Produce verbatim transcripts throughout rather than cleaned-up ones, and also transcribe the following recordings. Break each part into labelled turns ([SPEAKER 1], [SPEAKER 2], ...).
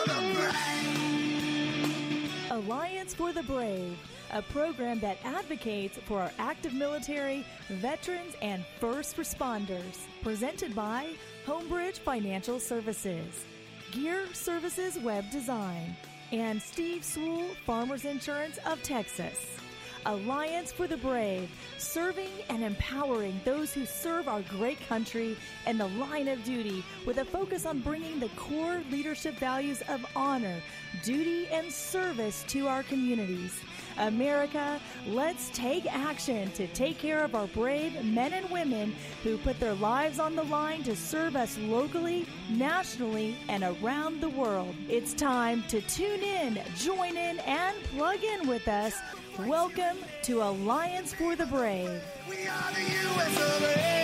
[SPEAKER 1] Alliance for the Brave, a program that advocates for our active military, veterans, and first responders. Presented by Homebridge Financial Services, Gear Services Web Design, and Steve Sewell, Farmers Insurance of Texas. Alliance for the Brave, serving and empowering those who serve our great country in the line of duty with a focus on bringing the core leadership values of honor, duty, and service to our communities. America, let's take action to take care of our brave men and women who put their lives on the line to serve us locally, nationally, and around the world. It's time to tune in, join in, and plug in with us. Welcome to Alliance for the Brave. We are the U S of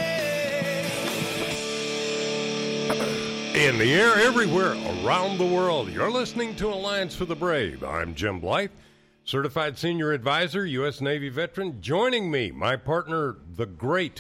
[SPEAKER 2] A. In the air, everywhere, around the world, you're listening to Alliance for the Brave. I'm Jim Blythe, Certified Senior Advisor, U S Navy veteran. Joining me, my partner, the great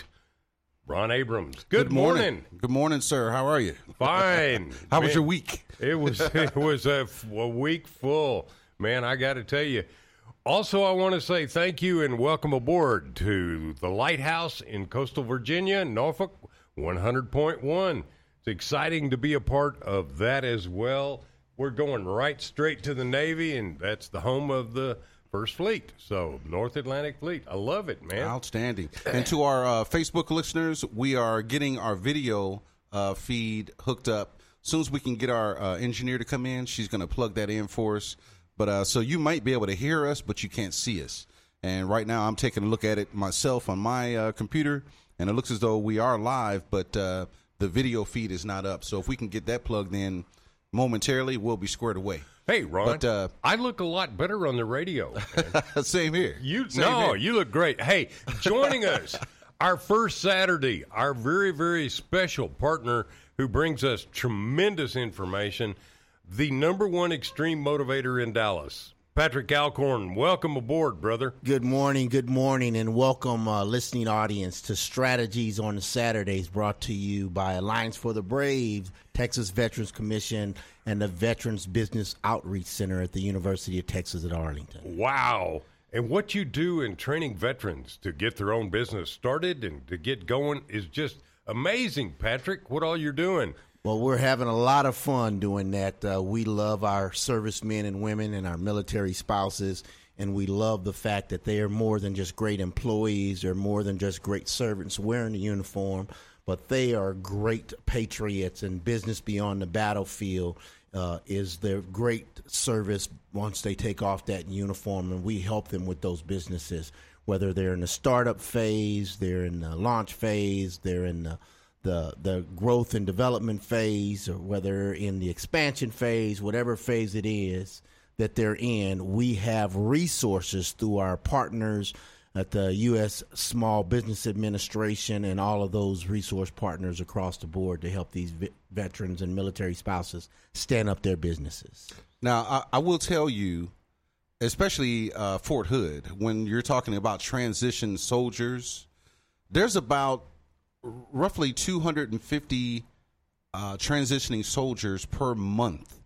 [SPEAKER 2] Ron Abrams. Good, Good morning. morning.
[SPEAKER 3] Good morning, sir. How are you?
[SPEAKER 2] Fine.
[SPEAKER 3] How
[SPEAKER 2] Man,
[SPEAKER 3] was your week?
[SPEAKER 2] It was it was a, a week full. Man, I got to tell you. Also, I want to say thank you and welcome aboard to the Lighthouse in coastal Virginia, Norfolk, one hundred point one. It's exciting to be a part of that as well. We're going right straight to the Navy, and that's the home of the First Fleet, so North Atlantic Fleet. I love it, man.
[SPEAKER 3] Outstanding. And to our uh, Facebook listeners, we are getting our video uh, feed hooked up. As soon as we can get our uh, engineer to come in, she's going to plug that in for us. But uh, so you might be able to hear us, but you can't see us. And right now I'm taking a look at it myself on my uh, computer, and it looks as though we are live, but uh, the video feed is not up. So if we can get that plugged in momentarily, we'll be squared away.
[SPEAKER 2] Hey, Ron,
[SPEAKER 3] but, uh,
[SPEAKER 2] I look a lot better on the radio.
[SPEAKER 3] Same here.
[SPEAKER 2] You
[SPEAKER 3] Same
[SPEAKER 2] No,
[SPEAKER 3] here.
[SPEAKER 2] you look great. Hey, joining us, our first Saturday, our very, very special partner who brings us tremendous information, the number one extreme motivator in Dallas, Patrick Alcorn. Welcome aboard, brother.
[SPEAKER 4] Good morning, good morning, and welcome, uh, listening audience, to Strategies on the Saturdays, brought to you by Alliance for the Brave, Texas Veterans Commission, and the Veterans Business Outreach Center at the University of Texas at Arlington.
[SPEAKER 2] Wow. And what you do in training veterans to get their own business started and to get going is just amazing, Patrick, what all you're doing.
[SPEAKER 4] Well, we're having a lot of fun doing that. Uh, we love our servicemen and women and our military spouses, and we love the fact that they are more than just great employees. They're more than just great servants wearing the uniform, but they are great patriots, and business beyond the battlefield uh, is their great service once they take off that uniform, and we help them with those businesses, whether they're in the startup phase, they're in the launch phase, they're in the the the growth and development phase, or whether in the expansion phase, whatever phase it is that they're in. We have resources through our partners at the U S Small Business Administration and all of those resource partners across the board to help these v- veterans and military spouses stand up their businesses.
[SPEAKER 3] Now, I, I will tell you, especially uh, Fort Hood, when you're talking about transition soldiers, there's about roughly two hundred fifty uh, transitioning soldiers per month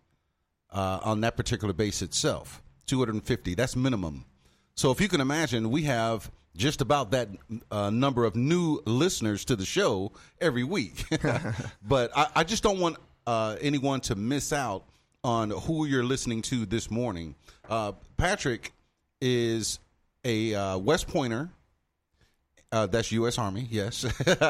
[SPEAKER 3] uh, on that particular base itself. two hundred fifty, that's minimum. So if you can imagine, we have just about that uh, number of new listeners to the show every week. But I, I just don't want uh, anyone to miss out on who you're listening to this morning. Uh, Patrick is a uh, West Pointer. Uh, that's U S Army, yes.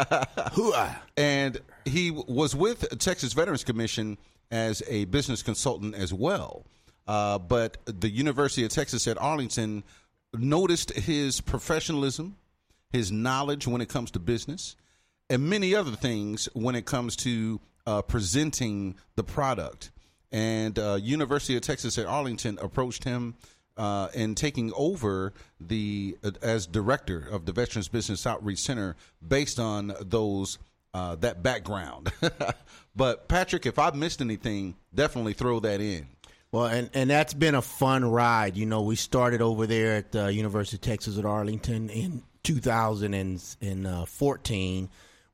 [SPEAKER 3] And he was with Texas Veterans Commission as a business consultant as well. Uh, but the University of Texas at Arlington noticed his professionalism, his knowledge when it comes to business, and many other things when it comes to uh, presenting the product. And uh, University of Texas at Arlington approached him Uh, and taking over the uh, as director of the Veterans Business Outreach Center based on those uh, that background. But Patrick, if I've missed anything, definitely throw that in.
[SPEAKER 4] Well, and, and that's been a fun ride. You know, we started over there at the University of Texas at Arlington in two thousand fourteen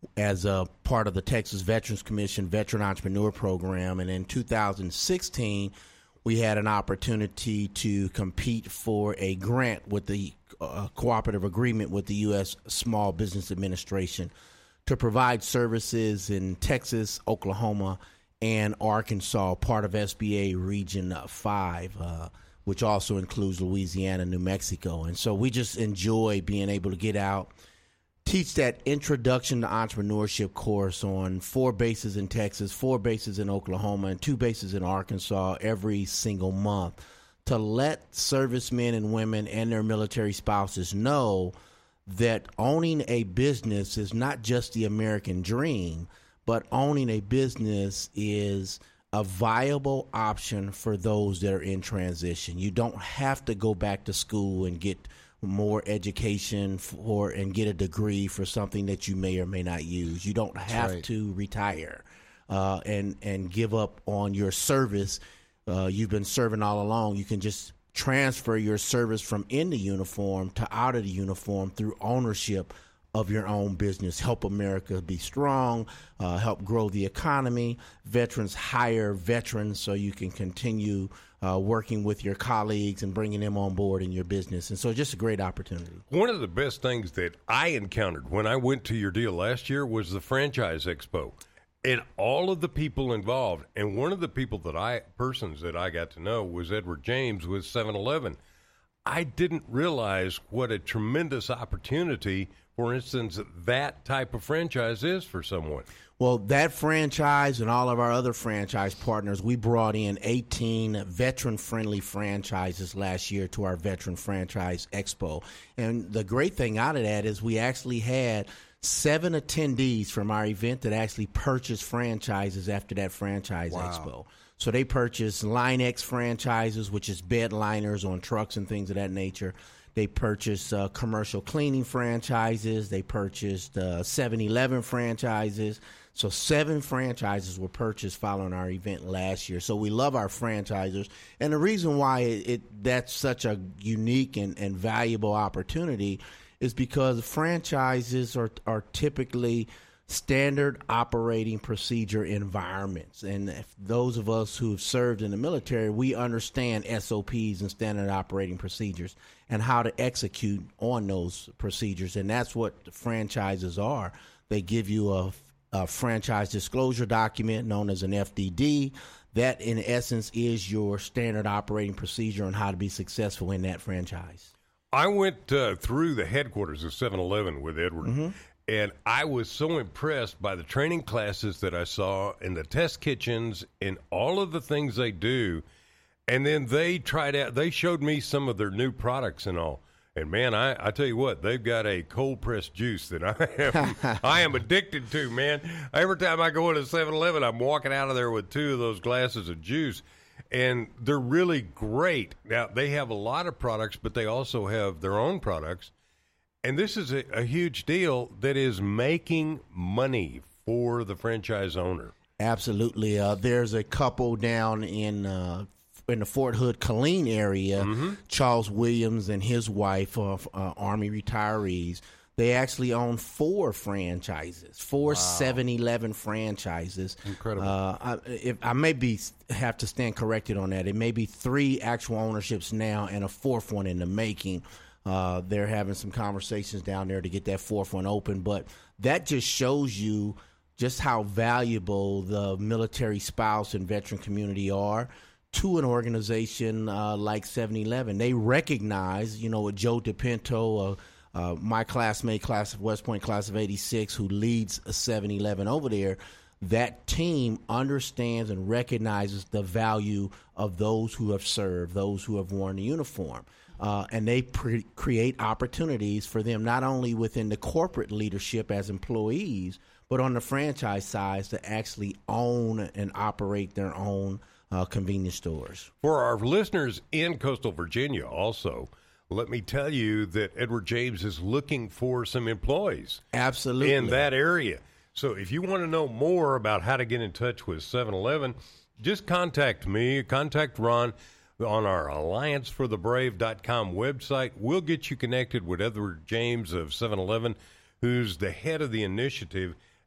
[SPEAKER 4] as a part of the Texas Veterans Commission Veteran Entrepreneur Program. And in two thousand sixteen, we had an opportunity to compete for a grant with the uh, cooperative agreement with the U S Small Business Administration to provide services in Texas, Oklahoma, and Arkansas, part of S B A Region five, uh, which also includes Louisiana and New Mexico. And so we just enjoy being able to get out, teach that introduction to entrepreneurship course on four bases in Texas, four bases in Oklahoma, and two bases in Arkansas every single month to let servicemen and women and their military spouses know that owning a business is not just the American dream, but owning a business is a viable option for those that are in transition. You don't have to go back to school and get more education for and get a degree for something that you may or may not use. You don't have
[SPEAKER 3] right.
[SPEAKER 4] to retire uh, and and give up on your service. Uh, you've been serving all along. You can just transfer your service from in the uniform to out of the uniform through ownership of your own business. Help America be strong, uh, help grow the economy. Veterans hire veterans so you can continue uh, working with your colleagues and bringing them on board in your business. And so just a great opportunity.
[SPEAKER 2] One of the best things that I encountered when I went to your deal last year was the Franchise Expo and all of the people involved. And one of the people that I, persons that I got to know was Edward James with seven eleven. I didn't realize what a tremendous opportunity, for instance, that type of franchise is for someone.
[SPEAKER 4] Well, that franchise and all of our other franchise partners, we brought in eighteen veteran-friendly franchises last year to our Veteran Franchise Expo. And the great thing out of that is we actually had seven attendees from our event that actually purchased franchises after that Franchise
[SPEAKER 3] Wow.
[SPEAKER 4] Expo. So they purchased Line-X franchises, which is bed liners on trucks and things of that nature. They purchased uh, commercial cleaning franchises. They purchased uh, seven eleven franchises. So seven franchises were purchased following our event last year. So we love our franchisers. And the reason why it, it that's such a unique and, and valuable opportunity is because franchises are, are typically standard operating procedure environments. And if those of us who have served in the military, we understand S O Ps and standard operating procedures and how to execute on those procedures. And that's what the franchises are. They give you a, a franchise disclosure document known as an F D D. That, in essence, is your standard operating procedure on how to be successful in that franchise.
[SPEAKER 2] I went uh, through the headquarters of seven eleven with Edward, mm-hmm. and I was so impressed by the training classes that I saw and the test kitchens and all of the things they do. And then they tried out, they showed me some of their new products and all. And man, I, I tell you what, they've got a cold pressed juice that I am I am addicted to, man. Every time I go into seven eleven, I'm walking out of there with two of those glasses of juice. And they're really great. Now, they have a lot of products, but they also have their own products. And this is a, a huge deal that is making money for the franchise owner.
[SPEAKER 4] Absolutely. Uh, there's a couple down in uh, in the Fort Hood, Killeen area, mm-hmm. Charles Williams and his wife, uh, uh, Army retirees. They actually own four franchises, four wow. seven eleven franchises.
[SPEAKER 3] Incredible.
[SPEAKER 4] Uh, I, if, I may be have to stand corrected on that. It may be three actual ownerships now and a fourth one in the making. Uh, they're having some conversations down there to get that fourth one open. But that just shows you just how valuable the military spouse and veteran community are to an organization uh, like seven eleven. They recognize, you know, with Joe DePinto, uh, Uh, my classmate, class of West Point, class of eighty-six, who leads a seven eleven over there, that team understands and recognizes the value of those who have served, those who have worn the uniform. Uh, and they pre- create opportunities for them not only within the corporate leadership as employees, but on the franchise side to actually own and operate their own uh, convenience stores.
[SPEAKER 2] For our listeners in coastal Virginia also, let me tell you that Edward James is looking for some employees.
[SPEAKER 4] Absolutely.
[SPEAKER 2] In that area. So if you want to know more about how to get in touch with seven eleven, just contact me, contact Ron on our alliance for the brave dot com website. We'll get you connected with Edward James of seven eleven, who's the head of the initiative,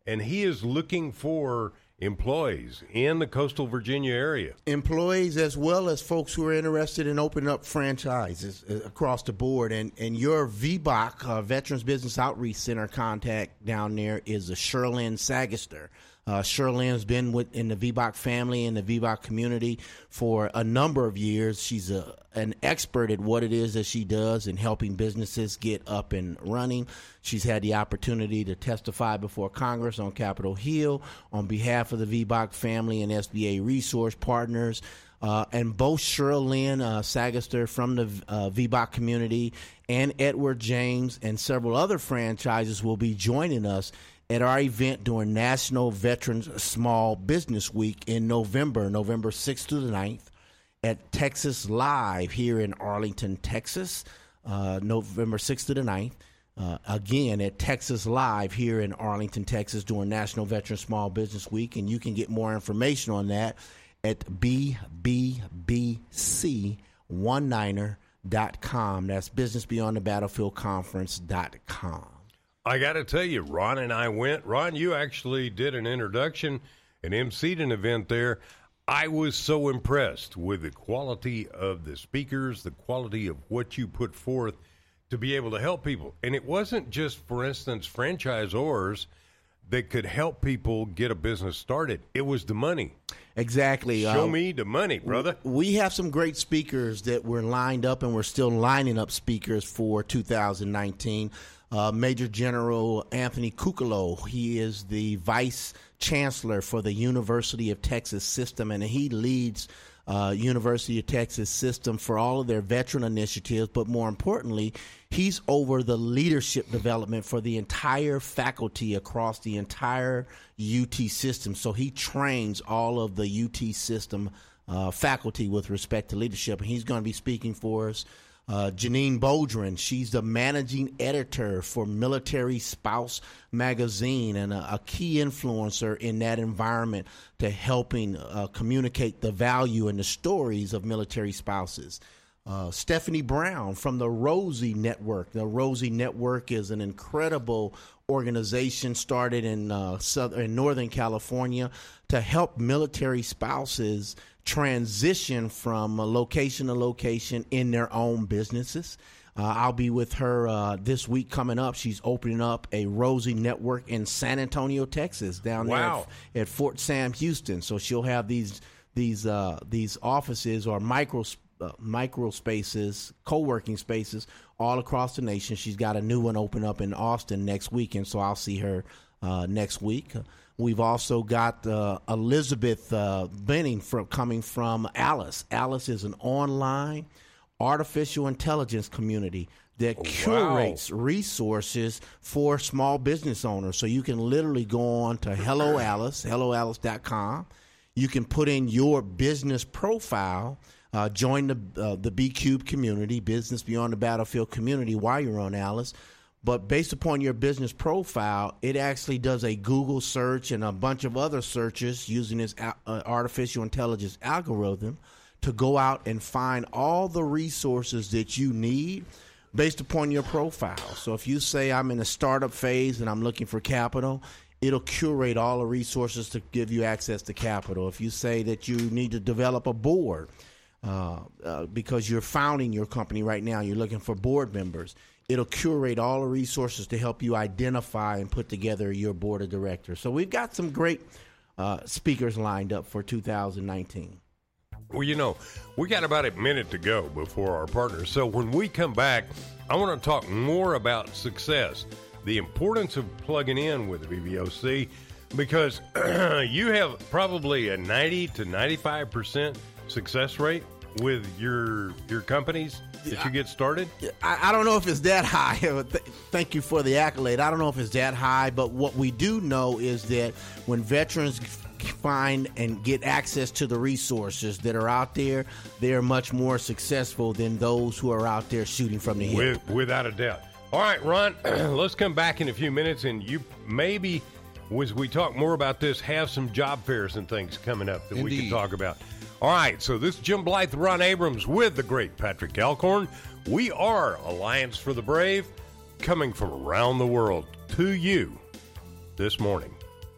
[SPEAKER 2] and he is looking for employees in the coastal Virginia area.
[SPEAKER 4] Employees as well as folks who are interested in opening up franchises across the board. And, and your V B O C, uh, Veterans Business Outreach Center contact down there is a Sherlyn Sagaster. Uh, Sherlyn's been with, in the V B O C family and the V B O C community for a number of years. She's a, an expert at what it is that she does in helping businesses get up and running. She's had the opportunity to testify before Congress on Capitol Hill on behalf of the V B O C family and S B A resource partners. Uh, and both Sherlyn uh, Sagaster from the uh, V B O C community and Edward James and several other franchises will be joining us at our event during National Veterans Small Business Week in November, November sixth to the ninth, at Texas Live here in Arlington, Texas, uh, November sixth to the ninth. Uh, again, at Texas Live here in Arlington, Texas, during National Veterans Small Business Week. And you can get more information on that at b b b c nineteen dot com. That's Business Beyond the Battlefield Conference dot com.
[SPEAKER 2] I got to tell you, Ron and I went. Ron, you actually did an introduction and emceed an event there. I was so impressed with the quality of the speakers, the quality of what you put forth to be able to help people. And it wasn't just, for instance, franchisors that could help people get a business started. It was the money.
[SPEAKER 4] Exactly.
[SPEAKER 2] Show
[SPEAKER 4] um,
[SPEAKER 2] me the money, brother.
[SPEAKER 4] We have some great speakers that were lined up, and we're still lining up speakers for two thousand nineteen. Uh, Major General Anthony Cucolo, he is the Vice Chancellor for the University of Texas System, and he leads uh, University of Texas System for all of their veteran initiatives, but more importantly, he's over the leadership development for the entire faculty across the entire U T system. So he trains all of the U T system uh, faculty with respect to leadership, and he's going to be speaking for us. Uh, Janine Boldrin, she's the managing editor for Military Spouse magazine and a, a key influencer in that environment to helping uh, communicate the value and the stories of military spouses. Uh, Stephanie Brown from the Rosie Network. The Rosie Network is an incredible organization started in uh, Southern, in Northern California to help military spouses transition from location to location in their own businesses. Uh, I'll be with her uh, this week coming up. She's opening up a Rosie Network in San Antonio, Texas, down
[SPEAKER 2] wow.
[SPEAKER 4] there at, at Fort Sam Houston. So she'll have these these uh, these offices or micro uh, micro spaces, co-working spaces all across the nation. She's got a new one open up in Austin next week, and so I'll see her uh, next week. We've also got uh, Elizabeth uh, Benning from, coming from Alice. Alice is an online artificial intelligence community that
[SPEAKER 2] oh,
[SPEAKER 4] curates
[SPEAKER 2] wow.
[SPEAKER 4] resources for small business owners. So you can literally go on to Hello Alice, hello alice dot com. You can put in your business profile, uh, join the uh, the B Cube community, Business Beyond the Battlefield community while you're on Alice. But based upon your business profile, it actually does a Google search and a bunch of other searches using this uh, artificial intelligence algorithm to go out and find all the resources that you need based upon your profile. So if you say I'm in a startup phase and I'm looking for capital, it'll curate all the resources to give you access to capital. If you say that you need to develop a board uh, uh, because you're founding your company right now, you're looking for board members, it'll curate all the resources to help you identify and put together your board of directors. So we've got some great uh, speakers lined up for two thousand nineteen.
[SPEAKER 2] Well, you know, we got about a minute to go before our partners. So when we come back, I want to talk more about success, the importance of plugging in with the V B O C, because you have probably a ninety to ninety-five percent success rate with your your companies that you get started?
[SPEAKER 4] I, I don't know if it's that high. Thank you for the accolade. I don't know if it's that high, but what we do know is that when veterans find and get access to the resources that are out there, they're much more successful than those who are out there shooting from the hip.
[SPEAKER 2] With, without a doubt. All right, Ron, let's come back in a few minutes, and you maybe, as we talk more about this, have some job fairs and things coming up that
[SPEAKER 3] Indeed.
[SPEAKER 2] we can talk about. All right, so this is Jim Blythe, Ron Abrams with the great Patrick Alcorn. We are Alliance for the Brave, coming from around the world to you this morning.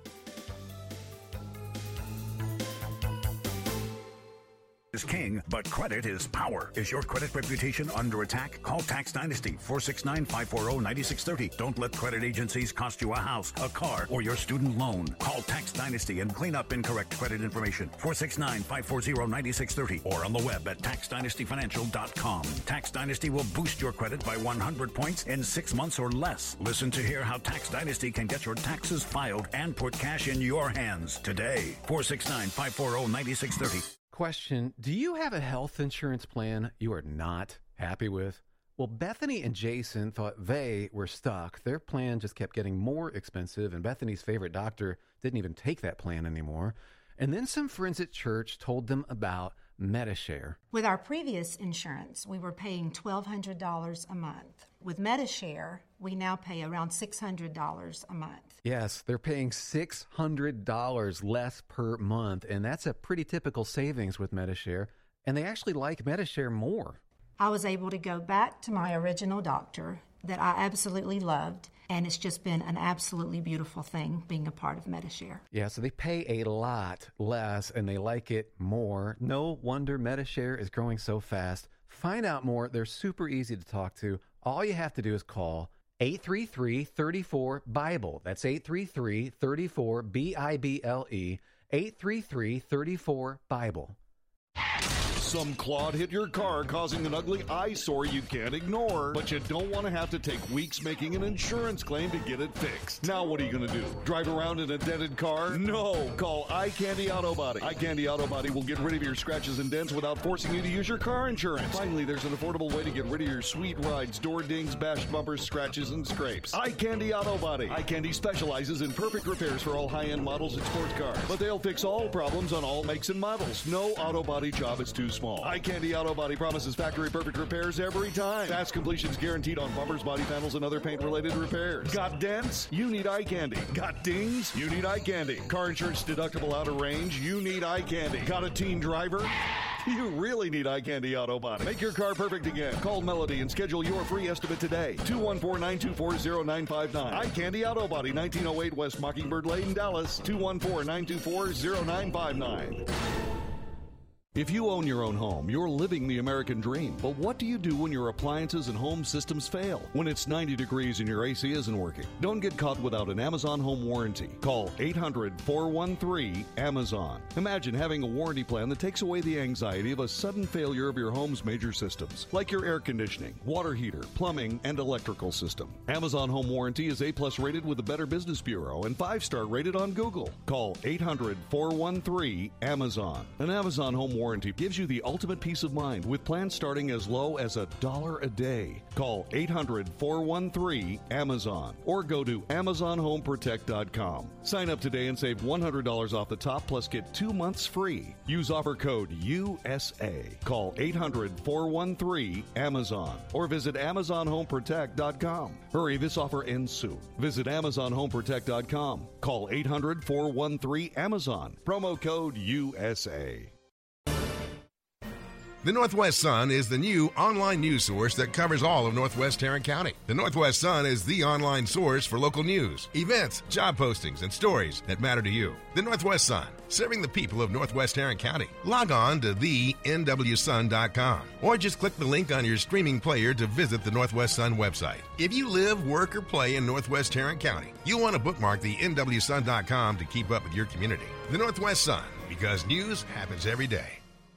[SPEAKER 5] is king, but credit is power. Is your credit reputation under attack? Call Tax Dynasty, four six nine, five four zero, nine six three zero. Don't let credit agencies cost you a house, a car, or your student loan. Call Tax Dynasty and clean up incorrect credit information. four six nine, five four zero, nine six three zero or on the web at tax dynasty financial dot com. Tax Dynasty will boost your credit by one hundred points in six months or less. Listen to hear how Tax Dynasty can get your taxes filed and put cash in your hands today. four six nine, five four zero, nine six three zero.
[SPEAKER 6] Question: do you have a health insurance plan you are not happy with? Well, Bethany and Jason thought they were stuck. Their plan just kept getting more expensive, and Bethany's favorite doctor didn't even take that plan anymore. And then some friends at church told them about Medi-Share.
[SPEAKER 7] With our previous insurance, we were paying twelve hundred dollars a month. With Medi-Share, we now pay around six hundred dollars a month.
[SPEAKER 6] Yes, they're paying six hundred dollars less per month, and that's a pretty typical savings with Medi-Share. And they actually like Medi-Share more.
[SPEAKER 7] I was able to go back to my original doctor that I absolutely loved, and it's just been an absolutely beautiful thing being a part of Medi-Share.
[SPEAKER 6] Yeah, so they pay a lot less, and they like it more. No wonder Medi-Share is growing so fast. Find out more. They're super easy to talk to. All you have to do is call eight three three, three four, BIBLE. That's eight three three, three four, B I B L E, eight three three, three four, BIBLE.
[SPEAKER 8] Some clod hit your car, causing an ugly eyesore you can't ignore. But you don't want to have to take weeks making an insurance claim to get it fixed. Now what are you going to do? Drive around in a dented car? No! Call Eye Candy Auto Body. Eye Candy Auto Body will get rid of your scratches and dents without forcing you to use your car insurance. Finally, there's an affordable way to get rid of your sweet rides, door dings, bashed bumpers, scratches, and scrapes. Eye Candy Auto Body. Eye Candy specializes in perfect repairs for all high-end models and sports cars. But they'll fix all problems on all makes and models. No auto body job is too small. Eye Candy Auto Body promises factory perfect repairs every time. Fast completion's guaranteed on bumpers, body panels, and other paint-related repairs. Got dents? You need Eye Candy. Got dings? You need Eye Candy. Car insurance deductible out of range? You need Eye Candy. Got a teen driver? You really need Eye Candy Auto Body. Make your car perfect again. Call Melody and schedule your free estimate today. two one four, nine two four, zero nine five nine. Eye Candy Auto Body, nineteen oh eight West Mockingbird Lane, Dallas. two one four, nine two four, zero nine five nine. If you own your own home, you're living the American dream. But what do you do when your appliances and home systems fail? When it's ninety degrees and your A C isn't working? Don't get caught without an Amazon home warranty. Call eight hundred, four one three, AMAZON. Imagine having a warranty plan that takes away the anxiety of a sudden failure of your home's major systems, like your air conditioning, water heater, plumbing, and electrical system. Amazon Home Warranty is A-plus rated with the Better Business Bureau and five-star rated on Google. Call eight hundred, four one three, AMAZON. An Amazon Home Warranty Warranty gives you the ultimate peace of mind with plans starting as low as a dollar a day. Call eight hundred, four one three, AMAZON or go to amazon home protect dot com. Sign up today and save one hundred dollars off the top plus get two months free. Use offer code U S A. Call eight hundred, four one three, AMAZON or visit amazon home protect dot com. Hurry, this offer ends soon. Visit amazon home protect dot com. Call eight hundred, four one three, AMAZON. Promo code U S A.
[SPEAKER 9] The Northwest Sun is the new online news source that covers all of Northwest Tarrant County. The Northwest Sun is the online source for local news, events, job postings, and stories that matter to you. The Northwest Sun, serving the people of Northwest Tarrant County. Log on to the N W sun dot com or just click the link on your streaming player to visit the Northwest Sun website. If you live, work, or play in Northwest Tarrant County, you'll want to bookmark the N W sun dot com to keep up with your community. The Northwest Sun, because news happens every day.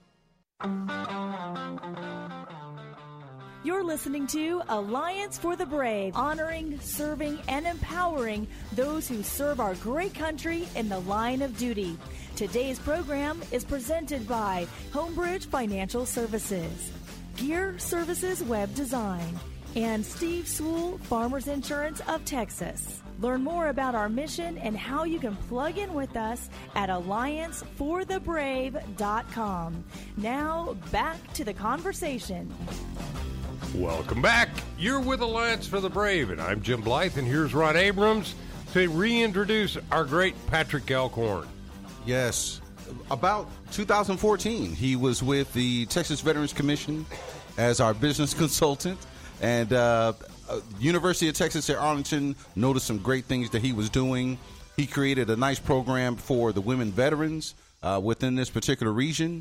[SPEAKER 1] You're listening to Alliance for the Brave, honoring, serving, and empowering those who serve our great country in the line of duty. Today's program is presented by Homebridge Financial Services, Gear Services Web Design, and Steve Sewell, Farmers Insurance of Texas. Learn more about our mission and how you can plug in with us at alliance for the brave dot com. Now, back to the conversation.
[SPEAKER 2] Welcome back. You're with Alliance for the Brave, and I'm Jim Blythe, and here's Ron Abrams to reintroduce our great Patrick Elkhorn.
[SPEAKER 3] Yes. About two thousand fourteen, he was with the Texas Veterans Commission as our business consultant, and uh, uh, University of Texas at Arlington noticed some great things that he was doing. He created a nice program for the women veterans uh, within this particular region.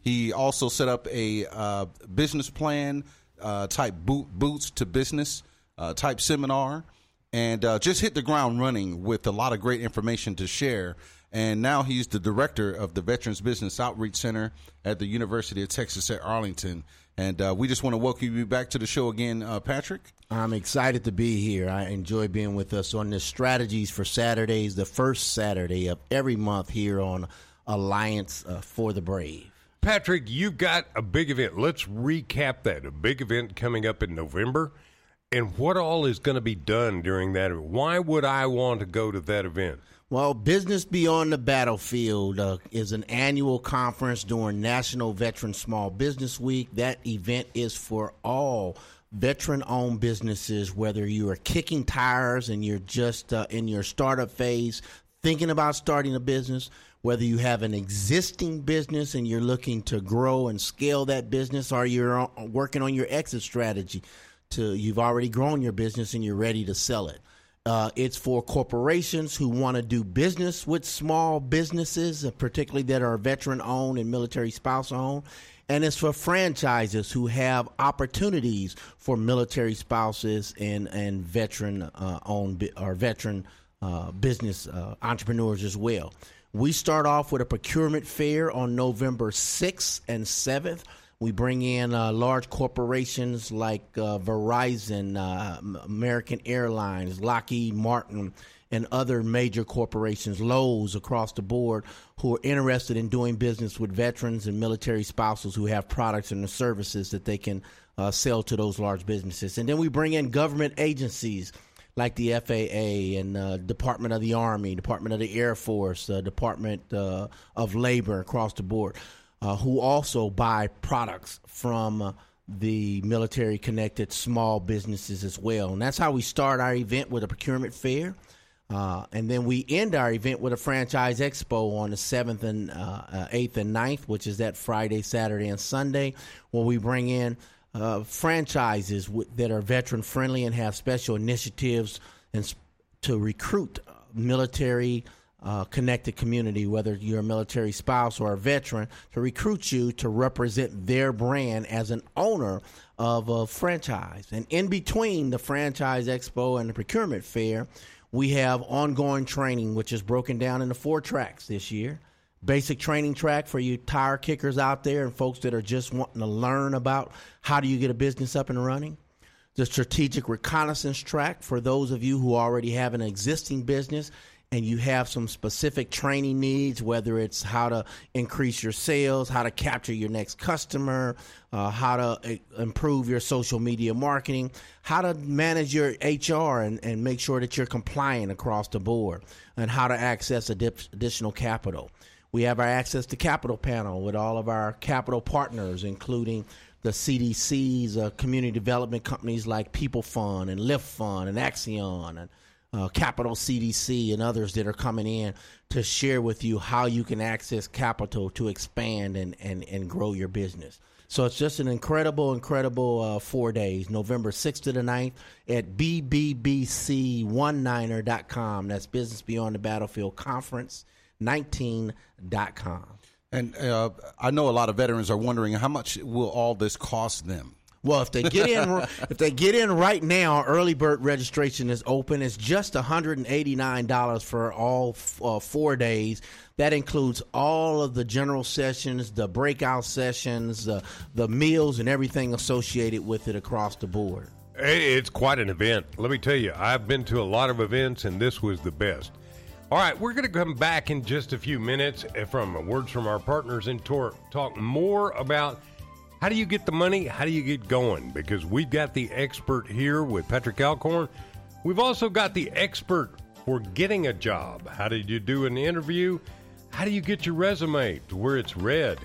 [SPEAKER 3] He also set up a uh, business plan uh, type boot, boots to business uh, type seminar, and uh, just hit the ground running with a lot of great information to share. And now he's the director of the Veterans Business Outreach Center at the University of Texas at Arlington. And uh, we just want to welcome you back to the show again, uh, Patrick.
[SPEAKER 4] I'm excited to be here. I enjoy being with us on this Strategies for Saturdays, the first Saturday of every month here on Alliance uh, for the Brave.
[SPEAKER 2] Patrick, you've got a big event. Let's recap that. A big event coming up in November. And what all is going to be done during that? Why would I want to go to that event?
[SPEAKER 4] Well, Business Beyond the Battlefield uh, is an annual conference during National Veteran Small Business Week. That event is for all veteran-owned businesses, whether you are kicking tires and you're just uh, in your startup phase, thinking about starting a business, whether you have an existing business and you're looking to grow and scale that business, or you're working on your exit strategy to you've already grown your business and you're ready to sell it. Uh, it's for corporations who want to do business with small businesses, particularly that are veteran-owned and military spouse-owned. And it's for franchises who have opportunities for military spouses and, and veteran-owned uh, or veteran uh, business uh, entrepreneurs as well. We start off with a procurement fair on November sixth and seventh. We bring in uh, large corporations like uh, Verizon, uh, American Airlines, Lockheed Martin, and other major corporations, Lowe's across the board, who are interested in doing business with veterans and military spouses who have products and services that they can uh, sell to those large businesses. And then we bring in government agencies like the F A A and uh, Department of the Army, Department of the Air Force, uh, Department uh, of Labor across the board, uh, who also buy products from uh, the military-connected small businesses as well. And that's how we start our event, with a procurement fair. Uh, and then we end our event with a franchise expo on the seventh and uh, eighth and ninth, which is that Friday, Saturday, and Sunday, where we bring in Uh, franchises w- that are veteran friendly and have special initiatives and sp- to recruit military uh, connected community, whether you're a military spouse or a veteran, to recruit you to represent their brand as an owner of a franchise. And in between the franchise expo and the procurement fair, we have ongoing training, which is broken down into four tracks this year. Basic training track for you tire kickers out there and folks that are just wanting to learn about how do you get a business up and running. The strategic reconnaissance track for those of you who already have an existing business and you have some specific training needs, whether it's how to increase your sales, how to capture your next customer, uh, how to uh, improve your social media marketing, how to manage your H R and, and make sure that you're compliant across the board, and how to access addi- additional capital. We have our Access to Capital panel with all of our capital partners, including the C D Cs, uh, community development companies like People Fund and Lift Fund and Axion and uh, Capital C D C and others that are coming in to share with you how you can access capital to expand and, and, and grow your business. So it's just an incredible, incredible uh, four days, November sixth to the ninth at B B B C nineteen er dot com. That's Business Beyond the Battlefield Conference nineteen dot com.
[SPEAKER 3] And uh, I know a lot of veterans are wondering, how much will all this cost them?
[SPEAKER 4] Well, if they get in, if they get in right now, early bird registration is open. It's just one hundred eighty-nine dollars for all uh, four days. That includes all of the general sessions, the breakout sessions, uh, the meals, and everything associated with it across the board.
[SPEAKER 2] It's quite an event. Let me tell you, I've been to a lot of events, and this was the best. All right, we're going to come back in just a few minutes from words from our partners and talk, talk more about how do you get the money, how do you get going, because we've got the expert here with Patrick Alcorn. We've also got the expert for getting a job. How did you do an interview? How do you get your resume to where it's read?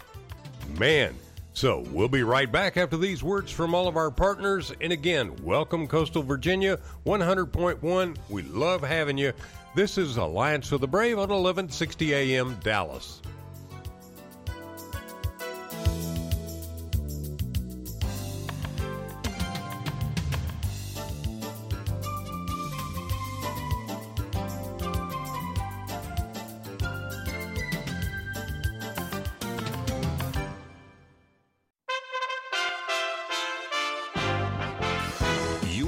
[SPEAKER 2] Man, so we'll be right back after these words from all of our partners. And again, welcome Coastal Virginia, one hundred point one. We love having you. This is Alliance for the Brave on eleven sixty A M Dallas.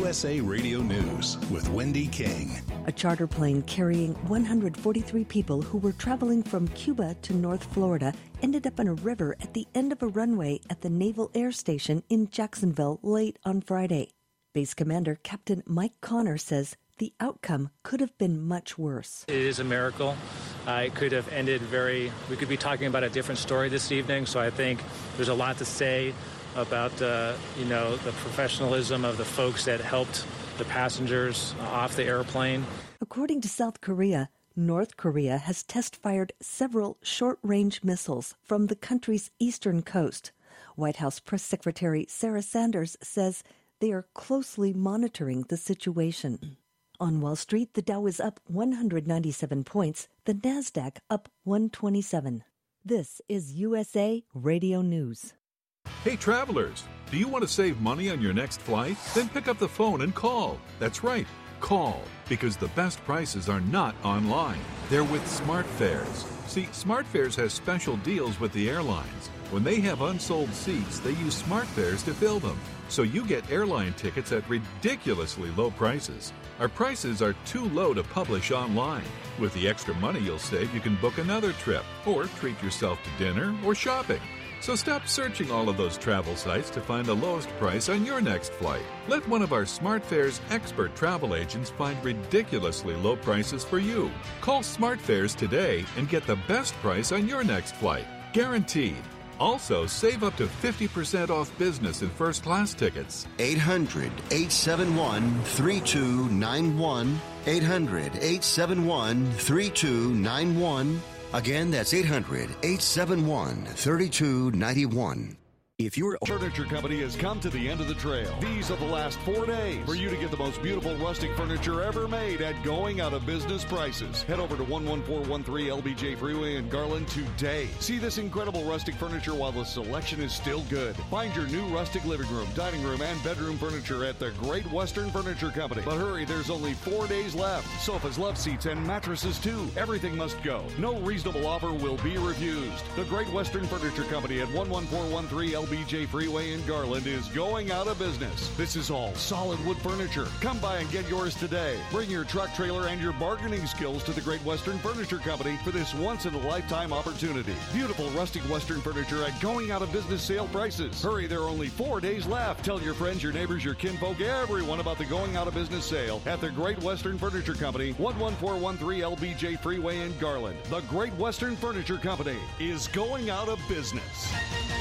[SPEAKER 10] S A Radio News with Wendy King.
[SPEAKER 11] A charter plane carrying one hundred forty-three people who were traveling from Cuba to North Florida ended up in a river at the end of a runway at the Naval Air Station in Jacksonville late on Friday. Base Commander Captain Mike Connor says the outcome could have been much worse.
[SPEAKER 12] It is a miracle. Uh, it could have ended very, we could be talking about a different story this evening, so I think there's a lot to say about, uh, you know, the professionalism of the folks that helped the passengers off the airplane.
[SPEAKER 11] According to South Korea, North Korea has test-fired several short-range missiles from the country's eastern coast. White House Press Secretary Sarah Sanders says they are closely monitoring the situation. On Wall Street, the Dow is up one hundred ninety-seven points, the Nasdaq up one hundred twenty-seven. This is U S A Radio News.
[SPEAKER 13] Hey travelers, do you want to save money on your next flight? Then pick up the phone and call. That's right, call, because the best prices are not online. They're with SmartFares. See, SmartFares has special deals with the airlines. When they have unsold seats, they use SmartFares to fill them. So you get airline tickets at ridiculously low prices. Our prices are too low to publish online. With the extra money you'll save, you can book another trip or treat yourself to dinner or shopping. So stop searching all of those travel sites to find the lowest price on your next flight. Let one of our SmartFares expert travel agents find ridiculously low prices for you. Call SmartFares today and get the best price on your next flight. Guaranteed. Also, save up to fifty percent off business and first class tickets.
[SPEAKER 14] eight hundred, eight seven one, three two nine one. eight hundred, eight seven one, three two nine one. Again, that's eight hundred, eight seven one, three two nine one.
[SPEAKER 8] If your furniture company has come to the end of the trail, these are the last four days for you to get the most beautiful rustic furniture ever made at going out of business prices. Head over to one one four one three L B J Freeway in Garland today. See this incredible rustic furniture while the selection is still good. Find your new rustic living room, dining room, and bedroom furniture at the Great Western Furniture Company. But hurry, there's only four days left. Sofas, love seats, and mattresses too. Everything must go. No reasonable offer will be refused. The Great Western Furniture Company at one one four one three L B J Freeway in Garland is going out of business. This is all solid wood furniture. Come by and get yours today. Bring your truck, trailer, and your bargaining skills to the Great Western Furniture Company for this once-in-a-lifetime opportunity. Beautiful rustic Western furniture at going out of business sale prices. Hurry, there are only four days left. Tell your friends, your neighbors, your kinfolk, everyone about the going out of business sale at the Great Western Furniture Company, one one four one three L B J Freeway in Garland. The Great Western Furniture Company is going out of business.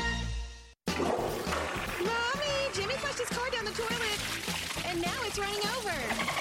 [SPEAKER 15] Mommy, Jimmy flushed his car down the toilet, and now it's running over.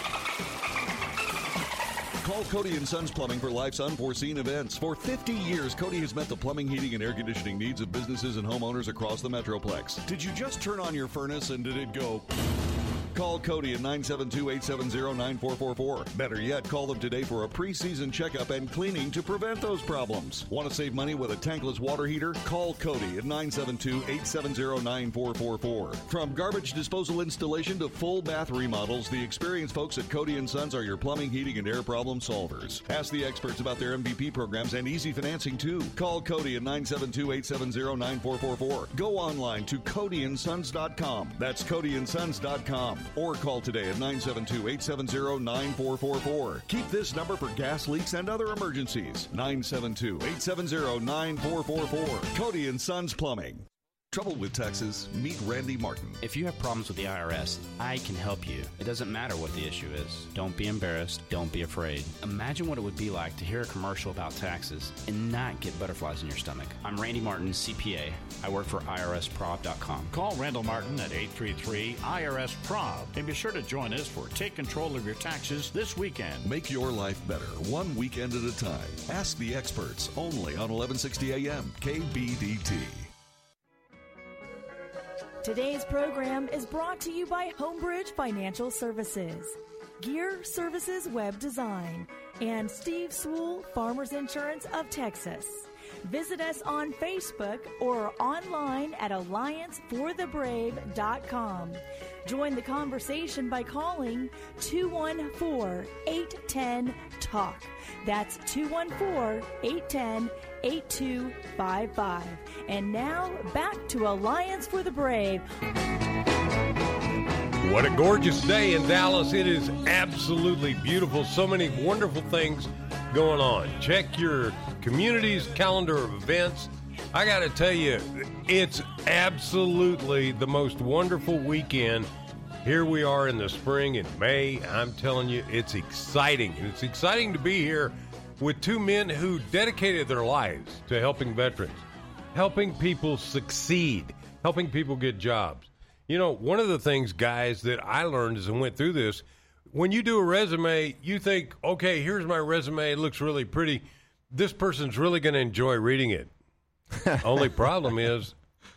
[SPEAKER 8] Call Cody and Sons Plumbing for life's unforeseen events. For fifty years, Cody has met the plumbing, heating, and air conditioning needs of businesses and homeowners across the Metroplex. Did you just turn on your furnace and did it go... Call Cody at nine seven two, eight seven zero, nine four four four. Better yet, call them today for a pre-season checkup and cleaning to prevent those problems. Want to save money with a tankless water heater? Call Cody at nine seven two, eight seven zero, nine four four four. From garbage disposal installation to full bath remodels, the experienced folks at Cody and Sons are your plumbing, heating, and air problem solvers. Ask the experts about their M V P programs and easy financing too. Call Cody at nine seven two, eight seven zero, nine four four four. Go online to cody and sons dot com. That's cody and sons dot com. Or call today at nine seven two, eight seven zero, nine four four four. Keep this number for gas leaks and other emergencies. nine seven two, eight seven zero, nine four four four. Cody and Sons Plumbing. Trouble with taxes? Meet Randy Martin.
[SPEAKER 16] If you have problems with the I R S, I can help you. It doesn't matter what the issue is. Don't be embarrassed. Don't be afraid. Imagine what it would be like to hear a commercial about taxes and not get butterflies in your stomach. I'm Randy Martin, C P A. I work for I R S prob dot com.
[SPEAKER 17] Call Randall Martin at eight three three I R S prob and be sure to join us for Take Control of Your Taxes this weekend.
[SPEAKER 8] Make your life better one weekend at a time. Ask the experts only on eleven sixty A M K B D T.
[SPEAKER 1] Today's program is brought to you by Homebridge Financial Services, Gear Services Web Design, and Steve Sewell, Farmers Insurance of Texas. Visit us on Facebook or online at alliance for the brave dot com. Join the conversation by calling two one four, eight one zero, talk. That's two one four, eight one zero, eight two five five. And now back to Alliance for the Brave.
[SPEAKER 2] What a gorgeous day in Dallas. It is absolutely beautiful. So many wonderful things going on. Check your community's calendar of events. I got to tell you, it's absolutely the most wonderful weekend. Here we are in the spring in May. I'm telling you, it's exciting. And it's exciting to be here with two men who dedicated their lives to helping veterans, helping people succeed, helping people get jobs. You know, one of the things, guys, that I learned as I went through this, when you do a resume, you think, okay, here's my resume. It looks really pretty. This person's really going to enjoy reading it. Only problem is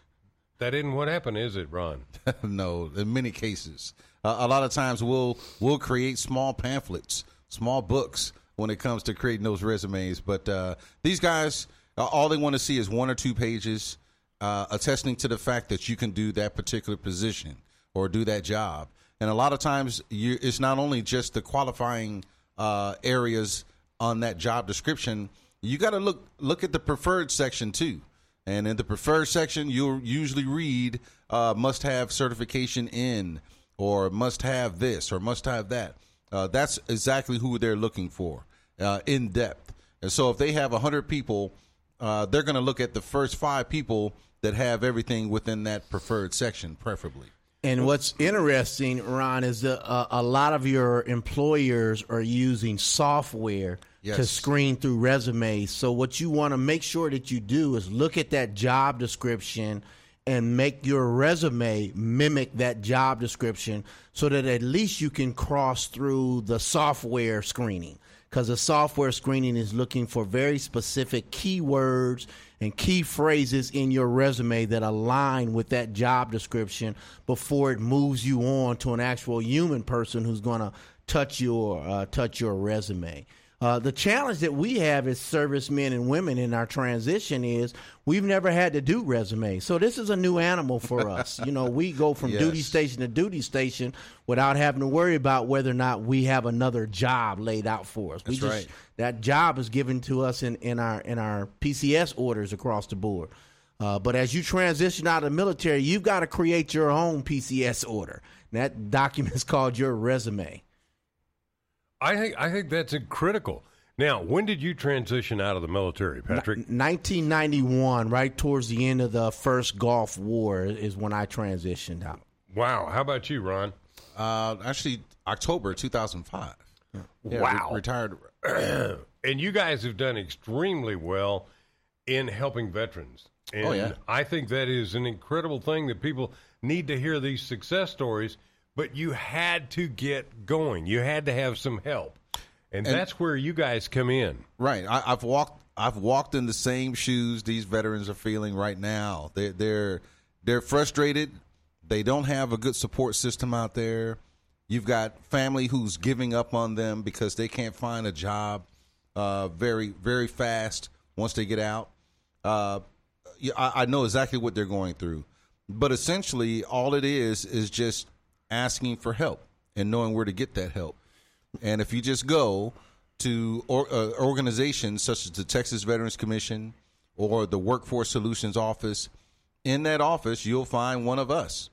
[SPEAKER 2] that isn't what happened, is it, Ron?
[SPEAKER 3] No, in many cases. Uh, a lot of times we'll we'll create small pamphlets, small books when it comes to creating those resumes. But uh, these guys, uh, all they want to see is one or two pages Uh, attesting to the fact that you can do that particular position or do that job. And a lot of times you, it's not only just the qualifying uh, areas on that job description. You got to look look at the preferred section too. And in the preferred section, you'll usually read uh, must have certification in, or must have this, or must have that. Uh, that's exactly who they're looking for, uh, in depth. And so if they have one hundred people, uh, they're going to look at the first five people that have everything within that preferred section, preferably.
[SPEAKER 4] And what's interesting, Ron, is that uh, a lot of your employers are using software yes. to screen through resumes. So what you want to make sure that you do is look at that job description and make your resume mimic that job description so that at least you can cross through the software screening. Because the software screening is looking for very specific keywords and key phrases in your resume that align with that job description before it moves you on to an actual human person who's going to touch your uh, touch your resume. Uh, the challenge that we have as servicemen and women in our transition is we've never had to do resumes. So this is a new animal for us. You know, we go from
[SPEAKER 3] Yes.
[SPEAKER 4] duty station to duty station without having to worry about whether or not we have another job laid out for us. We
[SPEAKER 3] That's
[SPEAKER 4] just,
[SPEAKER 3] right.
[SPEAKER 4] That job is given to us in, in our in our P C S orders across the board. Uh, but as you transition out of the military, you've got to create your own P C S order. And that document is called your resume.
[SPEAKER 2] I think I think that's critical. Now, when did you transition out of the military, Patrick?
[SPEAKER 4] nineteen ninety-one, right towards the end of the first Gulf War, is when I transitioned out.
[SPEAKER 2] Wow. How about you, Ron?
[SPEAKER 3] Uh, actually, October two thousand five. Yeah,
[SPEAKER 2] Wow.
[SPEAKER 3] re- retired.
[SPEAKER 2] And you guys have done extremely well in helping veterans. And
[SPEAKER 3] Oh, yeah.
[SPEAKER 2] I think that is an incredible thing that people need to hear these success stories, but you had to get going. You had to have some help. And,
[SPEAKER 3] And-
[SPEAKER 2] that's where you guys come in.
[SPEAKER 3] Right. I, I've walked. I've walked in the same shoes these veterans are feeling right now. They, they're they're frustrated. They don't have a good support system out there. You've got family who's giving up on them because they can't find a job uh, very very fast once they get out. Uh, yeah, I, I know exactly what they're going through, but essentially all it is is just asking for help and knowing where to get that help. And if you just go to or, uh, organizations such as the Texas Veterans Commission or the Workforce Solutions Office, in that office, you'll find one of us,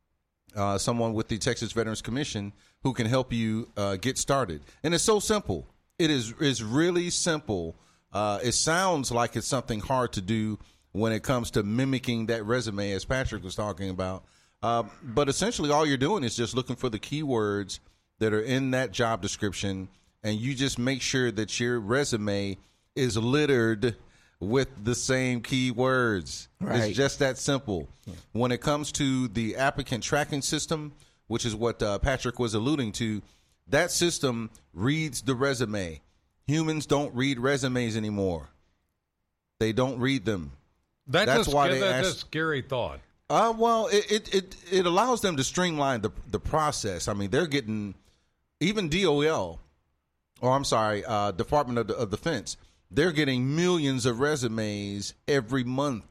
[SPEAKER 3] uh, someone with the Texas Veterans Commission who can help you uh, get started. And it's so simple. It is is really simple. Uh, it sounds like it's something hard to do when it comes to mimicking that resume, as Patrick was talking about. Uh, but essentially, all you're doing is just looking for the keywords that are in that job description, and you just make sure that your resume is littered with the same keywords.
[SPEAKER 4] Right.
[SPEAKER 3] It's just that simple. Yeah. When it comes to the applicant tracking system, which is what uh, Patrick was alluding to, that system reads the resume. Humans don't read resumes anymore. They don't read them.
[SPEAKER 2] That's,
[SPEAKER 3] That's
[SPEAKER 2] a,
[SPEAKER 3] why they
[SPEAKER 2] that's
[SPEAKER 3] ask,
[SPEAKER 2] a scary thought.
[SPEAKER 3] Uh, well, it, it, it, it allows them to streamline the the process. I mean, they're getting, even D O L, or I'm sorry, uh, Department of, of Defense, they're getting millions of resumes every month.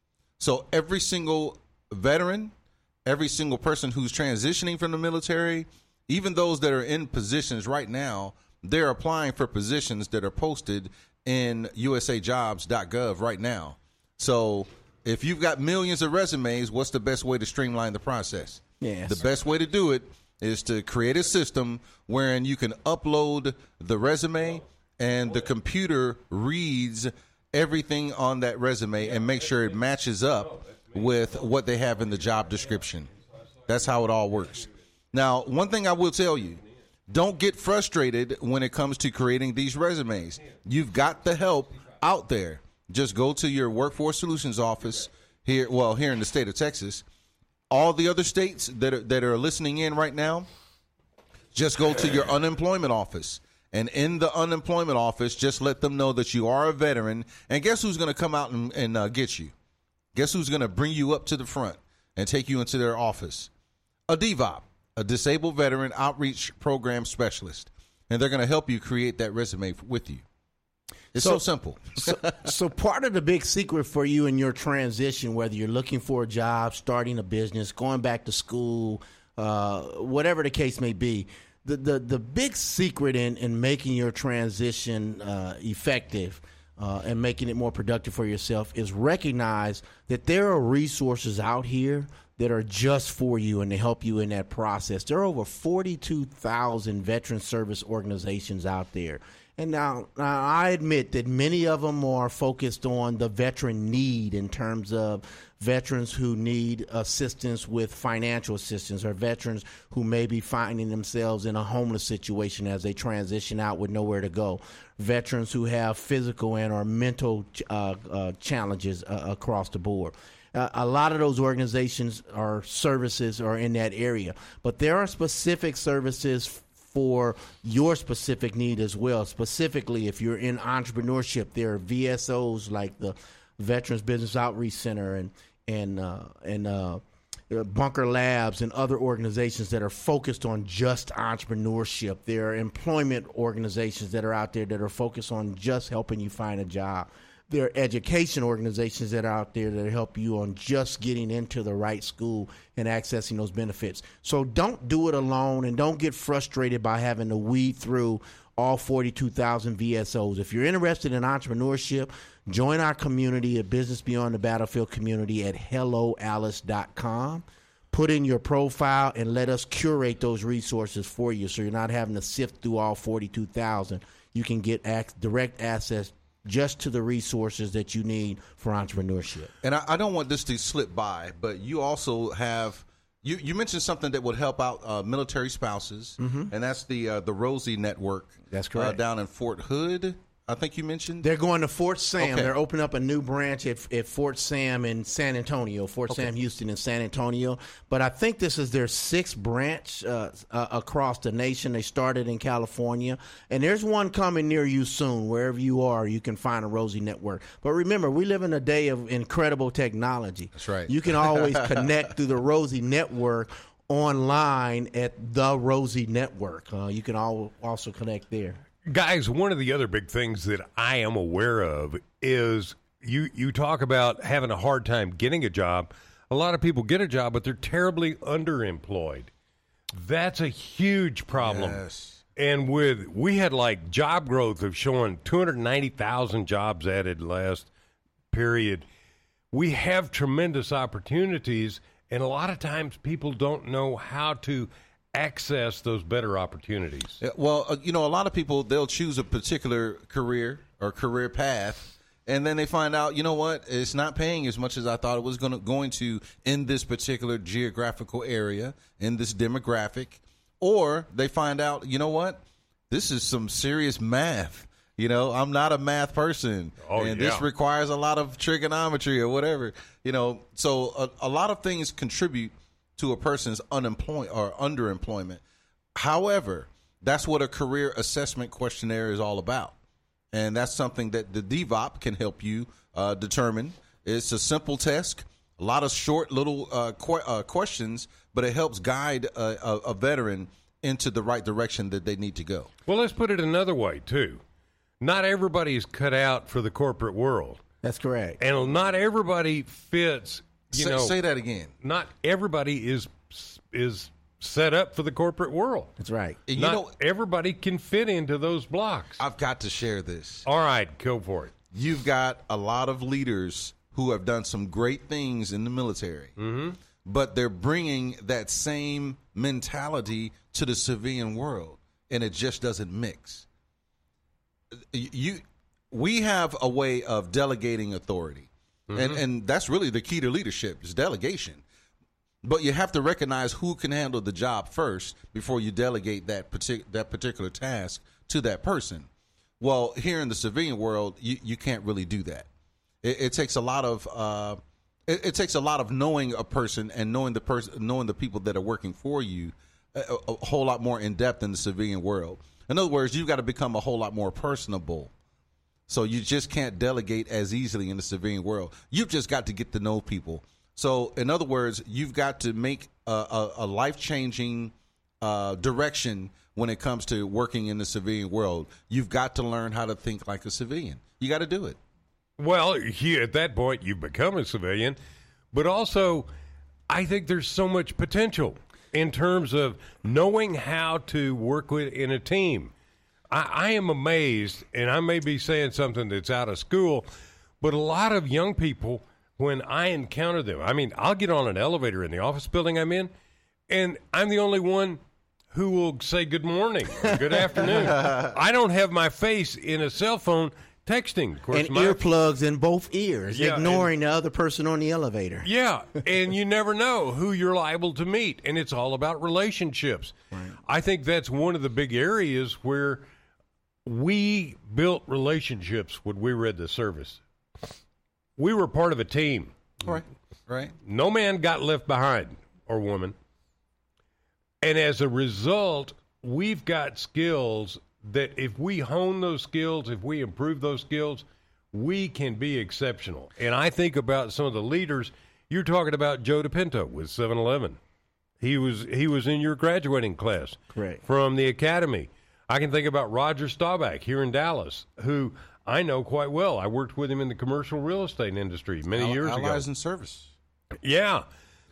[SPEAKER 3] So every single veteran, every single person who's transitioning from the military, even those that are in positions right now, they're applying for positions that are posted in U S A jobs dot gov right now. So if you've got millions of resumes, what's the best way to streamline the process?
[SPEAKER 4] Yes.
[SPEAKER 3] The best way to do it is to create a system wherein you can upload the resume and the computer reads everything on that resume and make sure it matches up with what they have in the job description. That's how it all works. Now, one thing I will tell you, don't get frustrated when it comes to creating these resumes. You've got the help out there. Just go to your Workforce Solutions office here, well, here in the state of Texas. All the other states that are, that are listening in right now, just go to your unemployment office. And in the unemployment office, just let them know that you are a veteran. And guess who's going to come out and, and uh, get you? Guess who's going to bring you up to the front and take you into their office? A D V O P, a Disabled Veteran Outreach Program Specialist. And they're going to help you create that resume with you. It's so, so simple.
[SPEAKER 4] so, so part of the big secret for you in your transition, whether you're looking for a job, starting a business, going back to school, uh, whatever the case may be, the, the, the big secret in, in making your transition uh, effective uh, and making it more productive for yourself is recognize that there are resources out here that are just for you and to help you in that process. There are over forty-two thousand veteran service organizations out there. And now, now I admit that many of them are focused on the veteran need in terms of veterans who need assistance with financial assistance or veterans who may be finding themselves in a homeless situation as they transition out with nowhere to go, veterans who have physical and or mental uh, uh, challenges uh, across the board. Uh, a lot of those organizations or services are in that area, but there are specific services for your specific need as well. Specifically, if you're in entrepreneurship, there are V S Os like the Veterans Business Outreach Center and and uh, and uh, Bunker Labs and other organizations that are focused on just entrepreneurship. There are employment organizations that are out there that are focused on just helping you find a job. There are education organizations that are out there that help you on just getting into the right school and accessing those benefits. So don't do it alone and don't get frustrated by having to weed through all forty-two thousand V S Os. If you're interested in entrepreneurship, join our community at Business Beyond the Battlefield community at hello alice dot com. Put in your profile and let us curate those resources for you so you're not having to sift through all forty-two thousand. You can get ac- direct access just to the resources that you need for entrepreneurship.
[SPEAKER 3] And I, I don't want this to slip by, but you also have you, you mentioned something that would help out uh, military spouses,
[SPEAKER 4] mm-hmm.
[SPEAKER 3] and that's the uh, the Rosie Network.
[SPEAKER 4] That's correct.
[SPEAKER 3] Uh, down in Fort Hood, I think you mentioned.
[SPEAKER 4] They're going to Fort Sam.
[SPEAKER 3] Okay.
[SPEAKER 4] They're opening up a new branch at, at Fort Sam in San Antonio, Fort okay. Sam Houston in San Antonio. But I think this is their sixth branch uh, uh, across the nation. They started in California. And there's one coming near you soon. Wherever you are, you can find a Rosie Network. But remember, we live in a day of incredible technology.
[SPEAKER 3] That's right.
[SPEAKER 4] You can always connect through the Rosie Network online at the Rosie Network. Uh, you can all, also connect there.
[SPEAKER 2] Guys, one of the other big things that I am aware of is you, you talk about having a hard time getting a job. A lot of people get a job, but they're terribly underemployed. That's a huge problem.
[SPEAKER 3] Yes.
[SPEAKER 2] And with we had like job growth of showing two hundred ninety thousand jobs added last period. We have tremendous opportunities, and a lot of times people don't know how to access those better opportunities.
[SPEAKER 3] Yeah, well, uh, you know, a lot of people, they'll choose a particular career or career path, and then they find out, you know what, it's not paying as much as I thought it was gonna, going to in this particular geographical area, in this demographic. Or they find out, you know what, this is some serious math. You know, I'm not a math person,
[SPEAKER 2] oh,
[SPEAKER 3] and
[SPEAKER 2] yeah.
[SPEAKER 3] this requires a lot of trigonometry or whatever. You know, so a, a lot of things contribute to a person's unemployment or underemployment. However, that's what a career assessment questionnaire is all about. And that's something that the D V O P can help you uh, determine. It's a simple test, a lot of short little uh, qu- uh, questions, but it helps guide a, a, a veteran into the right direction that they need to go.
[SPEAKER 2] Well, let's put it another way, too. Not everybody is cut out for the corporate world.
[SPEAKER 4] That's correct.
[SPEAKER 2] And not everybody fits. You
[SPEAKER 3] say,
[SPEAKER 2] know,
[SPEAKER 3] say that again.
[SPEAKER 2] Not everybody is is set up for the corporate world.
[SPEAKER 4] That's right.
[SPEAKER 3] You
[SPEAKER 2] not
[SPEAKER 3] know,
[SPEAKER 2] everybody can fit into those blocks.
[SPEAKER 3] I've got to share this.
[SPEAKER 2] All right, go for it.
[SPEAKER 3] You've got a lot of leaders who have done some great things in the military,
[SPEAKER 2] mm-hmm.
[SPEAKER 3] but they're bringing that same mentality to the civilian world, and it just doesn't mix. You, we have a way of delegating authority,
[SPEAKER 2] mm-hmm.
[SPEAKER 3] and and that's really the key to leadership is delegation. But you have to recognize who can handle the job first before you delegate that partic- that particular task to that person. Well, here in the civilian world, you, you can't really do that. It, it takes a lot of uh, it, it takes a lot of knowing a person and knowing the person, knowing the people that are working for you, a, a whole lot more in depth in the civilian world. In other words, you've got to become a whole lot more personable. So you just can't delegate as easily in the civilian world. You've just got to get to know people. So, in other words, you've got to make a, a, a life-changing uh, direction when it comes to working in the civilian world. You've got to learn how to think like a civilian. You got to do it.
[SPEAKER 2] Well, you, at that point, you've become a civilian. But also, I think there's so much potential in terms of knowing how to work with in a team. I, I am amazed, and I may be saying something that's out of school, but a lot of young people, when I encounter them, I mean, I'll get on an elevator in the office building I'm in, and I'm the only one who will say good morning or good afternoon. I don't have my face in a cell phone texting. Of course,
[SPEAKER 4] and
[SPEAKER 2] my,
[SPEAKER 4] earplugs in both ears,
[SPEAKER 2] yeah,
[SPEAKER 4] ignoring
[SPEAKER 2] and,
[SPEAKER 4] the other person on the elevator.
[SPEAKER 2] Yeah, and you never know who you're liable to meet, and it's all about relationships.
[SPEAKER 4] Right.
[SPEAKER 2] I think that's one of the big areas where we built relationships when we read the service. We were part of a team.
[SPEAKER 3] Right, right.
[SPEAKER 2] No man got left behind, or woman. And as a result, we've got skills that if we hone those skills, if we improve those skills, we can be exceptional. And I think about some of the leaders. You're talking about Joe DePinto with seven eleven. He was he was in your graduating class.
[SPEAKER 4] Correct.
[SPEAKER 2] From the academy. I can think about Roger Staubach here in Dallas, who I know quite well. I worked with him in the commercial real estate industry many
[SPEAKER 3] Al-
[SPEAKER 2] years
[SPEAKER 3] Allies
[SPEAKER 2] ago.
[SPEAKER 3] Allies and Service.
[SPEAKER 2] Yeah.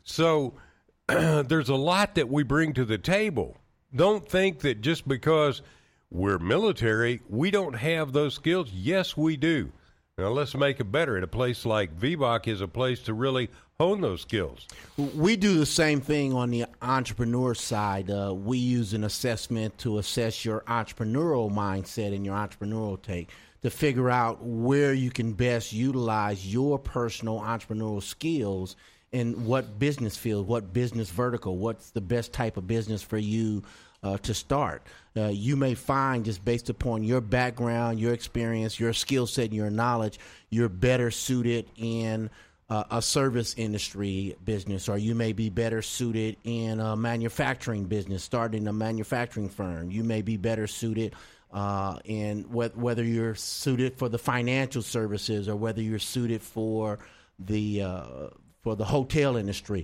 [SPEAKER 2] So there's a lot that we bring to the table. Don't think that just because we're military, we don't have those skills. Yes, we do. Now, let's make it better. At a place like V B O C is a place to really hone those skills.
[SPEAKER 4] We do the same thing on the entrepreneur side. Uh, we use an assessment to assess your entrepreneurial mindset and your entrepreneurial take to figure out where you can best utilize your personal entrepreneurial skills in what business field, what business vertical, what's the best type of business for you uh, to start. Uh, you may find, just based upon your background, your experience, your skill set, and your knowledge, you're better suited in uh, a service industry business, or you may be better suited in a manufacturing business, starting a manufacturing firm. You may be better suited uh, in wh- whether you're suited for the financial services or whether you're suited for the uh, for the hotel industry.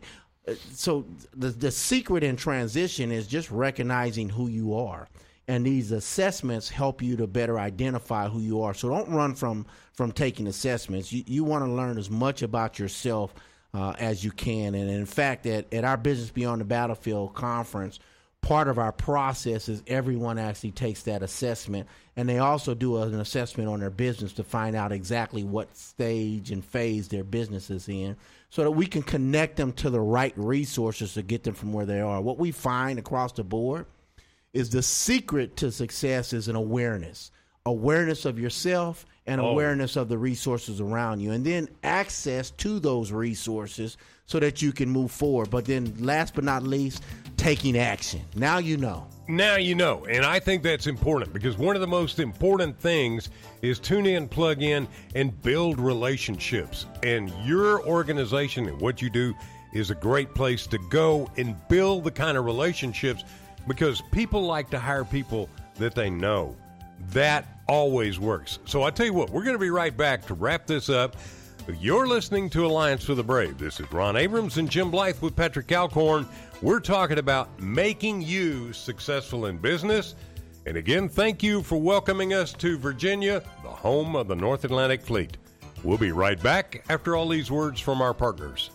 [SPEAKER 4] So the the secret in transition is just recognizing who you are. And these assessments help you to better identify who you are. So don't run from, from taking assessments. You, you want to learn as much about yourself uh, as you can. And in fact, at, at our Business Beyond the Battlefield conference, part of our process is everyone actually takes that assessment. And they also do an assessment on their business to find out exactly what stage and phase their business is in, so that we can connect them to the right resources to get them from where they are. What we find across the board is the secret to success is an awareness, awareness of yourself and
[SPEAKER 2] Oh.
[SPEAKER 4] awareness of the resources around you, and then access to those resources so that you can move forward. But then last but not least, taking action. Now you know.
[SPEAKER 2] Now you know, and I think that's important because one of the most important things is tune in, plug in, and build relationships. And your organization and what you do is a great place to go and build the kind of relationships, because people like to hire people that they know. That always works. So I tell you what, we're going to be right back to wrap this up. You're listening to Alliance for the Brave. This is Ron Abrams and Jim Blythe with Patrick Alcorn. We're talking about making you successful in business. And again, thank you for welcoming us to Virginia, the home of the North Atlantic Fleet. We'll be right back after all these words from our partners.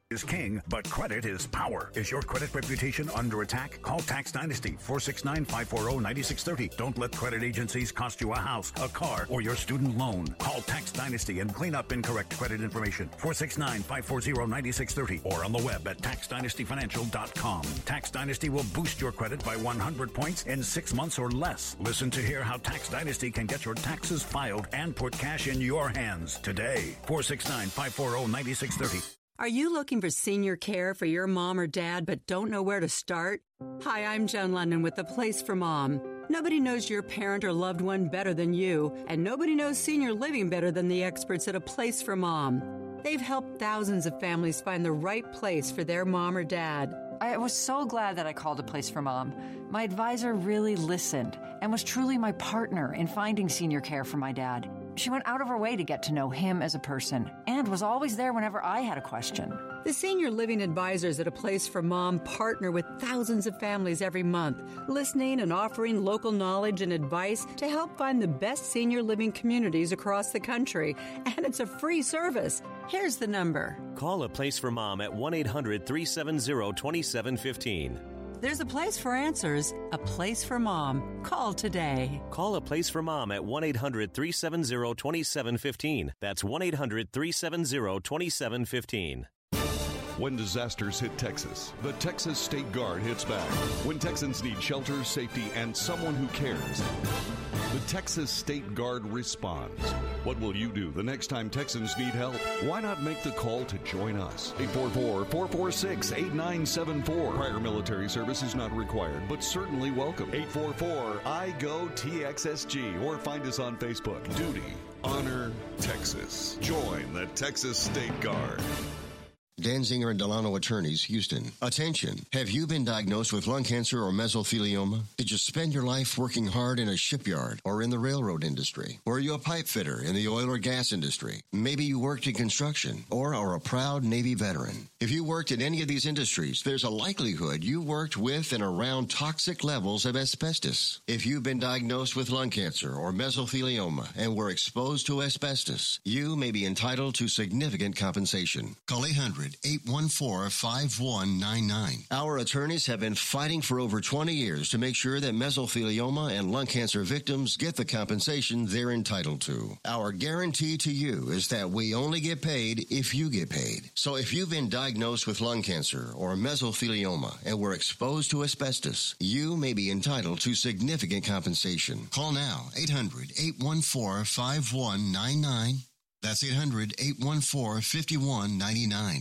[SPEAKER 5] Is king, but credit is power. Is your credit reputation under attack? Call Tax Dynasty, four six nine, five four zero, nine six three zero. Don't let credit agencies cost you a house, a car, or your student loan. Call Tax Dynasty and clean up incorrect credit information. four six nine, five four zero, nine six three zero or on the web at tax dynasty financial dot com. Tax Dynasty will boost your credit by one hundred points in six months or less. Listen to hear how Tax Dynasty can get your taxes filed and put cash in your hands today. four six nine, five four zero, nine six three zero.
[SPEAKER 18] Are you looking for senior care for your mom or dad but don't know where to start? Hi, I'm Joan London with The Place for Mom. Nobody knows your parent or loved one better than you, and nobody knows senior living better than the experts at A Place for Mom. They've helped thousands of families find the right place for their mom or dad.
[SPEAKER 19] I was so glad that I called A Place for Mom. My advisor really listened and was truly my partner in finding senior care for my dad. She went out of her way to get to know him as a person and was always there whenever I had a question.
[SPEAKER 18] The senior living advisors at A Place for Mom partner with thousands of families every month, listening and offering local knowledge and advice to help find the best senior living communities across the country. And it's a free service. Here's the number.
[SPEAKER 20] Call A Place for Mom at one eight hundred, three seven zero, two seven one five.
[SPEAKER 18] There's a place for answers, a place for mom. Call today.
[SPEAKER 20] Call A Place for Mom at one eight hundred, three seven zero, two seven one five. That's one eight hundred, three seven zero, two seven one five.
[SPEAKER 8] When disasters hit Texas, the Texas State Guard hits back. When Texans need shelter, safety, and someone who cares, the Texas State Guard responds. What will you do the next time Texans need help? Why not make the call to join us? eight four four, four four six, eight nine seven four. Prior military service is not required, but certainly welcome. eight four four, I G O T X S G or find us on Facebook. Duty, honor, Texas. Join the Texas State Guard.
[SPEAKER 14] Danzinger and Delano Attorneys, Houston. Attention. Have you been diagnosed with lung cancer or mesothelioma? Did you spend your life working hard in a shipyard or in the railroad industry? Were you a pipe fitter in the oil or gas industry? Maybe you worked in construction or are a proud Navy veteran. If you worked in any of these industries, there's a likelihood you worked with and around toxic levels of asbestos. If you've been diagnosed with lung cancer or mesothelioma and were exposed to asbestos, you may be entitled to significant compensation. Call eight hundred, eight one four, five one nine nine. Our attorneys have been fighting for over twenty years to make sure that mesothelioma and lung cancer victims get the compensation they're entitled to. Our guarantee to you is that we only get paid if you get paid. So if you've been diagnosed with lung cancer or mesothelioma and were exposed to asbestos, you may be entitled to significant compensation. Call now, eight hundred, eight one four, five one nine nine. That's eight hundred, eight one four, five one nine nine.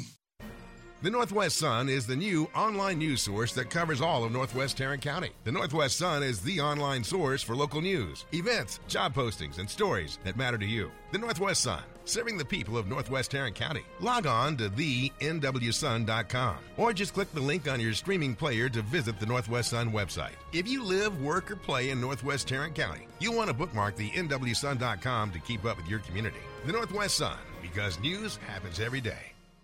[SPEAKER 9] The Northwest Sun is the new online news source that covers all of Northwest Tarrant County. The Northwest Sun is the online source for local news, events, job postings, and stories that matter to you. The Northwest Sun, serving the people of Northwest Tarrant County. Log on to the N W sun dot com or just click the link on your streaming player to visit the Northwest Sun website. If you live, work, or play in Northwest Tarrant County, you'll want to bookmark the N W sun dot com to keep up with your community. The Northwest Sun, because news happens every day.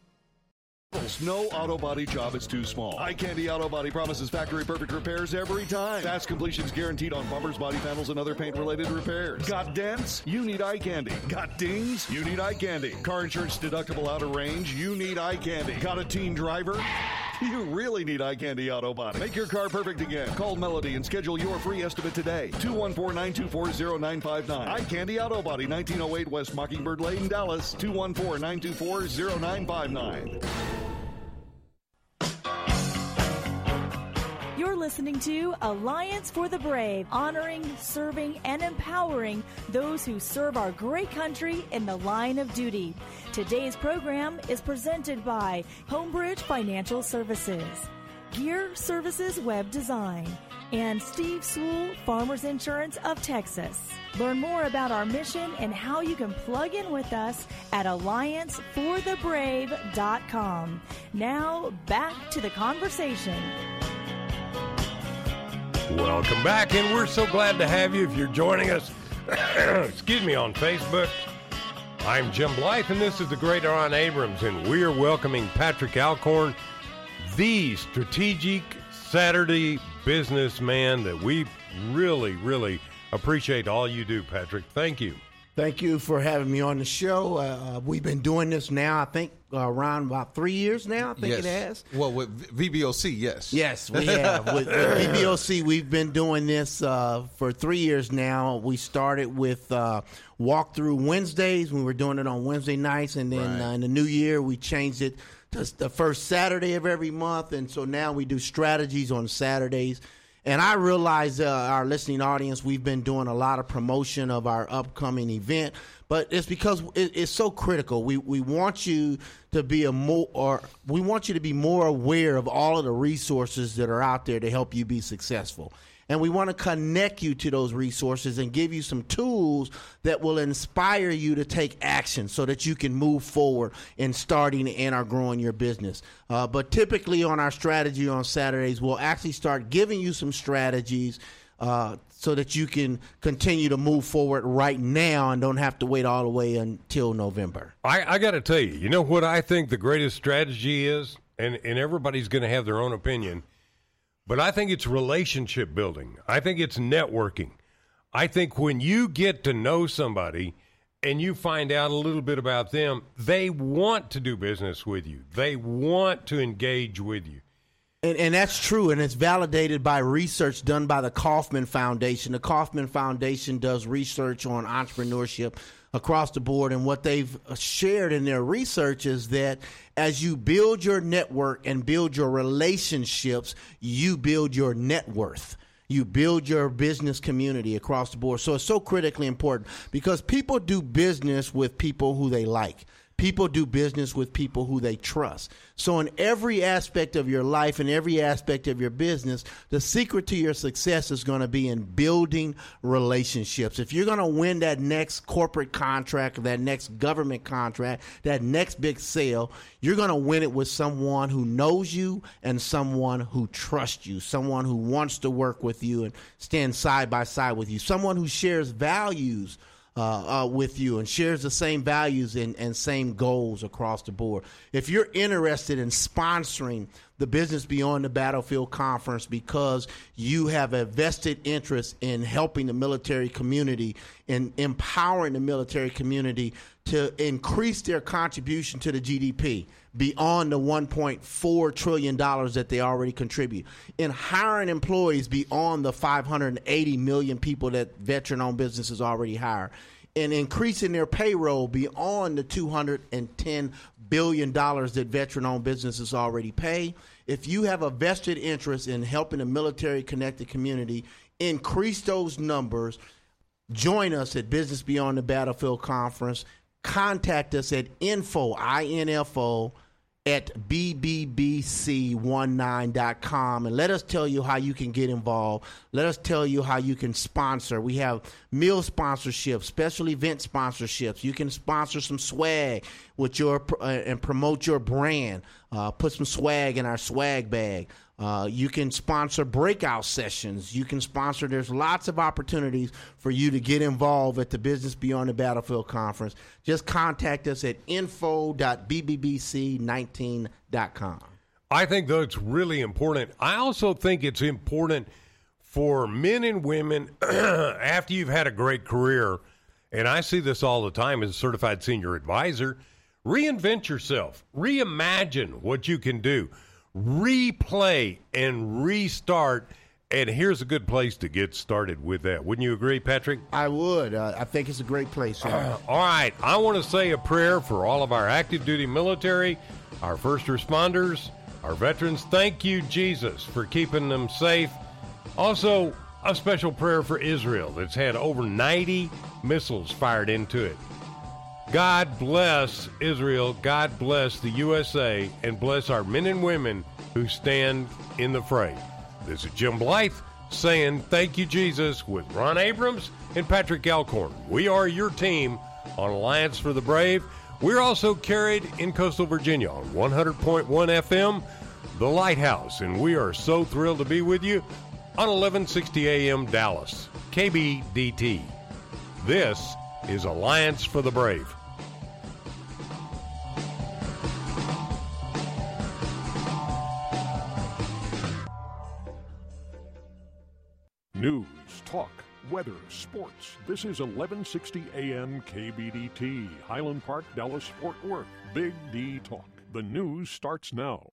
[SPEAKER 8] No auto body job is too small. Eye Candy Auto Body promises factory perfect repairs every time. Fast completions guaranteed on bumpers, body panels, and other paint related repairs. Got dents? You need Eye Candy. Got dings? You need Eye Candy. Car insurance deductible out of range? You need Eye Candy. Got a teen driver? You really need Eye Candy Auto Body. Make your car perfect again. Call Melody and schedule your free estimate today. two one four, nine two four, zero nine five nine. Eye Candy Auto Body, nineteen oh eight West Mockingbird Lane, Dallas. two one four, nine two four, zero nine five nine.
[SPEAKER 1] You're listening to Alliance for the Brave, honoring, serving, and empowering those who serve our great country in the line of duty. Today's program is presented by Homebridge Financial Services, Gear Services Web Design, and Steve Sewell, Farmers Insurance of Texas. Learn more about our mission and how you can plug in with us at alliance for the brave dot com. Now, back to the conversation.
[SPEAKER 2] Welcome back, and we're so glad to have you. If you're joining us, excuse me, on Facebook, I'm Jim Blythe, and this is the great Ron Abrams, and we are welcoming Patrick Alcorn, the strategic Saturday businessman that we really, really appreciate all you do, Patrick. Thank you.
[SPEAKER 4] Thank you for having me on the show. Uh, we've been doing this now, I think, uh, around about three years now, I think
[SPEAKER 3] yes.
[SPEAKER 4] it has.
[SPEAKER 3] Well, with V B O C, yes.
[SPEAKER 4] Yes, we have. With, with V B O C, we've been doing this uh, for three years now. We started with uh, walkthrough Wednesdays. We were doing it on Wednesday nights, and then
[SPEAKER 3] Right.
[SPEAKER 4] uh, in the new year, we changed it to the first Saturday of every month, and so now we do strategies on Saturdays. And I realize, uh, our listening audience, we've been doing a lot of promotion of our upcoming event, but it's because it, it's so critical. We we want you to be a more, or we want you to be more aware of all of the resources that are out there to help you be successful. And we want to connect you to those resources and give you some tools that will inspire you to take action so that you can move forward in starting and or growing your business. Uh, but typically on our strategy on Saturdays, we'll actually start giving you some strategies uh, so that you can continue to move forward right now and don't have to wait all the way until November.
[SPEAKER 2] I, I got to tell you, you know what I think the greatest strategy is? And, and everybody's going to have their own opinion. But I think it's relationship building. I think it's networking. I think when you get to know somebody and you find out a little bit about them, they want to do business with you. They want to engage with you.
[SPEAKER 4] And, and that's true, and it's validated by research done by the Kauffman Foundation. The Kauffman Foundation does research on entrepreneurship across the board, and what they've shared in their research is that as you build your network and build your relationships, you build your net worth. You build your business community across the board. So it's so critically important because people do business with people who they like. People do business with people who they trust. So in every aspect of your life and every aspect of your business, the secret to your success is going to be in building relationships. If you're going to win that next corporate contract, that next government contract, that next big sale, you're going to win it with someone who knows you and someone who trusts you, someone who wants to work with you and stand side by side with you, someone who shares values Uh, uh, with you and shares the same values and, and same goals across the board. If you're interested in sponsoring the Business Beyond the Battlefield Conference because you have a vested interest in helping the military community and empowering the military community to increase their contribution to the G D P beyond the one point four trillion dollars that they already contribute, in hiring employees beyond the five hundred eighty million people that veteran-owned businesses already hire, and increasing their payroll beyond the two hundred ten billion dollars that veteran-owned businesses already pay. If you have a vested interest in helping the military-connected community increase those numbers, join us at Business Beyond the Battlefield Conference. Contact us at info, I N F O, at B B B C nineteen dot com and let us tell you how you can get involved. Let us tell you how you can sponsor. We have meal sponsorships, special event sponsorships. You can sponsor some swag with your uh, and promote your brand. Uh, put some swag in our swag bag. Uh, you can sponsor breakout sessions. You can sponsor. There's lots of opportunities for you to get involved at the Business Beyond the Battlefield Conference. Just contact us at info dot B B B C nineteen dot com.
[SPEAKER 2] I think that's really important. I also think it's important for men and women after you've had a great career, and I see this all the time as a certified senior advisor, reinvent yourself. Reimagine what you can do. Replay and restart, and here's a good place to get started with that. Wouldn't you agree, Patrick?
[SPEAKER 4] I would. Uh, I think it's a great place.
[SPEAKER 2] Uh, all right. I want to say a prayer for all of our active duty military, our first responders, our veterans. Thank you, Jesus, for keeping them safe. Also, a special prayer for Israel that's had over ninety missiles fired into it. God bless Israel, God bless the U S A, and bless our men and women who stand in the fray. This is Jim Blythe saying thank you, Jesus, with Ron Abrams and Patrick Alcorn. We are your team on Alliance for the Brave. We're also carried in coastal Virginia on one hundred point one F M, The Lighthouse, and we are so thrilled to be with you on eleven sixty A M Dallas, K B D T. This is Alliance for the Brave.
[SPEAKER 8] News, talk,
[SPEAKER 21] weather, sports. This is eleven sixty A M K B D T, Highland Park, Dallas, Fort Worth. Big D Talk. The news starts now.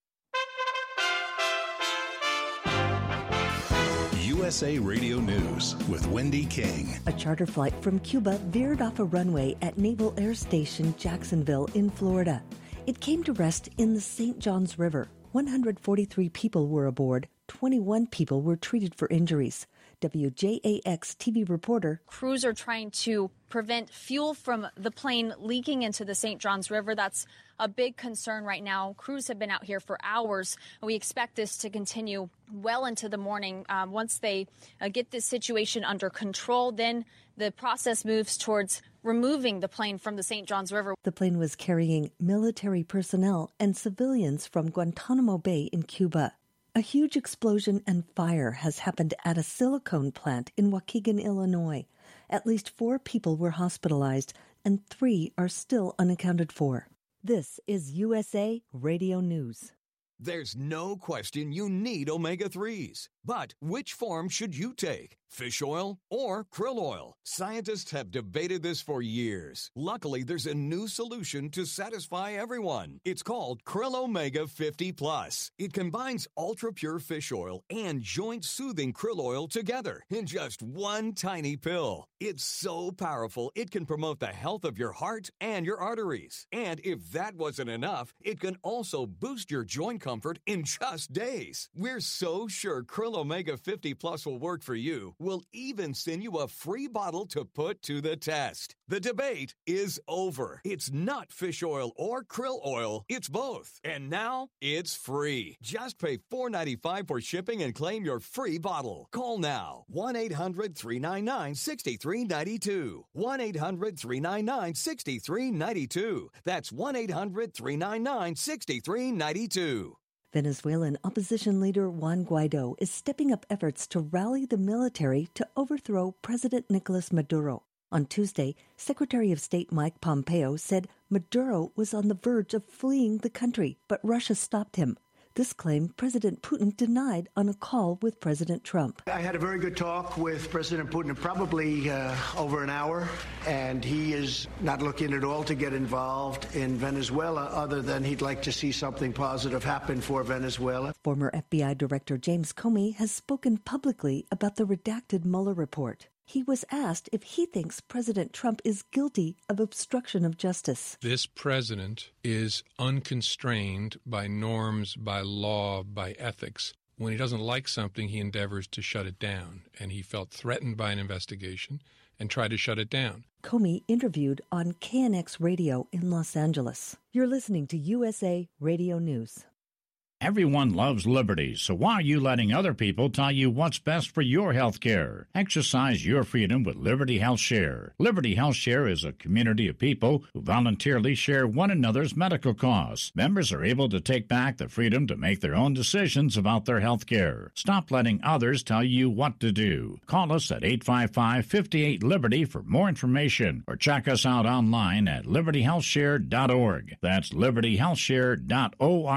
[SPEAKER 10] U S A Radio News with Wendy King.
[SPEAKER 11] A charter flight from Cuba veered off a runway at Naval Air Station Jacksonville in Florida. It came to rest in the Saint Johns River. one hundred forty-three people were aboard. twenty-one people were treated for injuries. W J A X T V reporter.
[SPEAKER 22] Crews are trying to prevent fuel from the plane leaking into the Saint Johns River. That's a big concern right now. Crews have been out here for hours, and we expect this to continue well into the morning. Um, once they uh, get this situation under control, then the process moves towards removing the plane from the Saint Johns River.
[SPEAKER 11] The plane was carrying military personnel and civilians from Guantanamo Bay in Cuba. A huge explosion and fire has happened at a silicone plant in Waukegan, Illinois. At least four people were hospitalized, and three are still unaccounted for. This is U S A Radio News.
[SPEAKER 23] There's no question you need omega threes. But which form should you take? Fish oil or krill oil? Scientists have debated this for years. Luckily, there's a new solution to satisfy everyone. It's called Krill Omega fifty plus. It combines ultra-pure fish oil and joint-soothing krill oil together in just one tiny pill. It's so powerful, it can promote the health of your heart and your arteries. And if that wasn't enough, it can also boost your joint comfort in just days. We're so sure Krill Omega fifty plus will work for you. We'll even send you a free bottle to put to the test. The debate is over. It's not fish oil or krill oil. It's both. And now it's free. Just pay four dollars and ninety-five cents for shipping and claim your free bottle. Call now. one eight hundred three nine nine six three nine two. one eight hundred three nine nine six three nine two. That's one eight hundred three nine nine six three nine two.
[SPEAKER 11] Venezuelan opposition leader Juan Guaido is stepping up efforts to rally the military to overthrow President Nicolas Maduro. On Tuesday, Secretary of State Mike Pompeo said Maduro was on the verge of fleeing the country, but Russia stopped him. This claim President Putin denied on a call with President Trump.
[SPEAKER 24] I had a very good talk with President Putin, probably uh, over an hour, and he is not looking at all to get involved in Venezuela other than he'd like to see something positive happen for Venezuela.
[SPEAKER 11] Former F B I Director James Comey has spoken publicly about the redacted Mueller report. He was asked if he thinks President Trump is guilty of obstruction of justice.
[SPEAKER 25] This president is unconstrained by norms, by law, by ethics. When he doesn't like something, he endeavors to shut it down. And he felt threatened by an investigation and tried to shut it down.
[SPEAKER 11] Comey interviewed on K N X Radio in Los Angeles. You're listening to U S A Radio News.
[SPEAKER 17] Everyone loves liberty, so why are you letting other people tell you what's best for your health care? Exercise your freedom with Liberty Health Share. Liberty Health Share is a community of people who voluntarily share one another's medical costs. Members are able to take back the freedom to make their own decisions about their health care. Stop letting others tell you what to do. Call us at eight five five, five eight, Liberty for more information, or check us out online at liberty health share dot org. That's liberty health share dot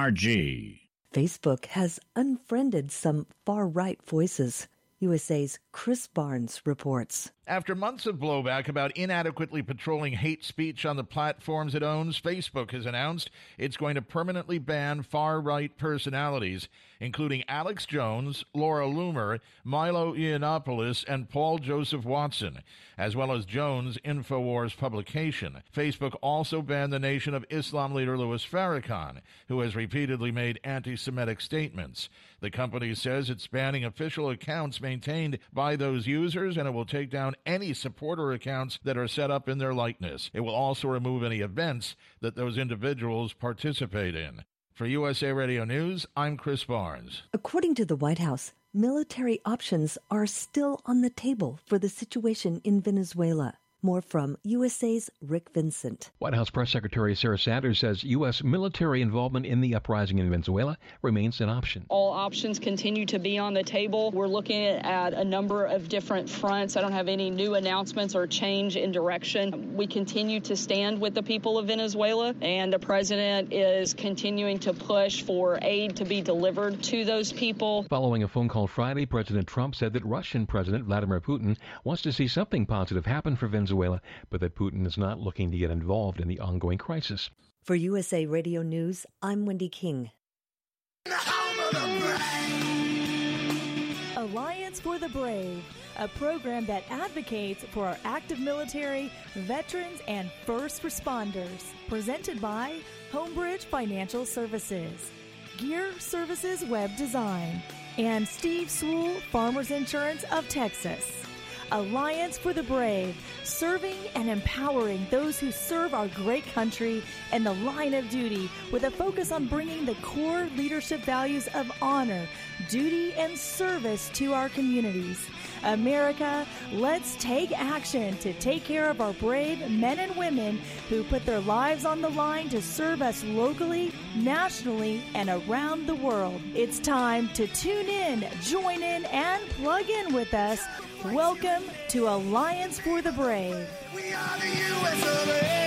[SPEAKER 17] org.
[SPEAKER 11] Facebook has unfriended some far-right voices. U S A's Chris Barnes reports.
[SPEAKER 26] After months of blowback about inadequately patrolling hate speech on the platforms it owns, Facebook has announced it's going to permanently ban far-right personalities, including Alex Jones, Laura Loomer, Milo Yiannopoulos, and Paul Joseph Watson, as well as Jones' InfoWars publication. Facebook also banned the Nation of Islam leader Louis Farrakhan, who has repeatedly made anti-Semitic statements. The company says it's banning official accounts maintained by those users, and it will take down any supporter accounts that are set up in their likeness. It will also remove any events that those individuals participate in. For U S A Radio News, I'm Chris Barnes.
[SPEAKER 11] According to the White House, military options are still on the table for the situation in Venezuela. More from U S A's Rick Vincent.
[SPEAKER 6] White House Press Secretary Sarah Sanders says U S military involvement in the uprising in Venezuela remains an option.
[SPEAKER 7] All options continue to be on the table. We're looking at a number of different fronts. I don't have any new announcements or change in direction. We continue to stand with the people of Venezuela, and the president is continuing to push for aid to be delivered to those people.
[SPEAKER 6] Following a phone call Friday, President Trump said that Russian President Vladimir Putin wants to see something positive happen for Venezuela. Venezuela, but that Putin is not looking to get involved in the ongoing crisis.
[SPEAKER 11] For U S A Radio News, I'm Wendy King.
[SPEAKER 1] Alliance for the Brave, a program that advocates for our active military, veterans, and first responders. Presented by Homebridge Financial Services, Gear Services Web Design, and Steve Sewell, Farmers Insurance of Texas. Alliance for the Brave, serving and empowering those who serve our great country in the line of duty with a focus on bringing the core leadership values of honor, duty, and service to our communities. America, let's take action to take care of our brave men and women who put their lives on the line to serve us locally, nationally, and around the world. It's time to tune in, join in, and plug in with us. Welcome to Alliance for the Brave.
[SPEAKER 2] We are the U S of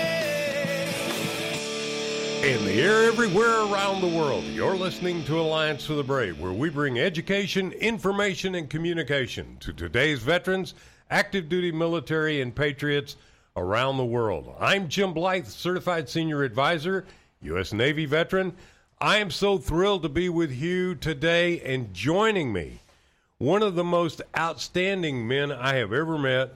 [SPEAKER 2] A. In the air everywhere around the world, you're listening to Alliance for the Brave, where we bring education, information, and communication to today's veterans, active duty military, and patriots around the world. I'm Jim Blythe, Certified Senior Advisor, U S Navy veteran. I am so thrilled to be with you today, and joining me, one of the most outstanding men I have ever met,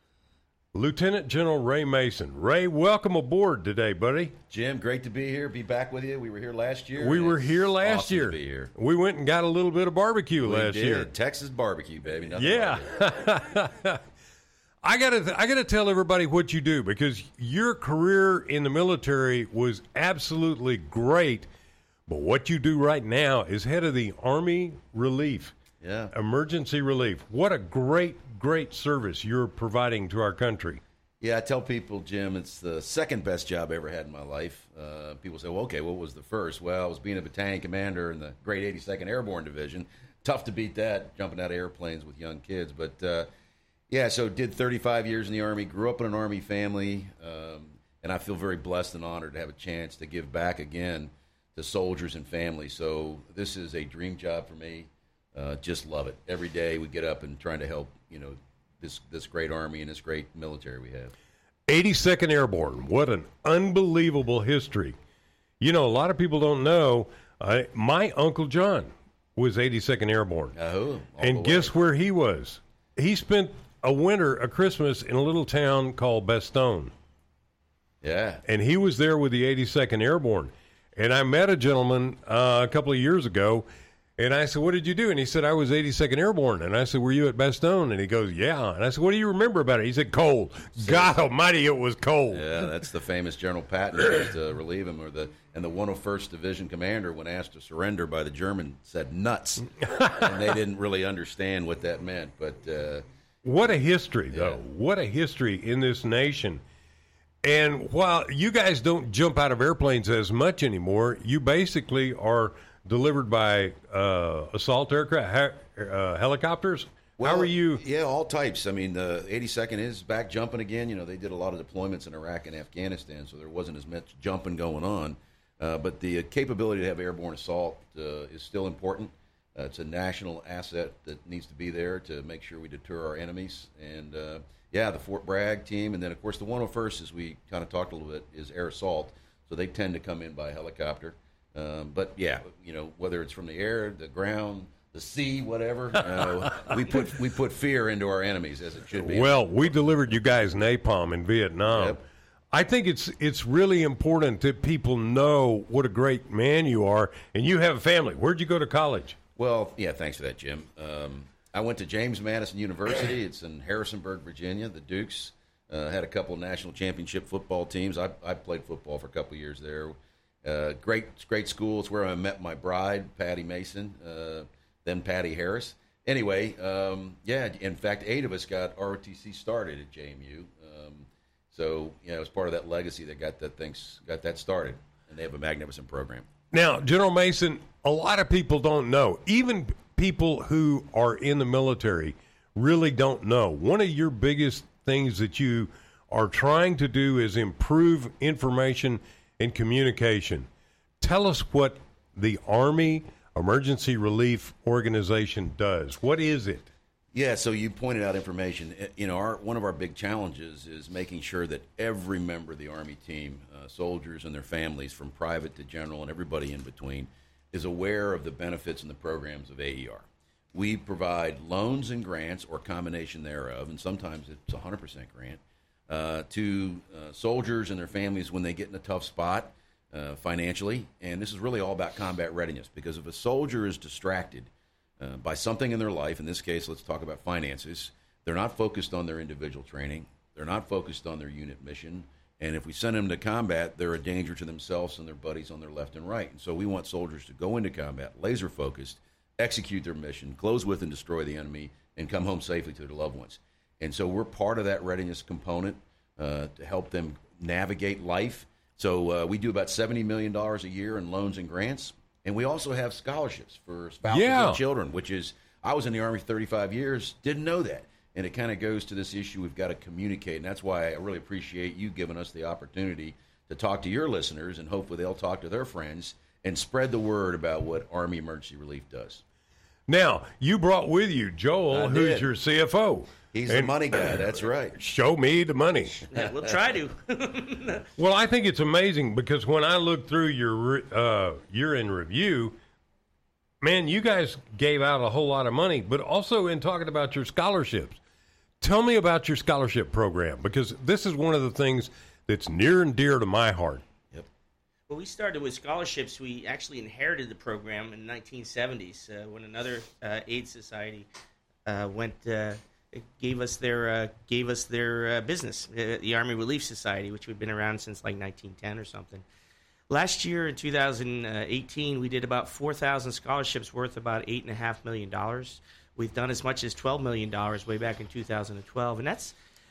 [SPEAKER 2] Lieutenant General Ray Mason. Ray, welcome aboard today, buddy.
[SPEAKER 12] Jim, great to be here, be back with you. We were here last year.
[SPEAKER 2] We were here last
[SPEAKER 12] awesome
[SPEAKER 2] year.
[SPEAKER 12] To be here.
[SPEAKER 2] We went and got a little bit of barbecue
[SPEAKER 12] we
[SPEAKER 2] last
[SPEAKER 12] did.
[SPEAKER 2] year.
[SPEAKER 12] Texas barbecue, baby. Nothing
[SPEAKER 2] yeah.
[SPEAKER 12] like
[SPEAKER 2] I gotta, I gotta tell everybody what you do, because your career in the military was absolutely great. But what you do right now is head of the Army Relief.
[SPEAKER 12] Yeah.
[SPEAKER 2] Emergency relief. What a great, great service you're providing to our country.
[SPEAKER 12] Yeah, I tell people, Jim, it's the second best job I ever had in my life. Uh, people say, well, okay, what was the first? Well, I was being a battalion commander in the Great eighty-second Airborne Division. Tough to beat that, jumping out of airplanes with young kids. But, uh, yeah, so did thirty-five years in the Army, grew up in an Army family, um, and I feel very blessed and honored to have a chance to give back again to soldiers and families. So this is a dream job for me. Uh, just love it. Every day we get up and trying to help, you know, this this great Army and this great military we have.
[SPEAKER 2] eighty-second Airborne. What an unbelievable history. You know, a lot of people don't know, uh, my Uncle John was eighty-second Airborne.
[SPEAKER 12] Oh,
[SPEAKER 2] and guess where he was? He spent a winter, a Christmas, in a little town called Bastogne.
[SPEAKER 12] Yeah.
[SPEAKER 2] And he was there with the eighty-second Airborne. And I met a gentleman uh, a couple of years ago, and I said, what did you do? And he said, I was eighty-second Airborne. And I said, were you at Bastogne? And he goes, yeah. And I said, what do you remember about it? He said, cold. God almighty, it was cold.
[SPEAKER 12] Yeah, that's the famous General Patton used to relieve him. Or the And the one oh first Division commander, when asked to surrender by the German, said nuts. And they didn't really understand what that meant. But uh,
[SPEAKER 2] what a history, though.
[SPEAKER 12] Yeah.
[SPEAKER 2] What a history in this nation. And while you guys don't jump out of airplanes as much anymore, you basically are delivered by uh, assault aircraft, uh, helicopters.
[SPEAKER 12] Well,
[SPEAKER 2] How are you?
[SPEAKER 12] Yeah, all types. I mean, the eighty-second is back jumping again. You know, they did a lot of deployments in Iraq and Afghanistan, so there wasn't as much jumping going on. Uh, but the uh, capability to have airborne assault uh, is still important. Uh, it's a national asset that needs to be there to make sure we deter our enemies. And, uh, yeah, the Fort Bragg team. And then, of course, the one oh first, as we kind of talked a little bit, is air assault. So they tend to come in by helicopter. Um, but, yeah, you know, whether it's from the air, the ground, the sea, whatever, uh, we put we put fear into our enemies, as it should be.
[SPEAKER 2] Well, we delivered you guys napalm in Vietnam.
[SPEAKER 12] Yep.
[SPEAKER 2] I think it's it's really important that people know what a great man you are, and you have a family. Where'd you go to college?
[SPEAKER 12] Well, yeah, thanks for that, Jim. Um, I went to James Madison University. It's in Harrisonburg, Virginia. The Dukes uh, had a couple of national championship football teams. I, I played football for a couple of years there. Uh, great, great school. It's where I met my bride, Patty Mason, uh, then Patty Harris. anyway, um, yeah, in fact, eight of us got R O T C started at J M U. Um, so, you know, it was part of that legacy that got that things got that started, and they have a magnificent program.
[SPEAKER 2] Now, General Mason, a lot of people don't know. Even people who are in the military really don't know. One of your biggest things that you are trying to do is improve information and communication. Tell us what the Army Emergency Relief Organization does. What is it?
[SPEAKER 12] Yeah, so you pointed out information. You know, our, one of our big challenges is making sure that every member of the Army team, uh, soldiers and their families, from private to general and everybody in between, is aware of the benefits and the programs of A E R. We provide loans and grants, or combination thereof, and sometimes it's one hundred percent grant, uh, to uh, soldiers and their families when they get in a tough spot uh, financially. And this is really all about combat readiness, because if a soldier is distracted uh, by something in their life, in this case, let's talk about finances, they're not focused on their individual training, they're not focused on their unit mission, and if we send them to combat, they're a danger to themselves and their buddies on their left and right. And so we want soldiers to go into combat laser focused, execute their mission, close with and destroy the enemy, and come home safely to their loved ones. And so we're part of that readiness component uh, to help them navigate life. So uh, we do about seventy million dollars a year in loans and grants. And we also have scholarships for spouses
[SPEAKER 2] yeah.
[SPEAKER 12] and children, which is, I was in the Army thirty-five years, didn't know that. And it kind of goes to this issue we've got to communicate. And that's why I really appreciate you giving us the opportunity to talk to your listeners, and hopefully they'll talk to their friends and spread the word about what Army Emergency Relief does.
[SPEAKER 2] Now, you brought with you Joel,
[SPEAKER 12] I
[SPEAKER 2] who's
[SPEAKER 12] did.
[SPEAKER 2] your C F O.
[SPEAKER 12] He's
[SPEAKER 2] And
[SPEAKER 12] the money guy, that's right.
[SPEAKER 2] Show me the money.
[SPEAKER 5] Yeah, we'll try to.
[SPEAKER 2] Well, I think it's amazing because when I look through your uh, year in review, man, you guys gave out a whole lot of money, but also in talking about your scholarships. Tell me about your scholarship program, because this is one of the things that's near and dear to my heart.
[SPEAKER 5] Well, we started with scholarships. We actually inherited the program in the nineteen seventies uh, when another uh, aid society uh, went uh, gave us their uh, gave us their uh, business, uh, the Army Relief Society, which we've been around since like nineteen ten or something. Last year in two thousand eighteen, we did about four thousand scholarships worth about eight and a half million dollars. We've done as much as twelve million dollars way back in two thousand twelve, and that's.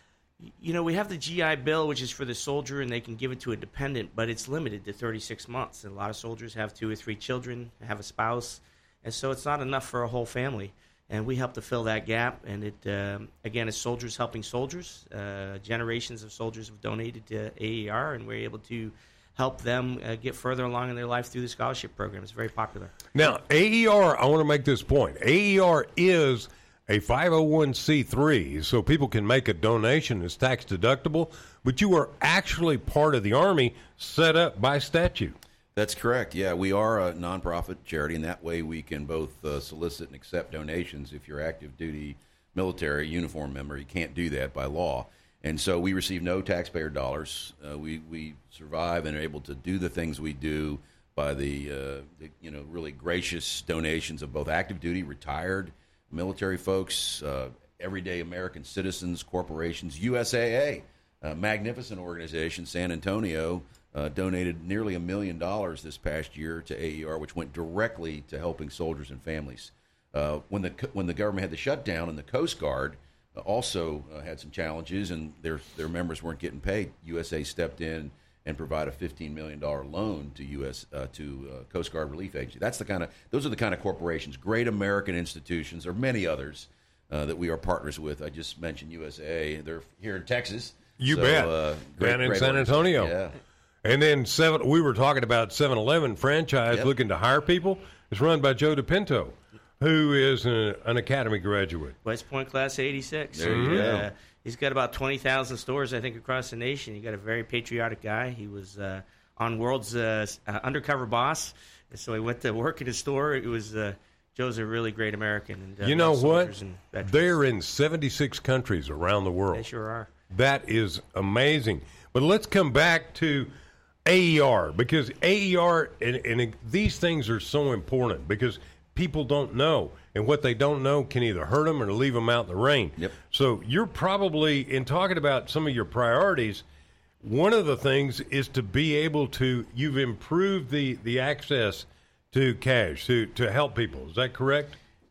[SPEAKER 5] You know, we have the G I Bill, which is for the soldier, and they can give it to a dependent, but it's limited to thirty-six months. And a lot of soldiers have two or three children, have a spouse, and so it's not enough for a whole family. And we help to fill that gap. And it, um, again, is soldiers helping soldiers. Uh, generations of soldiers have donated to A E R, and we're able to help them uh, get further along in their life through the scholarship program. It's very popular.
[SPEAKER 2] Now, A E R, I want to make this point. A E R is a five oh one c three, so people can make a donation. It's tax deductible, but you are actually part of the Army set up by statute.
[SPEAKER 12] That's correct. Yeah, we are a nonprofit charity, and that way we can both uh, solicit and accept donations. If you're active duty military uniform member, you can't do that by law. And so we receive no taxpayer dollars. Uh, we, we survive and are able to do the things we do by the, uh, the you know really gracious donations of both active duty, retired military folks, uh, everyday American citizens, corporations. U S A A, a magnificent organization, San Antonio, uh, donated nearly a million dollars this past year to A E R, which went directly to helping soldiers and families. Uh, when the when the government had the shutdown, and the Coast Guard uh, also uh, had some challenges, and their their members weren't getting paid, U S A stepped in and provide a fifteen million dollars loan to U S uh, to uh, Coast Guard Relief Agency. That's the kind of those are the kind of corporations, great American institutions. There are many others uh, that we are partners with. I just mentioned U S A A. They're here in Texas.
[SPEAKER 2] You
[SPEAKER 12] so,
[SPEAKER 2] bet.
[SPEAKER 12] Uh, great,
[SPEAKER 2] Down in
[SPEAKER 12] great
[SPEAKER 2] San Antonio.
[SPEAKER 12] Yeah.
[SPEAKER 2] And then seven. We were talking about seven eleven franchise
[SPEAKER 12] Yep.
[SPEAKER 2] looking to hire people. It's run by Joe DePinto, who is an, an Academy graduate.
[SPEAKER 5] West Point Class eighty-six.
[SPEAKER 2] There you
[SPEAKER 5] uh,
[SPEAKER 2] go.
[SPEAKER 5] He's got about twenty thousand stores, I think, across the nation. He's got a very patriotic guy. He was uh, on World's uh, uh, Undercover Boss, and so he went to work in his store. It was uh, Joe's a really great American. And, uh,
[SPEAKER 2] You know what?
[SPEAKER 5] soldiers and veterans.
[SPEAKER 2] They're in seventy-six countries around the world.
[SPEAKER 5] They sure are.
[SPEAKER 2] That is amazing. But let's come back to A E R, because A E R, and, and these things are so important because people don't know. And what they don't know can either hurt them or leave them out in the rain.
[SPEAKER 12] Yep.
[SPEAKER 2] So you're probably, in talking about some of your priorities, one of the things is to be able to, you've improved the, the access to cash to, to help people. Is that correct?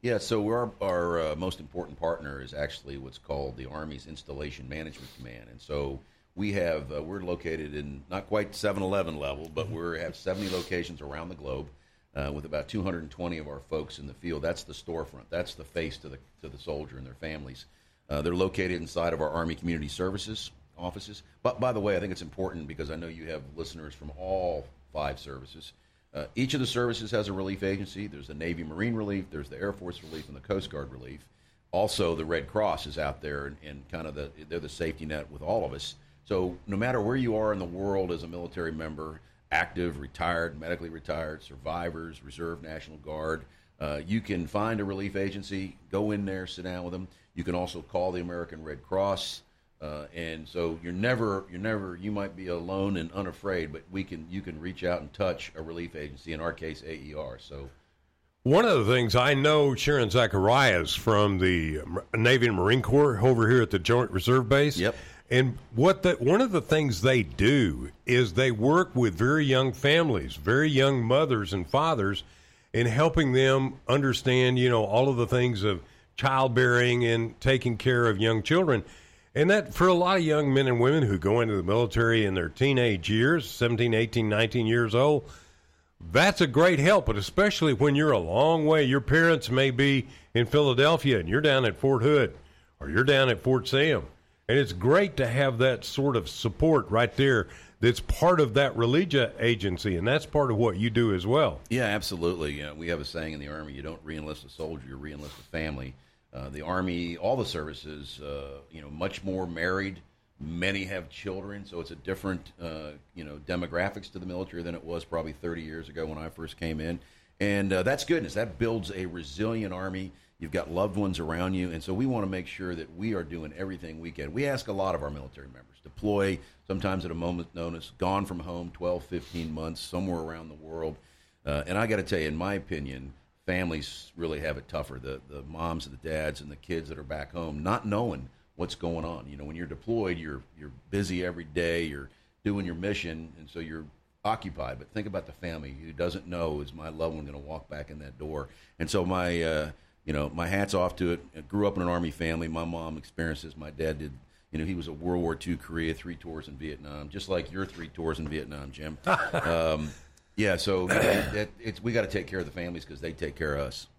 [SPEAKER 12] Yeah, so our, our uh, most important partner is actually what's called the Army's Installation Management Command. And so we have, uh, we're located in not quite seven eleven level, but we have seventy locations around the globe uh, with about two hundred twenty of our folks in the field. That's the storefront. That's the face to the, to the soldier and their families. Uh, they're located inside of our Army Community Services offices. But by the way, I think it's important because I know you have listeners from all five services. Uh, each of the services has a relief agency. There's the Navy Marine Relief, there's the Air Force Relief, and the Coast Guard Relief. Also, the Red Cross is out there, and, and kind of the they're the safety net with all of us. So no matter where you are in the world as a military member, active, retired, medically retired, survivors, Reserve, National Guard, uh, you can find a relief agency, go in there, sit down with them. You can also call the American Red Cross. Uh, and so you're never, you're never, you might be alone and unafraid, but we can, you can reach out and touch a relief agency, in our case, A E R. So
[SPEAKER 2] one of the things I know Sharon Zacharias from the Navy and Marine Corps over here at the Joint Reserve Base.
[SPEAKER 12] Yep.
[SPEAKER 2] And what the, one of the things they do is they work with very young families, very young mothers and fathers, in helping them understand, you know, all of the things of childbearing and taking care of young children. And that, for a lot of young men and women who go into the military in their teenage years, seventeen, eighteen, nineteen years old, that's a great help. But especially when you're a long way, your parents may be in Philadelphia and you're down at Fort Hood or you're down at Fort Sam. And it's great to have that sort of support right there that's part of that relief agency, and that's part of what you do as well.
[SPEAKER 12] Yeah, absolutely. You know, we have a saying in the Army, you don't re-enlist a soldier, you re-enlist a family. Uh, the Army, all the services, uh, you know, much more married. Many have children, so it's a different, uh, you know, demographics to the military than it was probably thirty years ago when I first came in. And uh, that's goodness. That builds a resilient Army. You've got loved ones around you, and so we want to make sure that we are doing everything we can. We ask a lot of our military members, deploy sometimes at a moment's notice, gone from home twelve, fifteen months, somewhere around the world. Uh, and I got to tell you, in my opinion, families really have it tougher. The the moms and the dads and the kids that are back home, not knowing what's going on. You know, when you're deployed, you're you're busy every day, you're doing your mission, and so you're occupied. But think about the family who doesn't know, is my loved one going to walk back in that door? And so my, uh, you know, my hat's off to it. I grew up in an Army family. My mom experienced this. My dad did. You know, he was a World War Two Korea, three tours in Vietnam, just like your three tours in Vietnam, Jim. um, yeah, so it, it's we got to take care of the families because they take care of us.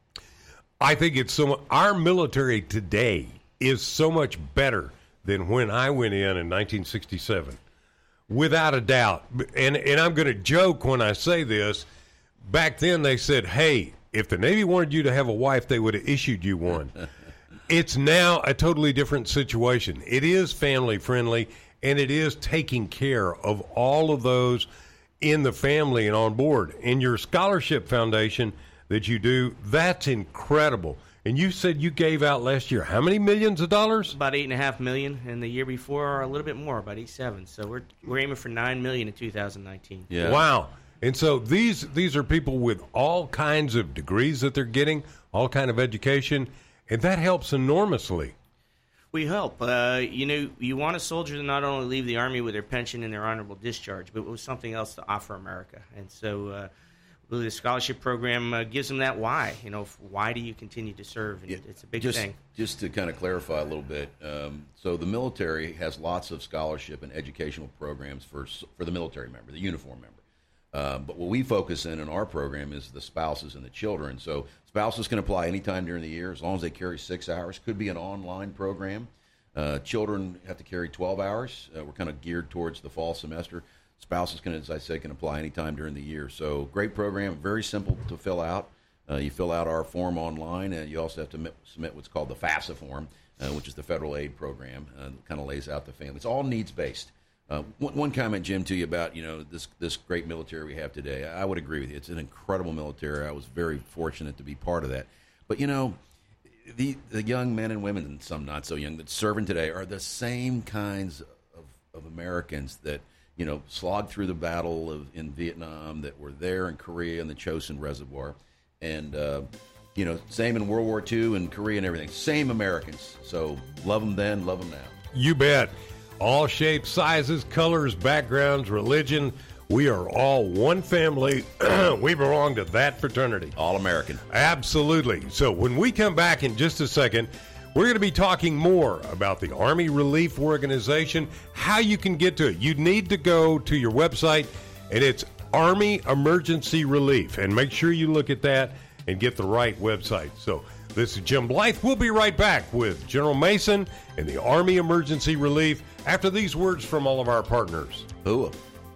[SPEAKER 2] I think it's so. Our military today is so much better than when I went in in nineteen sixty-seven, without a doubt. And and I'm going to joke when I say this. Back then they said, hey, if the Navy wanted you to have a wife, they would have issued you one. It's now a totally different situation. It is family friendly, and it is taking care of all of those in the family and on board. And your scholarship foundation that you do, that's incredible. And you said you gave out last year how many millions of dollars?
[SPEAKER 5] About eight and a half million, and the year before a little bit more, about eight seven. So we're we're aiming for nine million in two thousand nineteen.
[SPEAKER 2] Yeah. Wow. And so these these are people with all kinds of degrees that they're getting, all kind of education, and that helps enormously.
[SPEAKER 5] We help. Uh, you know, you want a soldier to not only leave the Army with their pension and their honorable discharge, but with something else to offer America. And so uh, really the scholarship program uh, gives them that why. You know, why do you continue to serve? And yeah, it's a big
[SPEAKER 12] just,
[SPEAKER 5] thing.
[SPEAKER 12] Just to kind of clarify a little bit, um, so the military has lots of scholarship and educational programs for for the military member, the uniform member. Um, but what we focus in in our program is the spouses and the children. So spouses can apply anytime during the year as long as they carry six hours. Could be an online program. Uh, children have to carry twelve hours. Uh, we're kind of geared towards the fall semester. Spouses can, as I said, can apply anytime during the year. So great program, very simple to fill out. Uh, you fill out our form online, and you also have to submit what's called the FAFSA form, uh, which is the Federal Aid Program. Uh, kind of lays out the family. It's all needs-based. Uh, one, one comment, Jim, to you about, you know, this this great military we have today. I, I would agree with you. It's an incredible military. I was very fortunate to be part of that. But, you know, the the young men and women, and some not so young, that serving today are the same kinds of, of Americans that, you know, slogged through the battle of in Vietnam, that were there in Korea in the Chosin Reservoir. And, uh, you know, same in World War Two and Korea and everything. Same Americans. So love them then, love them now.
[SPEAKER 2] You bet. All shapes, sizes, colors, backgrounds, religion, We are all one family. We belong to that fraternity.
[SPEAKER 12] All American.
[SPEAKER 2] Absolutely. So when we come back in just a second, we're going to be talking more about the Army Relief Organization, how you can get to it. You need to go to your website, and it's Army Emergency Relief. And make sure you look at that and get the right website. So this is Jim Blythe. We'll be right back with General Mason and the Army Emergency Relief after these words from all of our partners.
[SPEAKER 12] Ooh.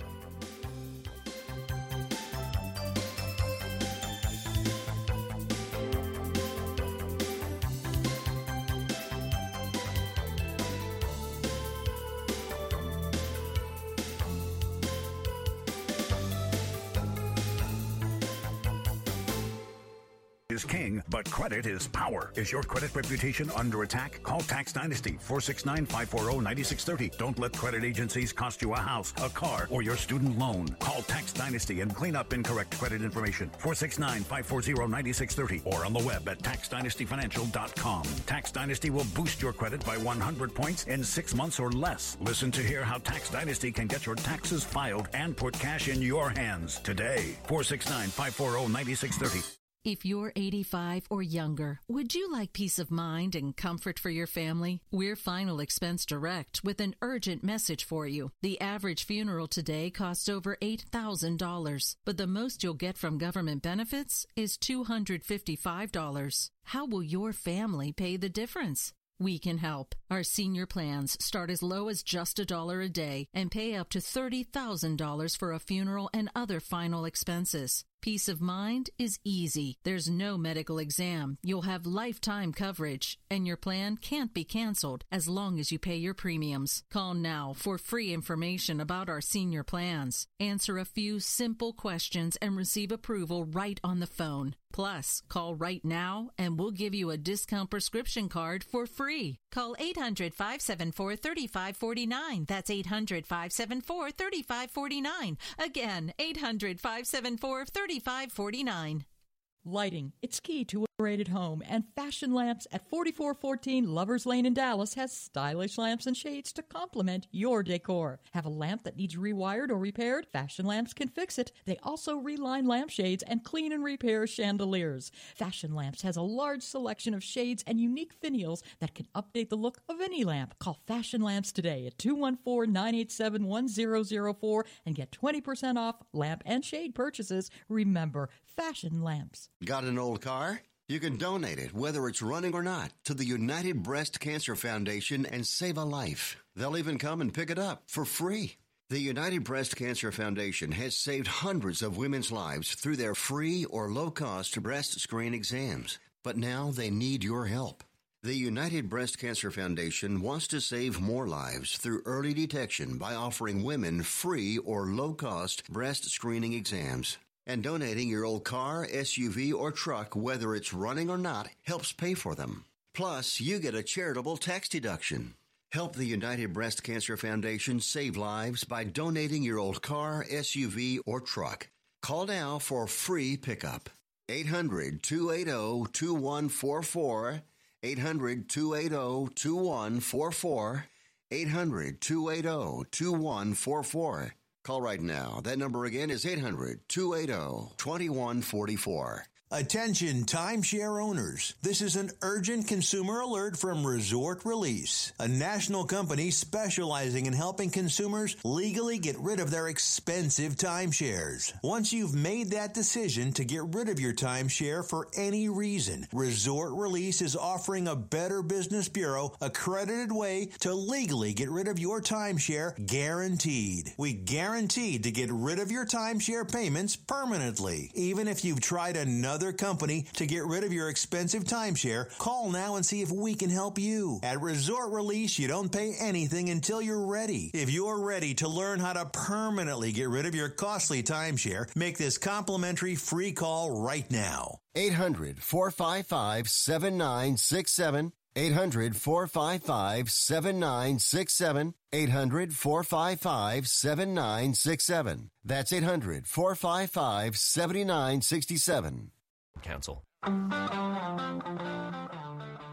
[SPEAKER 10] Is king, but credit is power. Is your credit reputation under attack? Call Tax Dynasty, four six nine, five four zero, nine six three zero. Don't let credit agencies cost you a house, a car, or your student loan. Call Tax Dynasty and clean up incorrect credit information. four six nine, five four zero, nine six three zero or on the web at tax dynasty financial dot com. Tax Dynasty will boost your credit by one hundred points in six months or less. Listen to hear how Tax Dynasty can get your taxes filed and put cash in your hands today. four six nine, five four zero, nine six three zero.
[SPEAKER 13] If you're eighty-five or younger, would you like peace of mind and comfort for your family? We're Final Expense Direct with an urgent message for you. The average funeral today costs over eight thousand dollars, but the most you'll get from government benefits is two hundred fifty-five dollars. How will your family pay the difference? We can help. Our senior plans start as low as just a dollar a day and pay up to thirty thousand dollars for a funeral and other final expenses. Peace of mind is easy. There's no medical exam. You'll have lifetime coverage, and your plan can't be canceled as long as you pay your premiums. Call now for free information about our senior plans. Answer a few simple questions and receive approval right on the phone. Plus, call right now and we'll give you a discount prescription card for free. Call eight hundred, five seven four, three five four nine. That's eight hundred, five seven four, three five four nine. Again, eight hundred, five seven four, three five four nine.
[SPEAKER 15] Lighting, it's key to a rated home, and Fashion Lamps at forty-four fourteen Lovers Lane in Dallas has stylish lamps and shades to complement your decor. Have a lamp that needs rewired or repaired? Fashion Lamps can fix it. They also reline lampshades and clean and repair chandeliers. Fashion Lamps has a large selection of shades and unique finials that can update the look of any lamp. Call Fashion Lamps today at two one four, nine eight seven, one zero zero four and get twenty percent off lamp and shade purchases. Remember, Fashion Lamps.
[SPEAKER 14] Got an old car? You can donate it, whether it's running or not, to the United Breast Cancer Foundation and save a life. They'll even come and pick it up for free. The United Breast Cancer Foundation has saved hundreds of women's lives through their free or low-cost breast screen exams. But now they need your help. The United Breast Cancer Foundation wants to save more lives through early detection by offering women free or low-cost breast screening exams. And donating your old car, S U V, or truck, whether it's running or not, helps pay for them. Plus, you get a charitable tax deduction. Help the United Breast Cancer Foundation save lives by donating your old car, S U V, or truck. Call now for free pickup. eight hundred, two eight zero, two one four four. eight hundred, two eight zero, two one four four. eight hundred, two eight zero, two one four four. Call right now. That number again is eight hundred, two eight zero, two one four four.
[SPEAKER 16] Attention timeshare owners. This is an urgent consumer alert from Resort Release, a national company specializing in helping consumers legally get rid of their expensive timeshares. Once you've made that decision to get rid of your timeshare for any reason, Resort Release is offering a Better Business Bureau accredited way to legally get rid of your timeshare, guaranteed. We guaranteed to get rid of your timeshare payments permanently. Even if you've tried another company to get rid of your expensive timeshare, call now and see if we can help you. At Resort Release, you don't pay anything until you're ready. If you're ready to learn how to permanently get rid of your costly timeshare, make this complimentary free call right now.
[SPEAKER 14] eight hundred, four five five, seven nine six seven. eight hundred, four five five, seven nine six seven. eight hundred, four five five, seven nine six seven. That's eight hundred, four five five, seven nine six seven.
[SPEAKER 18] Council.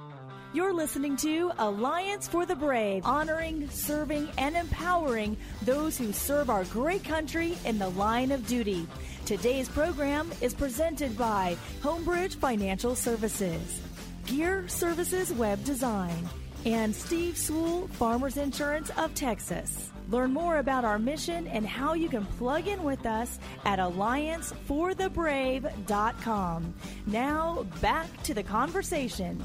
[SPEAKER 1] You're listening to Alliance for the Brave, honoring, serving, and empowering those who serve our great country in the line of duty. Today's program is presented by Homebridge Financial Services, Gear Services Web Design, and Steve Sewell, Farmers Insurance of Texas. Learn more about our mission and how you can plug in with us at alliance for the brave dot com. Now, back to the conversation.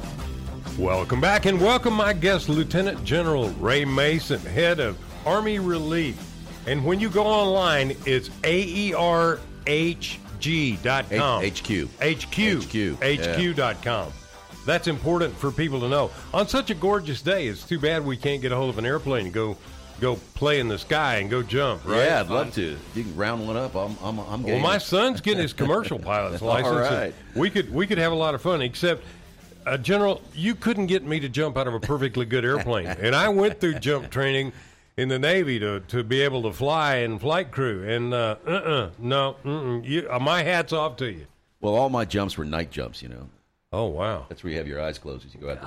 [SPEAKER 2] Welcome back, and welcome my guest, Lieutenant General Ray Mason, head of Army Relief. And when you go online, it's A E R H G dot com.
[SPEAKER 12] H Q.
[SPEAKER 2] H Q.
[SPEAKER 12] H Q.
[SPEAKER 2] H Q dot com. That's important for people to know. On such a gorgeous day, it's too bad we can't get a hold of an airplane and go go play in the sky and go jump, right?
[SPEAKER 12] Yeah, I'd love to. If you can round one up, I'm I'm I'm
[SPEAKER 2] Well,
[SPEAKER 12] game.
[SPEAKER 2] my son's getting his commercial pilot's license.
[SPEAKER 12] All
[SPEAKER 2] and
[SPEAKER 12] right.
[SPEAKER 2] We could we could have a lot of fun, except uh, General, you couldn't get me to jump out of a perfectly good airplane. And I went through jump training in the Navy to, to be able to fly in flight crew. And uh, uh-uh, no, mm-mm, you, uh, my hat's off to you.
[SPEAKER 12] Well, all my jumps were night jumps, you know.
[SPEAKER 2] Oh, wow.
[SPEAKER 12] That's where you have your eyes closed as you go out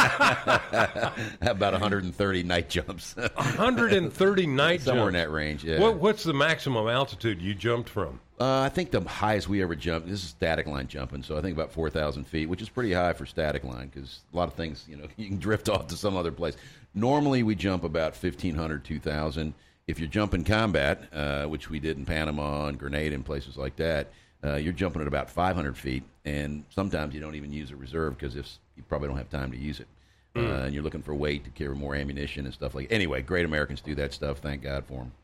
[SPEAKER 12] there. Have about one hundred thirty night jumps.
[SPEAKER 2] one hundred thirty night
[SPEAKER 12] Somewhere
[SPEAKER 2] jumps?
[SPEAKER 12] in that range, yeah.
[SPEAKER 2] What, what's the maximum altitude you jumped from?
[SPEAKER 12] Uh, I think the highest we ever jumped, this is static line jumping, so I think about four thousand feet, which is pretty high for static line because a lot of things, you know, you can drift off to some other place. Normally we jump about fifteen hundred, two thousand. If you're jumping combat, uh, which we did in Panama and Grenada and places like that, uh, you're jumping at about five hundred feet, and sometimes you don't even use a reserve because if you probably don't have time to use it. Mm. Uh, and you're looking for weight to carry more ammunition and stuff like that. Anyway, great Americans do that stuff. Thank God for them.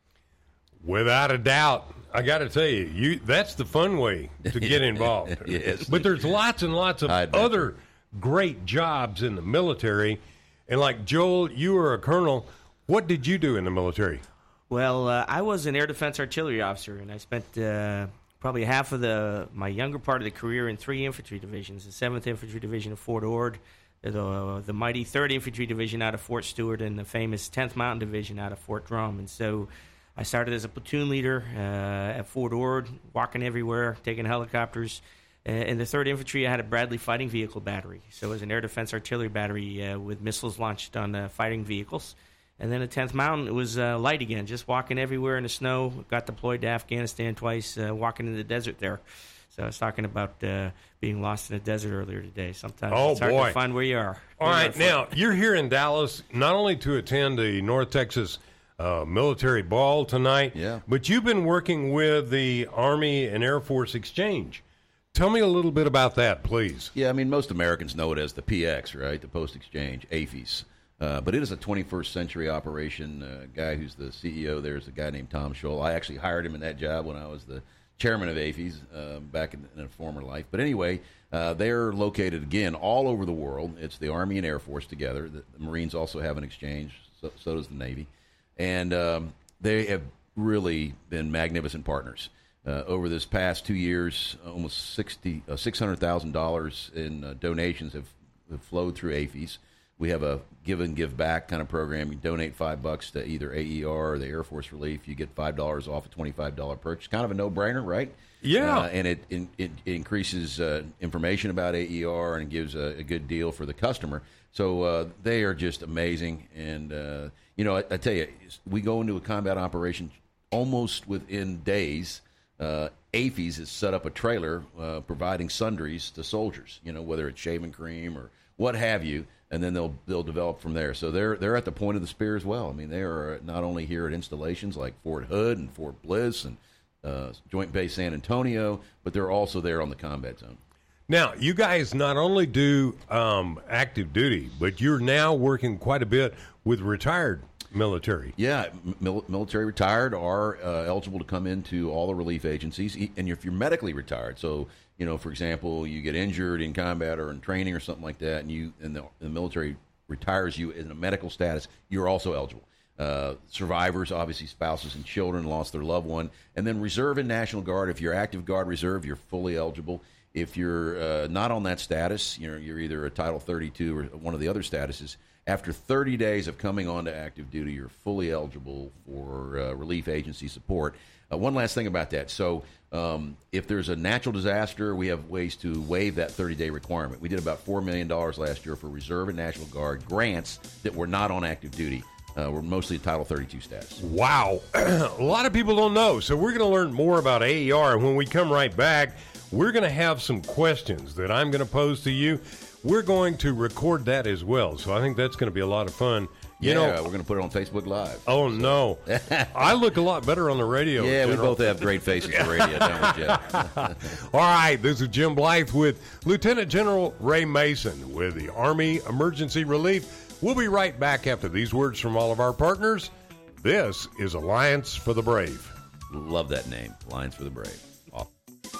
[SPEAKER 2] Without a doubt. I got to tell you, you that's the fun way to get involved.
[SPEAKER 12] Yes.
[SPEAKER 2] But there's lots and lots of other great jobs in the military. And like Joel, you were a colonel. What did you do in the military?
[SPEAKER 5] Well, uh, I was an air defense artillery officer, and I spent uh, probably half of the my younger part of the career in three infantry divisions: the seventh Infantry Division of Fort Ord, the, uh, the mighty third Infantry Division out of Fort Stewart, and the famous tenth Mountain Division out of Fort Drum. And so I started as a platoon leader uh, at Fort Ord, walking everywhere, taking helicopters. Uh, in the third Infantry, I had a Bradley Fighting Vehicle Battery. So it was an air defense artillery battery uh, with missiles launched on uh, fighting vehicles. And then at tenth Mountain, it was uh, light again, just walking everywhere in the snow. Got deployed to Afghanistan twice, uh, walking in the desert there. So I was talking about uh, being lost in the desert earlier today. Sometimes
[SPEAKER 2] oh,
[SPEAKER 5] it's hard
[SPEAKER 2] boy.
[SPEAKER 5] to find where you are.
[SPEAKER 2] All right, now, you're here in Dallas not only to attend the North Texas Uh, military ball tonight,
[SPEAKER 12] yeah.
[SPEAKER 2] but you've been working with the Army and Air Force Exchange. Tell me a little bit about that, please.
[SPEAKER 12] Yeah, I mean, most Americans know it as the P X, right, the Post Exchange, A F E S. Uh, but it is a twenty-first century operation. A uh, guy who's the C E O there is a guy named Tom Scholl. I actually hired him in that job when I was the chairman of A F E S uh, back in, in a former life. But anyway, uh, they're located, again, all over the world. It's the Army and Air Force together. The, the Marines also have an exchange, so, so does the Navy. And um, they have really been magnificent partners. Uh, over this past two years, almost sixty, uh, six hundred thousand dollars in uh, donations have, have flowed through A F E S. We have a give and give back kind of program. You donate five bucks to either A E R or the Air Force Relief. You get five dollars off a twenty-five dollars purchase. Kind of a no-brainer, right?
[SPEAKER 2] Yeah.
[SPEAKER 12] Uh, and it, it, it increases uh, information about A E R and gives a, a good deal for the customer. So uh, they are just amazing. And, uh, you know, I, I tell you, we go into a combat operation almost within days. Uh, A F E S has set up a trailer uh, providing sundries to soldiers, you know, whether it's shaving cream or what have you, and then they'll they'll develop from there. So they're they're at the point of the spear as well. I mean, they are not only here at installations like Fort Hood and Fort Bliss and uh, Joint Base San Antonio, but they're also there on the combat zone.
[SPEAKER 2] Now, you guys not only do um, active duty, but you're now working quite a bit with retired military.
[SPEAKER 12] Yeah, mil- military retired are uh, eligible to come into all the relief agencies, and if you're medically retired, so you know, for example, you get injured in combat or in training or something like that, and you and the, the military retires you in a medical status, you're also eligible. Uh, survivors, obviously spouses and children lost their loved one, and then reserve and National Guard. If you're active Guard reserve, you're fully eligible. If you're uh, not on that status, you know, you're either a Title thirty-two or one of the other statuses. After thirty days of coming on to active duty, you're fully eligible for uh, relief agency support. Uh, one last thing about that. So Um, if there's a natural disaster, we have ways to waive that thirty-day requirement. We did about four million dollars last year for Reserve and National Guard grants that were not on active duty. Uh, we're mostly Title thirty-two status.
[SPEAKER 2] Wow. A lot of people don't know. So we're going to learn more about A E R. And when we come right back, we're going to have some questions that I'm going to pose to you. We're going to record that as well. So I think that's going to be a lot of fun. You
[SPEAKER 12] yeah,
[SPEAKER 2] know,
[SPEAKER 12] we're going to put it on Facebook Live.
[SPEAKER 2] Oh, so. no. I look a lot better on the radio.
[SPEAKER 12] Yeah,
[SPEAKER 2] General.
[SPEAKER 12] we both have great faces for radio, don't we, Jeff?
[SPEAKER 2] All right, this is Jim Blythe with Lieutenant General Ray Mason with the Army Emergency Relief. We'll be right back after these words from all of our partners. This is Alliance for the Brave.
[SPEAKER 12] Love that name, Alliance for the Brave. Awesome.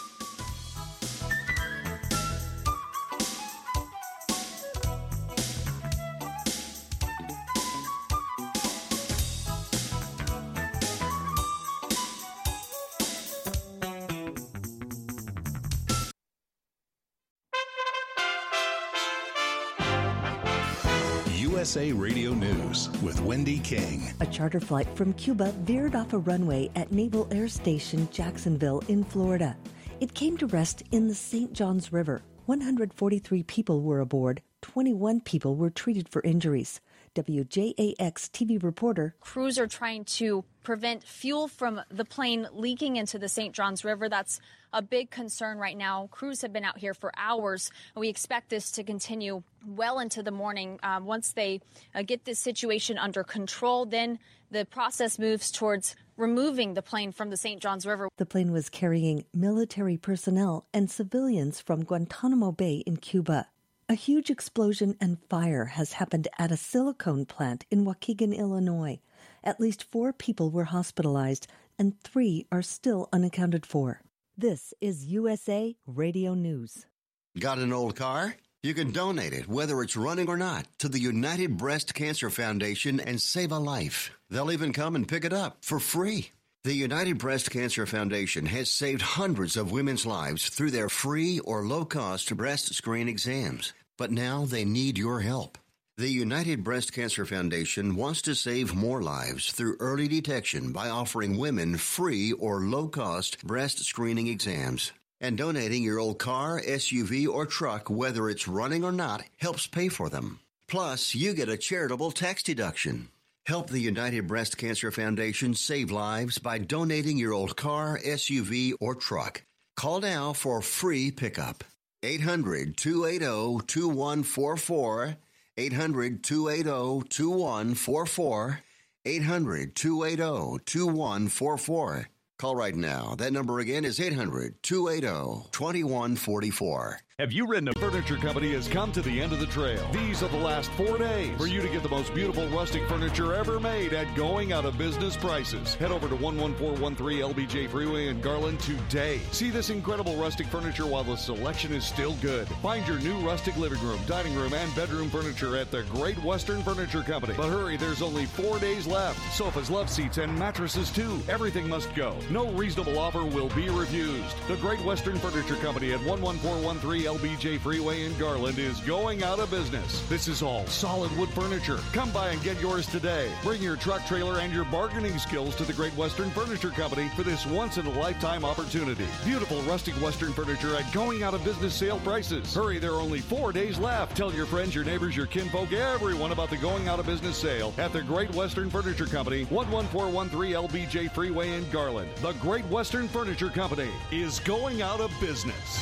[SPEAKER 3] U S A Radio News with Wendy King.
[SPEAKER 11] A charter flight from Cuba veered off a runway at Naval Air Station Jacksonville in Florida. It came to rest in the Saint Johns River. one hundred forty-three people were aboard. twenty-one people were treated for injuries. W J A X T V reporter.
[SPEAKER 22] Crews are trying to prevent fuel from the plane leaking into the Saint Johns River. That's a big concern right now. Crews have been out here for hours, and we expect this to continue well into the morning. Um, once they uh, get this situation under control, then the process moves towards removing the plane from the Saint Johns River.
[SPEAKER 11] The plane was carrying military personnel and civilians from Guantanamo Bay in Cuba. A huge explosion and fire has happened at a silicone plant in Waukegan, Illinois. At least four people were hospitalized, and three are still unaccounted for. This is U S A Radio News.
[SPEAKER 14] Got an old car? You can donate it, whether it's running or not, to the United Breast Cancer Foundation and save a life. They'll even come and pick it up for free. The United Breast Cancer Foundation has saved hundreds of women's lives through their free or low-cost breast screen exams. But now they need your help. The United Breast Cancer Foundation wants to save more lives through early detection by offering women free or low-cost breast screening exams. And donating your old car, S U V, or truck, whether it's running or not, helps pay for them. Plus, you get a charitable tax deduction. Help the United Breast Cancer Foundation save lives by donating your old car, S U V, or truck. Call now for free pickup. eight hundred, two eight zero, two one four four. eight hundred, two eight zero, two one four four. eight hundred, two eight zero, two one four four. Call right now. That number again is eight hundred, two eight zero, two one four four.
[SPEAKER 8] Have you ridden a furniture company has come to the end of the trail? These are the last four days for you to get the most beautiful rustic furniture ever made at going out of business prices. Head over to one one four one three L B J Freeway in Garland today. See this incredible rustic furniture while the selection is still good. Find your new rustic living room, dining room, and bedroom furniture at the Great Western Furniture Company. But hurry, there's only four days left. Sofas, love seats, and mattresses too. Everything must go. No reasonable offer will be refused. The Great Western Furniture Company at one one four one three L B J Freeway in Garland is going out of business. This is all solid wood furniture. Come by and get yours today. Bring your truck, trailer, and your bargaining skills to the Great Western Furniture Company for this once-in-a-lifetime opportunity. Beautiful rustic Western furniture at going out of business sale prices. Hurry, there are only four days left. Tell your friends, your neighbors, your kinfolk, everyone about the going out of business sale at the Great Western Furniture Company, one one four one three L B J Freeway in Garland. The Great Western Furniture Company is going out of business.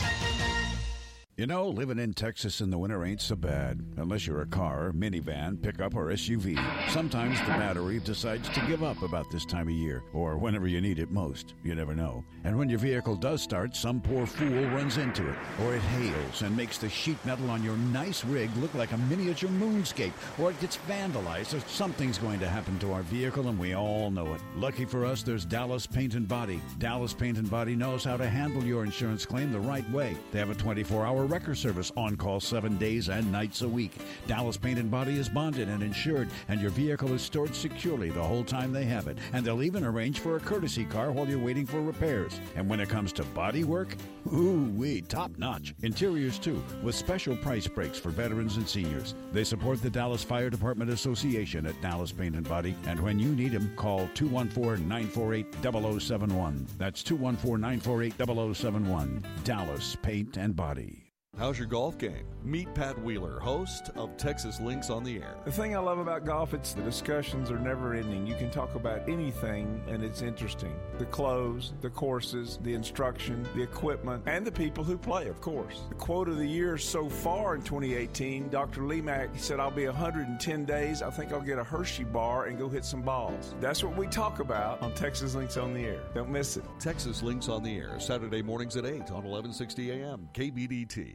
[SPEAKER 4] You know, living in Texas in the winter ain't so bad, unless you're a car, minivan, pickup, or S U V. Sometimes the battery decides to give up about this time of year, or whenever you need it most. You never know. And when your vehicle does start, some poor fool runs into it, or it hails and makes the sheet metal on your nice rig look like a miniature moonscape, or it gets vandalized, or something's going to happen to our vehicle, and we all know it. Lucky for us, there's Dallas Paint and Body. Dallas Paint and Body knows how to handle your insurance claim the right way. They have a twenty-four hour wrecker service on call seven days and nights a week. Dallas Paint and Body is bonded and insured, and your vehicle is stored securely the whole time they have it. And they'll even arrange for a courtesy car while you're waiting for repairs. And when it comes to body work, ooh-wee, top-notch. Interiors, too, with special price breaks for veterans and seniors. They support the Dallas Fire Department Association at Dallas Paint and Body. And when you need them, call two one four, nine four eight, zero zero seven one. That's two one four, nine four eight, zero zero seven one. Dallas Paint and Body.
[SPEAKER 8] How's your golf game? Meet Pat Wheeler, host of Texas Links on the Air.
[SPEAKER 9] The thing I love about golf, it's the discussions are never ending. You can talk about anything and it's interesting. The clothes, the courses, the instruction, the equipment, and the people who play, of course. The quote of the year so far in twenty eighteen, Doctor Lemack, he said, I'll be one hundred ten days. I think I'll get a Hershey bar and go hit some balls. That's what we talk about on Texas Links on the Air. Don't miss it.
[SPEAKER 8] Texas Links on the Air, Saturday mornings at eight on eleven sixty A M, K B D T.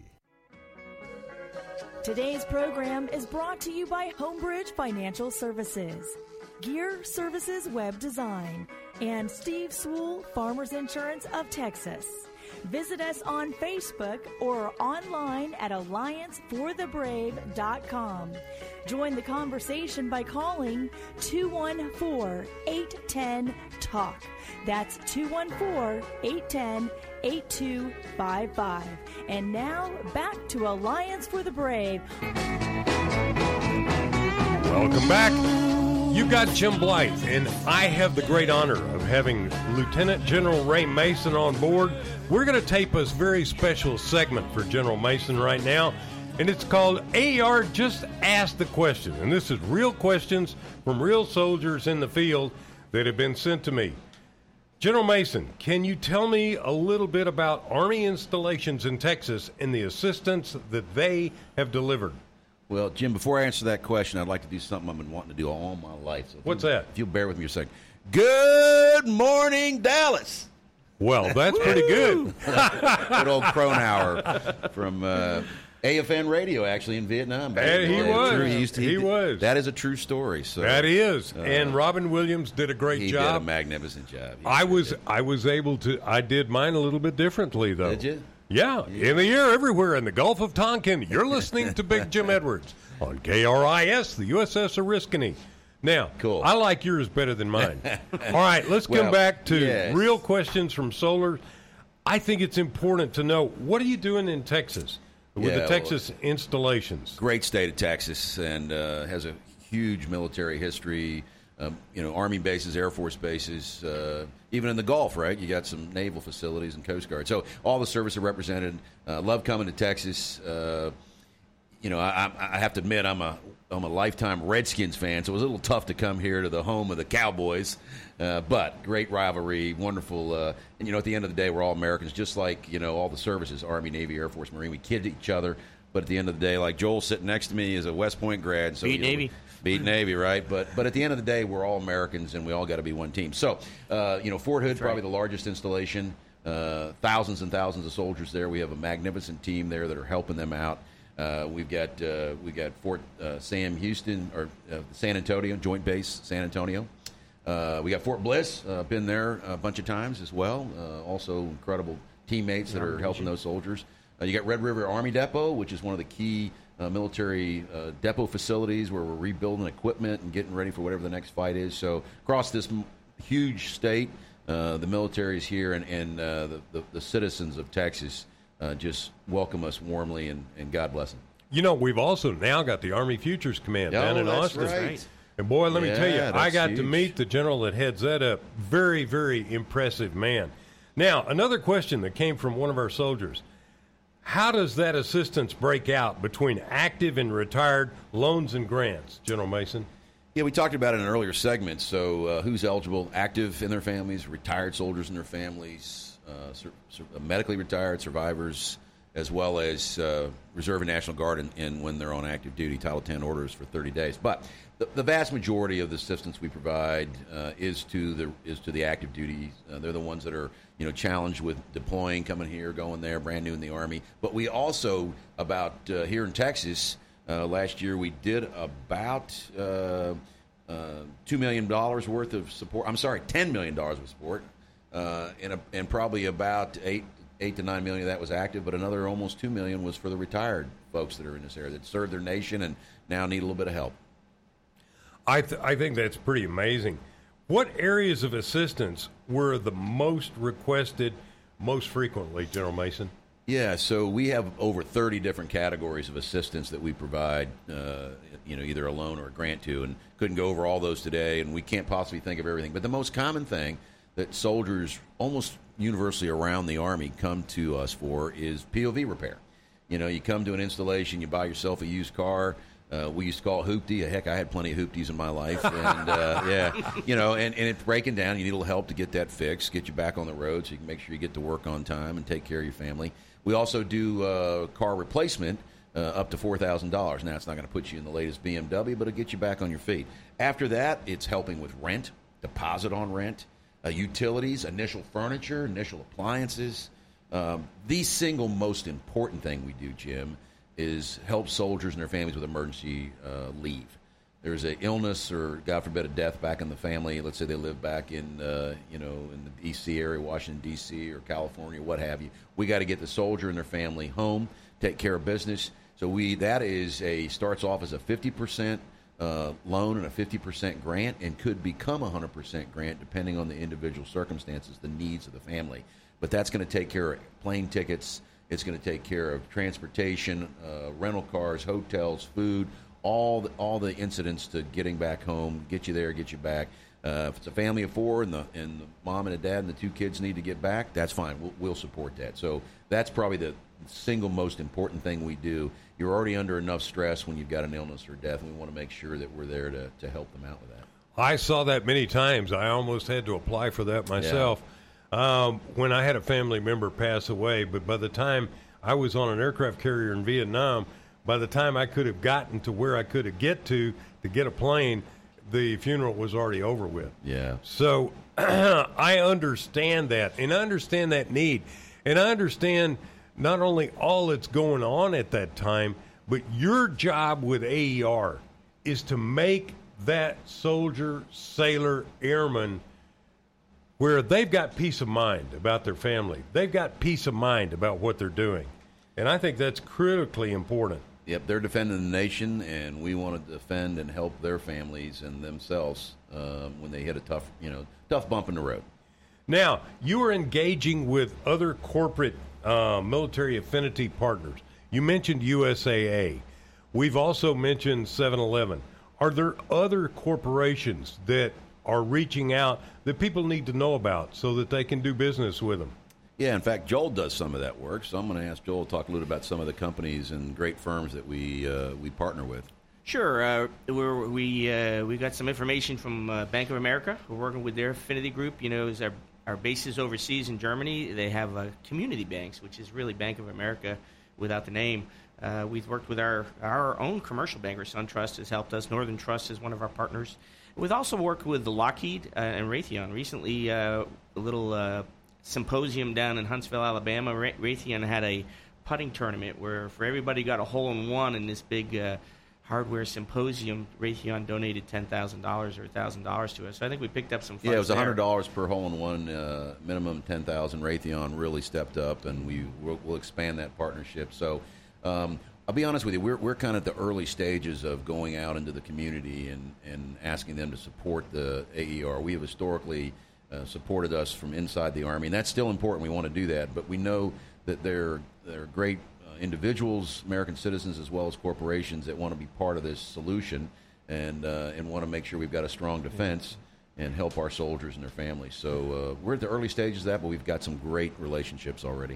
[SPEAKER 1] Today's program is brought to you by Homebridge Financial Services, Gear Services Web Design, and Steve Swool, Farmers Insurance of Texas. Visit us on Facebook or online at alliance for the brave dot com. Join the conversation by calling two one four, eight one zero, talk. That's two one four, eight one zero, eight two five five. And now, back to Alliance for the Brave.
[SPEAKER 2] Welcome back. You got Jim Blythe, and I have the great honor of having Lieutenant General Ray Mason on board. We're going to tape a very special segment for General Mason right now, and it's called A R Just Ask the Question. And this is real questions from real soldiers in the field that have been sent to me. General Mason, can you tell me a little bit about Army installations in Texas and the assistance that they have delivered?
[SPEAKER 12] Well, Jim, before I answer that question, I'd like to do something I've been wanting to do all my life. So
[SPEAKER 2] What's
[SPEAKER 12] you,
[SPEAKER 2] that?
[SPEAKER 12] If you'll bear with me a second. Good morning, Dallas.
[SPEAKER 2] Well, that's pretty good.
[SPEAKER 12] Good old Cronauer from uh, A F N Radio, actually, in Vietnam.
[SPEAKER 2] And he
[SPEAKER 12] yeah,
[SPEAKER 2] was.
[SPEAKER 12] True, he, used to, he,
[SPEAKER 2] he was.
[SPEAKER 12] That is a true story. So
[SPEAKER 2] that is.
[SPEAKER 12] Uh,
[SPEAKER 2] and Robin Williams did a great
[SPEAKER 12] he
[SPEAKER 2] job.
[SPEAKER 12] He did a magnificent job. He
[SPEAKER 2] I
[SPEAKER 12] sure
[SPEAKER 2] was
[SPEAKER 12] did.
[SPEAKER 2] I was able to, I did mine a little bit differently, though.
[SPEAKER 12] Did you?
[SPEAKER 2] Yeah. yeah. In the air, everywhere, in the Gulf of Tonkin. You're listening to Big Jim Edwards on K R I S, the U S S Oriskany. Now,
[SPEAKER 12] cool.
[SPEAKER 2] I like yours better than mine. All right, let's
[SPEAKER 12] well,
[SPEAKER 2] come back to
[SPEAKER 12] yes.
[SPEAKER 2] real questions from Solar. I think it's important to know, what are you doing in Texas with
[SPEAKER 12] yeah,
[SPEAKER 2] the Texas
[SPEAKER 12] well,
[SPEAKER 2] installations?
[SPEAKER 12] Great state of Texas, and uh, has a huge military history. Um, you know, Army bases, Air Force bases, uh, even in the Gulf, right? You got some naval facilities and Coast Guard. So all the services are represented. Uh, love coming to Texas. Uh, you know, I, I have to admit, I'm a I'm a lifetime Redskins fan, so it was a little tough to come here to the home of the Cowboys. Uh, but great rivalry, wonderful. Uh, and, you know, at the end of the day, we're all Americans, just like, you know, all the services, Army, Navy, Air Force, Marine. We kid each other. But at the end of the day, like Joel sitting next to me is a West Point grad. So
[SPEAKER 5] beat
[SPEAKER 12] you know,
[SPEAKER 5] Navy.
[SPEAKER 12] Beat Navy, right? But but at the end of the day, we're all Americans, and we all got to be one team. So, uh, you know, Fort Hood's
[SPEAKER 5] right.
[SPEAKER 12] probably the largest installation. Uh, thousands and thousands of soldiers there. We have a magnificent team there that are helping them out. Uh, we've got uh, we got Fort uh, Sam Houston or uh, San Antonio Joint Base San Antonio. Uh, we got Fort Bliss. Uh, been there a bunch of times as well. Uh, also incredible teammates that are helping those soldiers. Uh, you got Red River Army Depot, which is one of the key uh, military uh, depot facilities where we're rebuilding equipment and getting ready for whatever the next fight is. So across this m- huge state, uh, the military is here, and, and uh, the, the, the citizens of Texas Uh, just welcome us warmly, and, and God bless them.
[SPEAKER 2] You know, we've also now got the Army Futures Command down
[SPEAKER 12] oh,
[SPEAKER 2] in
[SPEAKER 12] that's
[SPEAKER 2] Austin.
[SPEAKER 12] Right.
[SPEAKER 2] And boy, let
[SPEAKER 12] yeah,
[SPEAKER 2] me tell you, I got
[SPEAKER 12] huge.
[SPEAKER 2] to meet the general that heads that up. Very, very impressive man. Now, another question that came from one of our soldiers. How does that assistance break out between active and retired loans and grants, General Mason?
[SPEAKER 12] Yeah, we talked about it in an earlier segment. So uh, who's eligible? Active in their families, retired soldiers in their families, Uh, sur- sur- medically retired survivors, as well as uh, Reserve and National Guard, and, and when they're on active duty, Title ten orders for thirty days. But the, the vast majority of the assistance we provide uh, is to the is to the active duty. Uh, they're the ones that are you know challenged with deploying, coming here, going there, brand new in the Army. But we also, about uh, here in Texas, uh, last year we did about uh, uh, two million dollars worth of support. I'm sorry, ten million dollars of support. Uh, and, a, and probably about eight eight to nine million of that was active, but another almost two million was for the retired folks that are in this area that served their nation and now need a little bit of help.
[SPEAKER 2] I th- I think that's pretty amazing. What areas of assistance were the most requested most frequently, General Mason?
[SPEAKER 12] Yeah, so we have over thirty different categories of assistance that we provide, uh, you know, either a loan or a grant to, and couldn't go over all those today, and we can't possibly think of everything. But the most common thing that soldiers almost universally around the Army come to us for is P O V repair. You know, you come to an installation, you buy yourself a used car. Uh, we used to call it hoopty. Heck, I had plenty of hoopties in my life. And, uh, yeah, you know, and, and it's breaking down. You need a little help to get that fixed, get you back on the road so you can make sure you get to work on time and take care of your family. We also do uh, car replacement uh, up to four thousand dollars. Now, it's not going to put you in the latest B M W, but it'll get you back on your feet. After that, it's helping with rent, deposit on rent, uh, utilities, initial furniture, initial appliances. Um, the single most important thing we do, Jim, is help soldiers and their families with emergency uh, leave. There's an illness or, God forbid, a death back in the family. Let's say they live back in, uh, you know, in the D C area, Washington, D C, or California, what have you. We got to get the soldier and their family home, take care of business. So we that is a starts off as a fifty percent uh, loan and a fifty percent grant, and could become a one hundred percent grant depending on the individual circumstances, the needs of the family. But that's going to take care of plane tickets. It's going to take care of transportation, uh, rental cars, hotels, food, all the, all the incidents to getting back home, get you there, get you back. Uh, if it's a family of four and the and the mom and the dad and the two kids need to get back, that's fine. We'll, we'll support that. So that's probably the single most important thing we do. You're already under enough stress when you've got an illness or death, and we want to make sure that we're there to, to help them out with that.
[SPEAKER 2] I saw that many times. I almost had to apply for that myself. Yeah. Um, when I had a family member pass away, but by the time I was on an aircraft carrier in Vietnam, by the time I could have gotten to where I could have get to to get a plane, the funeral was already over with.
[SPEAKER 12] Yeah.
[SPEAKER 2] So I understand that, and I understand that need, and I understand not only all that's going on at that time, but your job with A E R is to make that soldier, sailor, airman where they've got peace of mind about their family. They've got peace of mind about what they're doing. And I think that's critically important.
[SPEAKER 12] Yep, they're defending the nation, and we want to defend and help their families and themselves um, when they hit a tough, you know, tough bump in the road.
[SPEAKER 2] Now, you are engaging with other corporate uh, military affinity partners. You mentioned U S A A. We've also mentioned seven eleven. Are there other corporations that are reaching out that people need to know about so that they can do business with them?
[SPEAKER 12] Yeah, in fact, Joel does some of that work, so I'm going to ask Joel to talk a little about some of the companies and great firms that we uh, we partner with.
[SPEAKER 5] Sure. Uh, we're, we uh, we got some information from uh, Bank of America. We're working with their affinity group. You know, is our our bases overseas in Germany. They have uh, community banks, which is really Bank of America without the name. Uh, we've worked with our our own commercial banker. SunTrust has helped us. Northern Trust is one of our partners. We've also worked with Lockheed uh, and Raytheon. Recently, uh, a little uh, symposium down in Huntsville, Alabama. Ray- Raytheon had a putting tournament where for everybody got a hole-in-one in this big uh, hardware symposium. Raytheon donated ten thousand dollars or one thousand dollars to us. So I think we picked up some funds.
[SPEAKER 12] Yeah, it was
[SPEAKER 5] there.
[SPEAKER 12] one hundred dollars per hole-in-one, uh, minimum ten thousand dollars. Raytheon really stepped up, and we, we'll, we'll expand that partnership. So um, I'll be honest with you, we're we're kind of at the early stages of going out into the community and, and asking them to support the A E R. We have historically uh, supported us from inside the Army, and that's still important. We want to do that, but we know that they're, they're great uh, individuals, American citizens, as well as corporations that want to be part of this solution and, uh, and want to make sure we've got a strong defense and help our soldiers and their families. So uh, we're at the early stages of that, but we've got some great relationships already.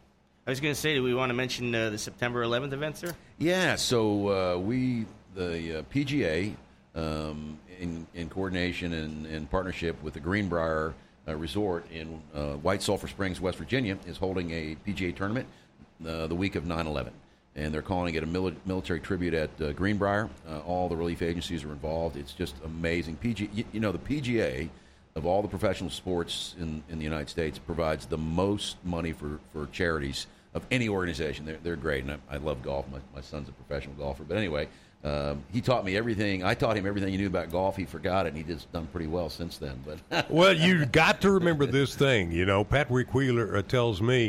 [SPEAKER 5] I was going to say, do we want to mention uh, the September eleventh event, sir?
[SPEAKER 12] Yeah, so uh, we, the uh, P G A, um, in, in coordination and in partnership with the Greenbrier uh, Resort in uh, White Sulphur Springs, West Virginia, is holding a P G A tournament uh, the week of nine eleven. And they're calling it a mili- military tribute at uh, Greenbrier. Uh, all the relief agencies are involved. It's just amazing. P G, you, you know, the P G A, of all the professional sports in, in the United States, provides the most money for, for charities of any organization. They're, they're great, and I, I love golf. My, my son's a professional golfer. But anyway, um, he taught me everything. I taught him everything he knew about golf. He forgot it, and he's done pretty well since then. But
[SPEAKER 2] well, you got to remember this thing. You know, Patrick Wheeler uh, tells me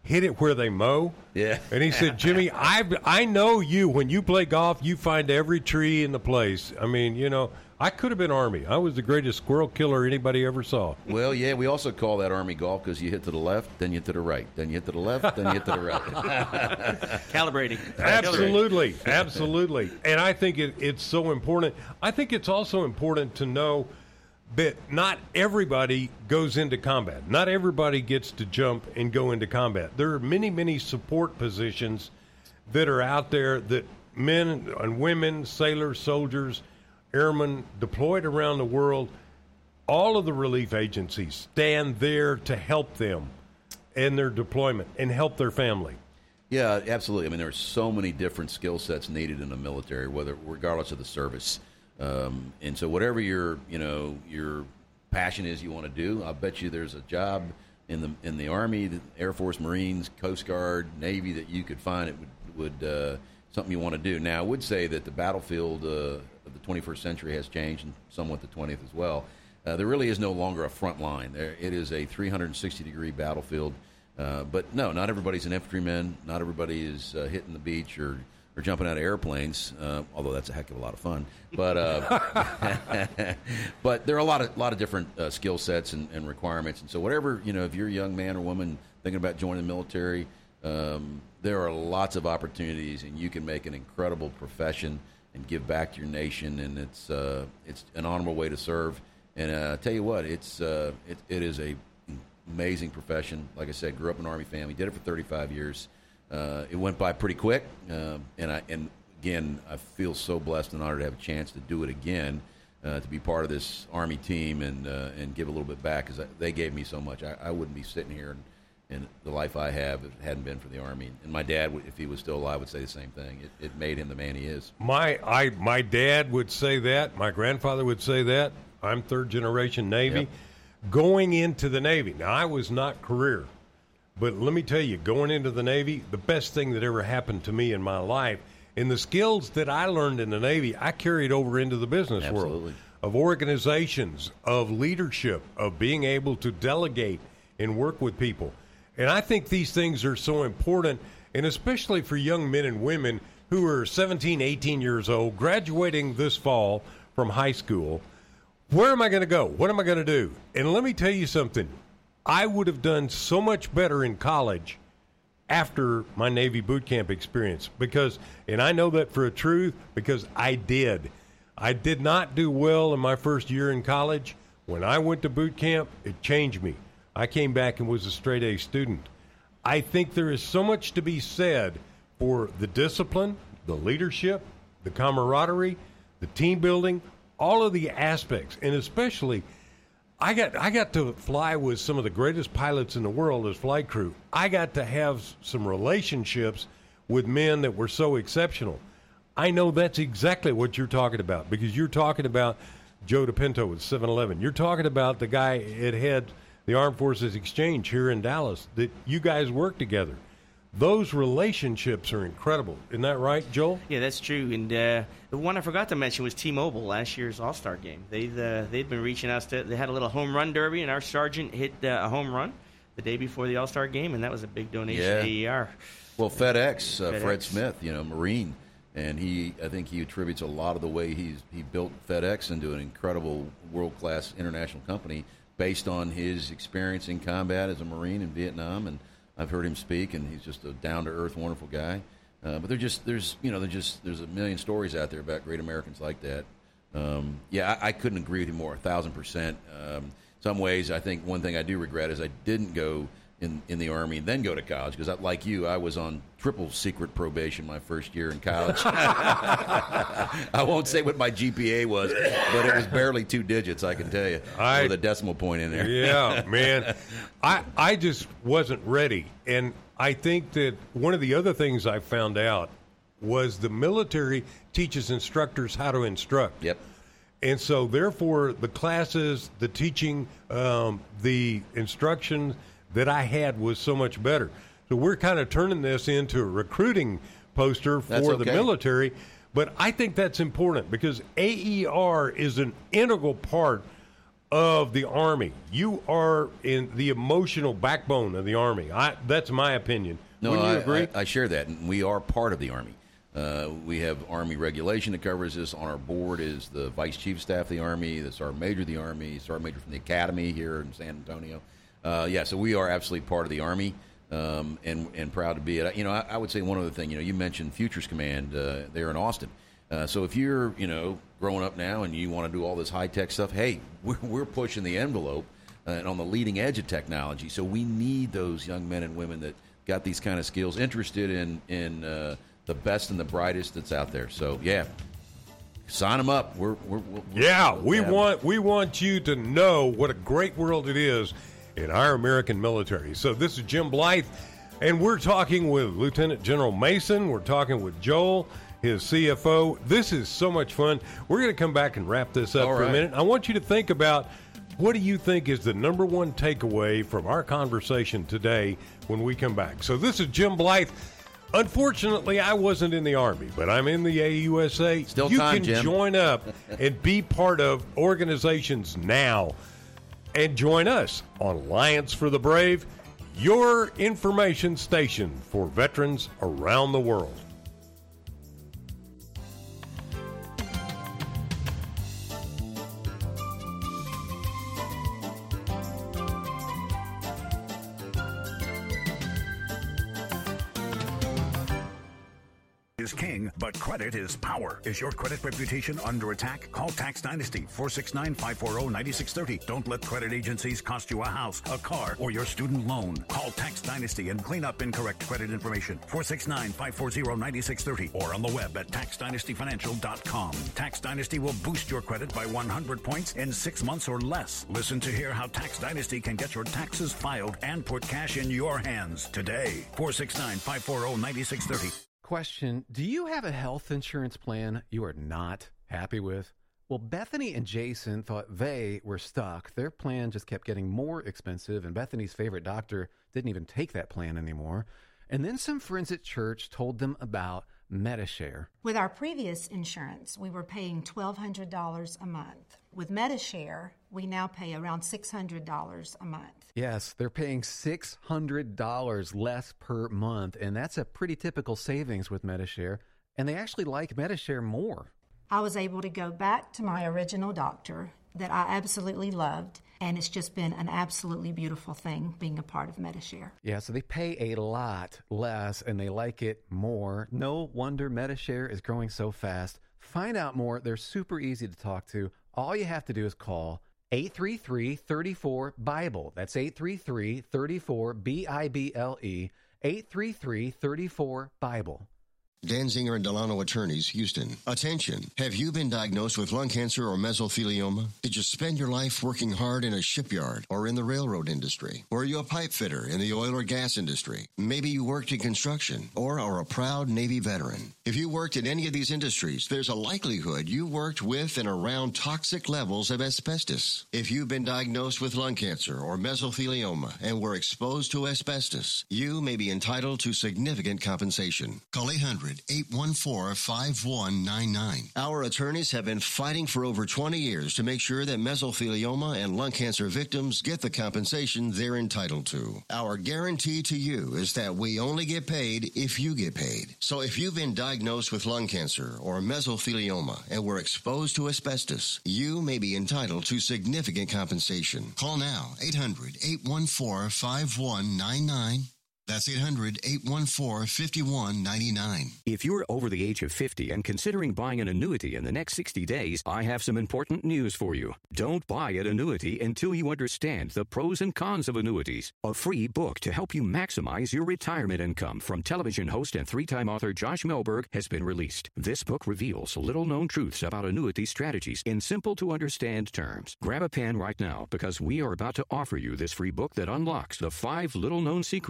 [SPEAKER 2] hit it where they mow.
[SPEAKER 12] Yeah.
[SPEAKER 2] And he said, Jimmy, I I know you. When you play golf, you find every tree in the place. I mean, you know, I could have been Army. I was the greatest squirrel killer anybody ever saw.
[SPEAKER 12] Well, yeah, we also call that Army golf because you hit to the left, then you hit to the right, then you hit to the left, then you hit to the right.
[SPEAKER 5] Calibrating.
[SPEAKER 2] Absolutely, absolutely. And I think it, it's so important. I think it's also important to know that not everybody goes into combat. Not everybody gets to jump and go into combat. There are many, many support positions that are out there that men and women, sailors, soldiers, airmen deployed around the world, all of the relief agencies stand there to help them in their deployment and help their family.
[SPEAKER 12] Yeah, absolutely. I mean, there are so many different skill sets needed in the military, whether regardless of the service. Um, and so whatever your, you know, your passion is you want to do, I bet you there's a job in the in the Army, the Air Force, Marines, Coast Guard, Navy that you could find it would, would uh, something you want to do. Now, I would say that the battlefield uh, of the twenty-first century has changed, and somewhat the twentieth as well. Uh, there really is no longer a front line. There, it is a three hundred sixty degree battlefield. Uh, but no, not everybody's an infantryman. Not everybody is uh, hitting the beach or, or jumping out of airplanes. Uh, although that's a heck of a lot of fun. But uh, but there are a lot of lot of different uh, skill sets and, and requirements. And so whatever, you know, if you're a young man or woman thinking about joining the military, um, there are lots of opportunities, and you can make an incredible profession and give back to your nation. And it's uh, it's an honorable way to serve. And uh, I tell you what, it's uh, it, it is a amazing profession. Like I said, grew up in an Army family, did it for thirty-five years. Uh, it went by pretty quick, uh, and I and again, I feel so blessed and honored to have a chance to do it again, uh, to be part of this Army team and uh, and give a little bit back, because they gave me so much. I, I wouldn't be sitting here in, in the life I have if it hadn't been for the Army. And my dad, if he was still alive, would say the same thing. It, it made him the man he is.
[SPEAKER 2] My I my dad would say that. My grandfather would say that. I'm third generation Navy.
[SPEAKER 12] Yep.
[SPEAKER 2] Going into the Navy, now I was not career, but let me tell you, going into the Navy, the best thing that ever happened to me in my life, and the skills that I learned in the Navy, I carried over into the business
[SPEAKER 12] Absolutely.
[SPEAKER 2] world, of organizations, of leadership, of being able to delegate and work with people. And I think these things are so important, and especially for young men and women who are seventeen, eighteen years old, graduating this fall from high school. Where am I going to go? What am I going to do? And let me tell you something. I would have done so much better in college after my Navy boot camp experience because, and I know that for a truth, because I did. I did not do well in my first year in college. When I went to boot camp, it changed me. I came back and was a straight A student. I think there is so much to be said for the discipline, the leadership, the camaraderie, the team building, all of the aspects, and especially, I got I got to fly with some of the greatest pilots in the world as flight crew. I got to have some relationships with men that were so exceptional. I know that's exactly what you're talking about, because you're talking about Joe DePinto with seven eleven. You're talking about the guy that had the Armed Forces Exchange here in Dallas, that you guys work together. Those relationships are incredible. Isn't that right, Joel?
[SPEAKER 5] Yeah, that's true. And uh, the one I forgot to mention was T-Mobile, last year's All-Star game. They've, uh, they'd been reaching out. To, they had a little home run derby, and our sergeant hit uh, a home run the day before the All-Star game, and that was a big donation
[SPEAKER 12] Yeah.
[SPEAKER 5] to A E R.
[SPEAKER 12] Well, FedEx, uh,
[SPEAKER 5] FedEx.
[SPEAKER 12] Fred Smith, you know, Marine, and he, I think he attributes a lot of the way he's he built FedEx into an incredible world-class international company based on his experience in combat as a Marine in Vietnam. And I've heard him speak, and he's just a down-to-earth, wonderful guy. Uh, but they're just there's you know they're just there's a million stories out there about great Americans like that. Um, yeah, I, I couldn't agree with you more, a thousand percent. Um, some ways, I think one thing I do regret is I didn't go in, in the Army and then go to college, because like you, I was on triple secret probation my first year in college. I won't say what my G P A was, but it was barely two digits, I can tell you,
[SPEAKER 2] I,
[SPEAKER 12] with a decimal point in there.
[SPEAKER 2] Yeah, man. I, I just wasn't ready. And I think that one of the other things I found out was the military teaches instructors how to instruct.
[SPEAKER 12] Yep.
[SPEAKER 2] And so, therefore, the classes, the teaching, um, the instruction that I had was so much better. So we're kind of turning this into a recruiting poster for
[SPEAKER 12] That's
[SPEAKER 2] the
[SPEAKER 12] okay.
[SPEAKER 2] military. But I think that's important, because A E R is an integral part of the Army. You are in the emotional backbone of the Army. I, that's my opinion.
[SPEAKER 12] No,
[SPEAKER 2] Wouldn't you
[SPEAKER 12] I,
[SPEAKER 2] agree?
[SPEAKER 12] I, I share that. And we are part of the Army. Uh, we have Army regulation that covers this. On our board is the Vice Chief of Staff of the Army, the Sergeant Major of the Army, Sergeant Major from the Academy here in San Antonio. Uh, yeah, so we are absolutely part of the Army, um, and and proud to be it. You know, I, I would say one other thing. You know, you mentioned Futures Command uh, there in Austin. Uh, so if you're, you know, growing up now and you want to do all this high-tech stuff, hey, we're, we're pushing the envelope uh, and on the leading edge of technology. So we need those young men and women that got these kind of skills, interested in in uh, the best and the brightest that's out there. So yeah, sign them up. We're, we're, we're
[SPEAKER 2] yeah,
[SPEAKER 12] we're,
[SPEAKER 2] we
[SPEAKER 12] yeah.
[SPEAKER 2] want we want you to know what a great world it is in our American military. So this is Jim Blythe, and we're talking with Lieutenant General Mason. We're talking with Joel, his C F O. This is so much fun. We're going to come back and wrap this up
[SPEAKER 12] All
[SPEAKER 2] for
[SPEAKER 12] right.
[SPEAKER 2] a minute. I want you to think about, what do you think is the number one takeaway from our conversation today when we come back? So this is Jim Blythe. Unfortunately, I wasn't in the Army, but I'm in the A U S A.
[SPEAKER 12] Still
[SPEAKER 2] you
[SPEAKER 12] time,
[SPEAKER 2] can
[SPEAKER 12] Jim.
[SPEAKER 2] join up and be part of organizations now and join us on Alliance for the Brave, your information station for veterans around the world.
[SPEAKER 10] Is king, but credit is power. Is your credit reputation under attack? Call Tax Dynasty, four six nine, five four zero, nine six three zero. Don't let credit agencies cost you a house, a car, or your student loan. Call Tax Dynasty and clean up incorrect credit information. four six nine, five four zero, nine six three zero or on the web at tax dynasty financial dot com. Tax Dynasty will boost your credit by one hundred points in six months or less. Listen to hear how Tax Dynasty can get your taxes filed and put cash in your hands today. four six nine, five four zero, nine six three zero.
[SPEAKER 18] Question, do you have a health insurance plan you are not happy with? Well, Bethany and Jason thought they were stuck. Their plan just kept getting more expensive, and Bethany's favorite doctor didn't even take that plan anymore. And then some friends at church told them about Medi-Share.
[SPEAKER 19] With our previous insurance, we were paying twelve hundred dollars a month. With Medi-Share, we now pay around six hundred dollars a month.
[SPEAKER 18] Yes, they're paying six hundred dollars less per month, and that's a pretty typical savings with Medi-Share, and they actually like Medi-Share more.
[SPEAKER 19] I was able to go back to my original doctor that I absolutely loved, and it's just been an absolutely beautiful thing being a part of Medi-Share.
[SPEAKER 18] Yeah, so they pay a lot less, and they like it more. No wonder Medi-Share is growing so fast. Find out more. They're super easy to talk to. All you have to do is call eight three three, three four, BIBLE. That's eight three three, three four, B I B L E, eight three three, three four, BIBLE.
[SPEAKER 14] Danzinger and Delano Attorneys, Houston. Attention. Have you been diagnosed with lung cancer or mesothelioma? Did you spend your life working hard in a shipyard or in the railroad industry? Were you a pipe fitter in the oil or gas industry? Maybe you worked in construction or are a proud Navy veteran. If you worked in any of these industries, there's a likelihood you worked with and around toxic levels of asbestos. If you've been diagnosed with lung cancer or mesothelioma and were exposed to asbestos, you may be entitled to significant compensation. Call eight hundred, eight one four, five one nine nine. Our attorneys have been fighting for over twenty years to make sure that mesothelioma and lung cancer victims get the compensation they're entitled to. Our guarantee to you is that we only get paid if you get paid. So if you've been diagnosed with lung cancer or mesothelioma and were exposed to asbestos, you may be entitled to significant compensation. Call now, eight hundred, eight one four, five one nine nine. That's eight hundred, eight one four, five one nine nine.
[SPEAKER 20] If you're over the age of fifty and considering buying an annuity in the next sixty days, I have some important news for you. Don't buy an annuity until you understand the pros and cons of annuities. A free book to help you maximize your retirement income from television host and three-time author Josh Melberg has been released. This book reveals little-known truths about annuity strategies in simple-to-understand terms. Grab a pen right now because we are about to offer you this free book that unlocks the five little-known secrets we believe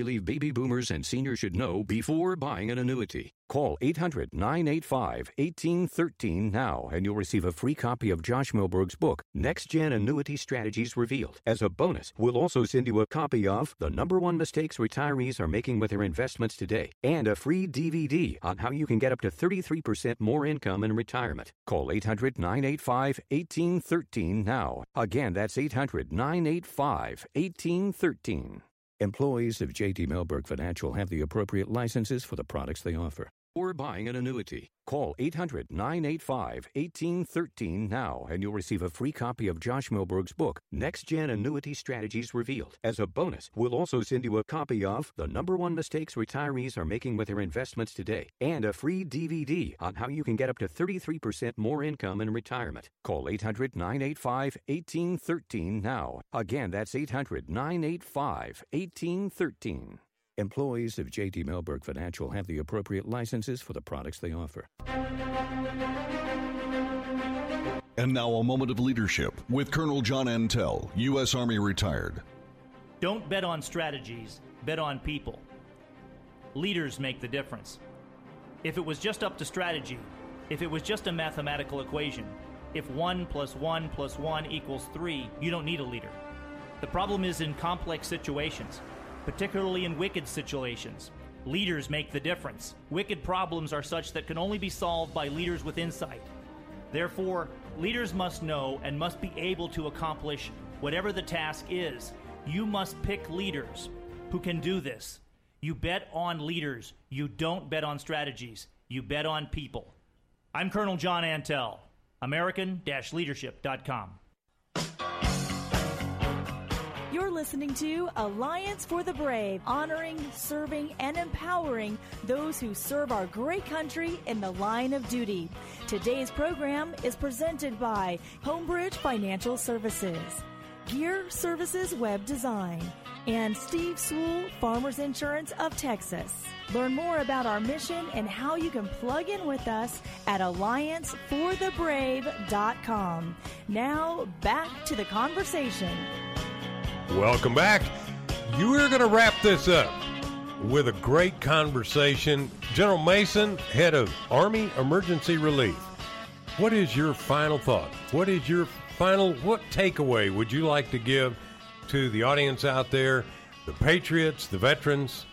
[SPEAKER 20] believe baby boomers and seniors should know before buying an annuity. Call eight hundred, nine eight five, one eight one three now, and you'll receive a free copy of Josh Milberg's book, Next Gen Annuity Strategies Revealed. As a bonus, we'll also send you a copy of The Number One Mistakes Retirees Are Making with Their Investments Today, and a free D V D on how you can get up to thirty-three percent more income in retirement. Call eight hundred, nine eight five, one eight one three now. Again, that's eight hundred, nine eight five, one eight one three. Employees of J T Milberg Financial have the appropriate licenses for the products they offer. Or buying an annuity. Call eight hundred, nine eight five, one eight one three now, and you'll receive a free copy of Josh Milberg's book, Next Gen Annuity Strategies Revealed. As a bonus, we'll also send you a copy of The Number One Mistakes Retirees Are Making with Their Investments Today, and a free D V D on how you can get up to thirty-three percent more income in retirement. Call eight hundred, nine eight five, one eight one three now. Again, that's eight hundred, nine eight five, one eight one three. Employees of J T Milberg Financial have the appropriate licenses for the products they offer.
[SPEAKER 8] And now a moment of leadership with Colonel John Antel, U S Army retired.
[SPEAKER 17] Don't bet on strategies, bet on people. Leaders make the difference. If it was just up to strategy, if it was just a mathematical equation, if one plus one plus one equals three, you don't need a leader. The problem is in complex situations. Particularly in wicked situations. Leaders make the difference. Wicked problems are such that can only be solved by leaders with insight. Therefore, leaders must know and must be able to accomplish whatever the task is. You must pick leaders who can do this. You bet on leaders. You don't bet on strategies. You bet on people. I'm Colonel John Antel, American Leadership dot com.
[SPEAKER 1] You're listening to Alliance for the Brave, honoring, serving, and empowering those who serve our great country in the line of duty. Today's program is presented by Homebridge Financial Services, Gear Services Web Design, and Steve Sewell, Farmers Insurance of Texas. Learn more about our mission and how you can plug in with us at alliance for the brave dot com. Now, back to the conversation.
[SPEAKER 2] Welcome back. You are going to wrap this up with a great conversation. General Mason, head of Army Emergency Relief. What is your final thought? What is your final, what takeaway would you like to give to the audience out there, the patriots, the veterans?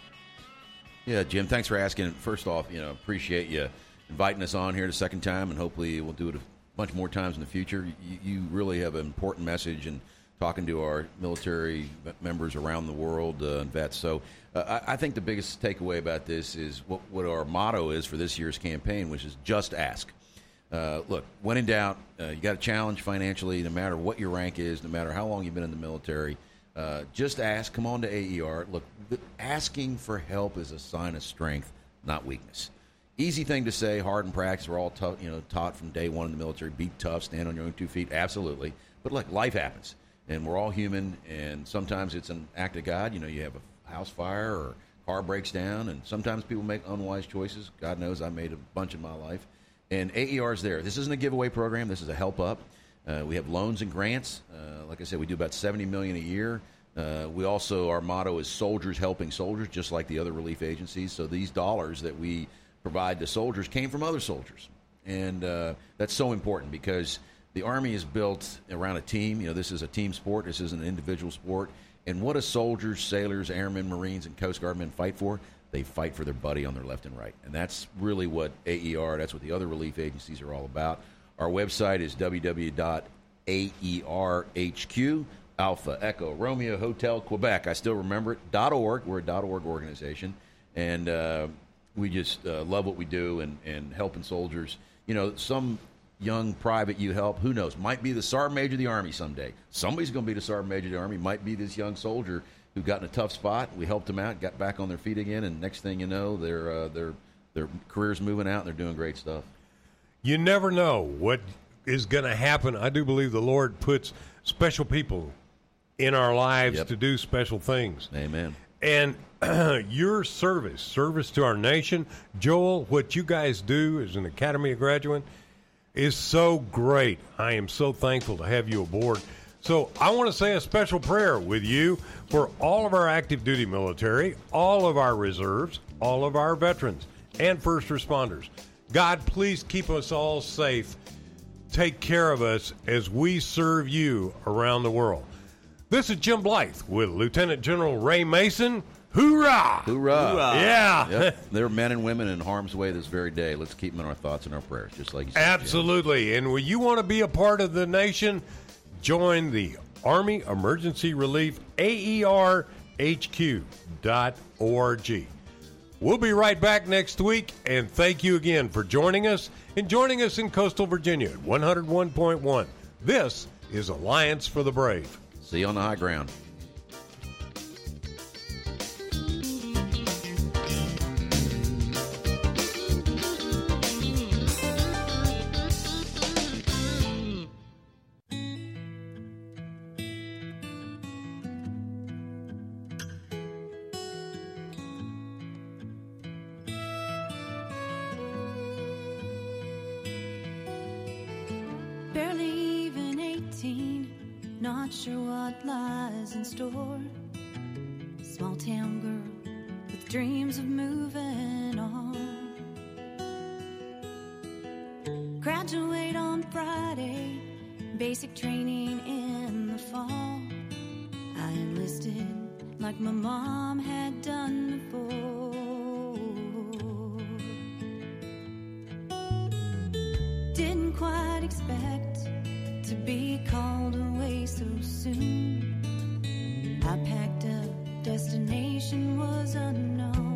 [SPEAKER 12] Yeah, Jim, thanks for asking. First off, you know, appreciate you inviting us on here the second time, and hopefully we'll do it a bunch more times in the future. You, you really have an important message, and talking to our military members around the world uh, and vets. So uh, I, I think the biggest takeaway about this is what, what our motto is for this year's campaign, which is just ask. Uh, look, when in doubt, uh, you got a challenge financially, no matter what your rank is, no matter how long you've been in the military, uh, just ask. Come on to A E R. Look, the, asking for help is a sign of strength, not weakness. Easy thing to say, hard in practice. We're all ta- you know, taught from day one in the military, be tough, stand on your own two feet. Absolutely. But look, life happens. And we're all human, and sometimes it's an act of God. You know, you have a house fire or car breaks down, and sometimes people make unwise choices. God knows I made a bunch in my life. And A E R is there. This isn't a giveaway program. This is a help up. Uh, we have loans and grants. Uh, like I said, we do about seventy million dollars a year. Uh, we also, our motto is soldiers helping soldiers, just like the other relief agencies. So these dollars that we provide to soldiers came from other soldiers. And uh, that's so important because the Army is built around a team. You know, this is a team sport. This isn't an individual sport. And what do soldiers, sailors, airmen, Marines, and Coast Guard men fight for? They fight for their buddy on their left and right. And that's really what A E R, that's what the other relief agencies are all about. Our website is w w w dot a e r h q, Alpha, Echo, Romeo, Hotel, Quebec. I still remember it, .org. We're a .org organization. And uh, we just uh, love what we do and, and helping soldiers. You know, some young private you help, who knows, might be the Sergeant Major of the Army someday. Somebody's going to be the Sergeant Major of the Army, might be this young soldier who got in a tough spot. We helped them out, got back on their feet again, and next thing you know, their uh, their their career's moving out and they're doing great stuff.
[SPEAKER 2] You never know what is going to happen. I do believe the Lord puts special people in our lives yep. to do special things.
[SPEAKER 12] Amen.
[SPEAKER 2] And your service, service to our nation, Joel, what you guys do as an Academy graduate is so great. I am so thankful to have you aboard. So I want to say a special prayer with you for all of our active duty military, all of our reserves, all of our veterans, and first responders. God, please keep us all safe. Take care of us as we serve you around the world. This is Jim Blythe with Lieutenant General Ray Mason. Hoorah!
[SPEAKER 12] Hoorah.
[SPEAKER 2] Hoorah. Yeah.
[SPEAKER 12] Yep. There are men and women in harm's way this very day. Let's keep them in our thoughts and our prayers, just like you said.
[SPEAKER 2] Absolutely. Jim. And when you want to be a part of the nation, join the Army Emergency Relief, A E R H Q dot org. We'll be right back next week, and thank you again for joining us and joining us in Coastal Virginia at one oh one point one. This is Alliance for the Brave.
[SPEAKER 12] See you on the high ground.
[SPEAKER 7] Not sure what lies in store. Small town girl with dreams of moving on. Graduate on Friday, basic training in the fall. I enlisted like my mom had done before. Didn't quite expect to be called away so soon. I packed up, destination was unknown.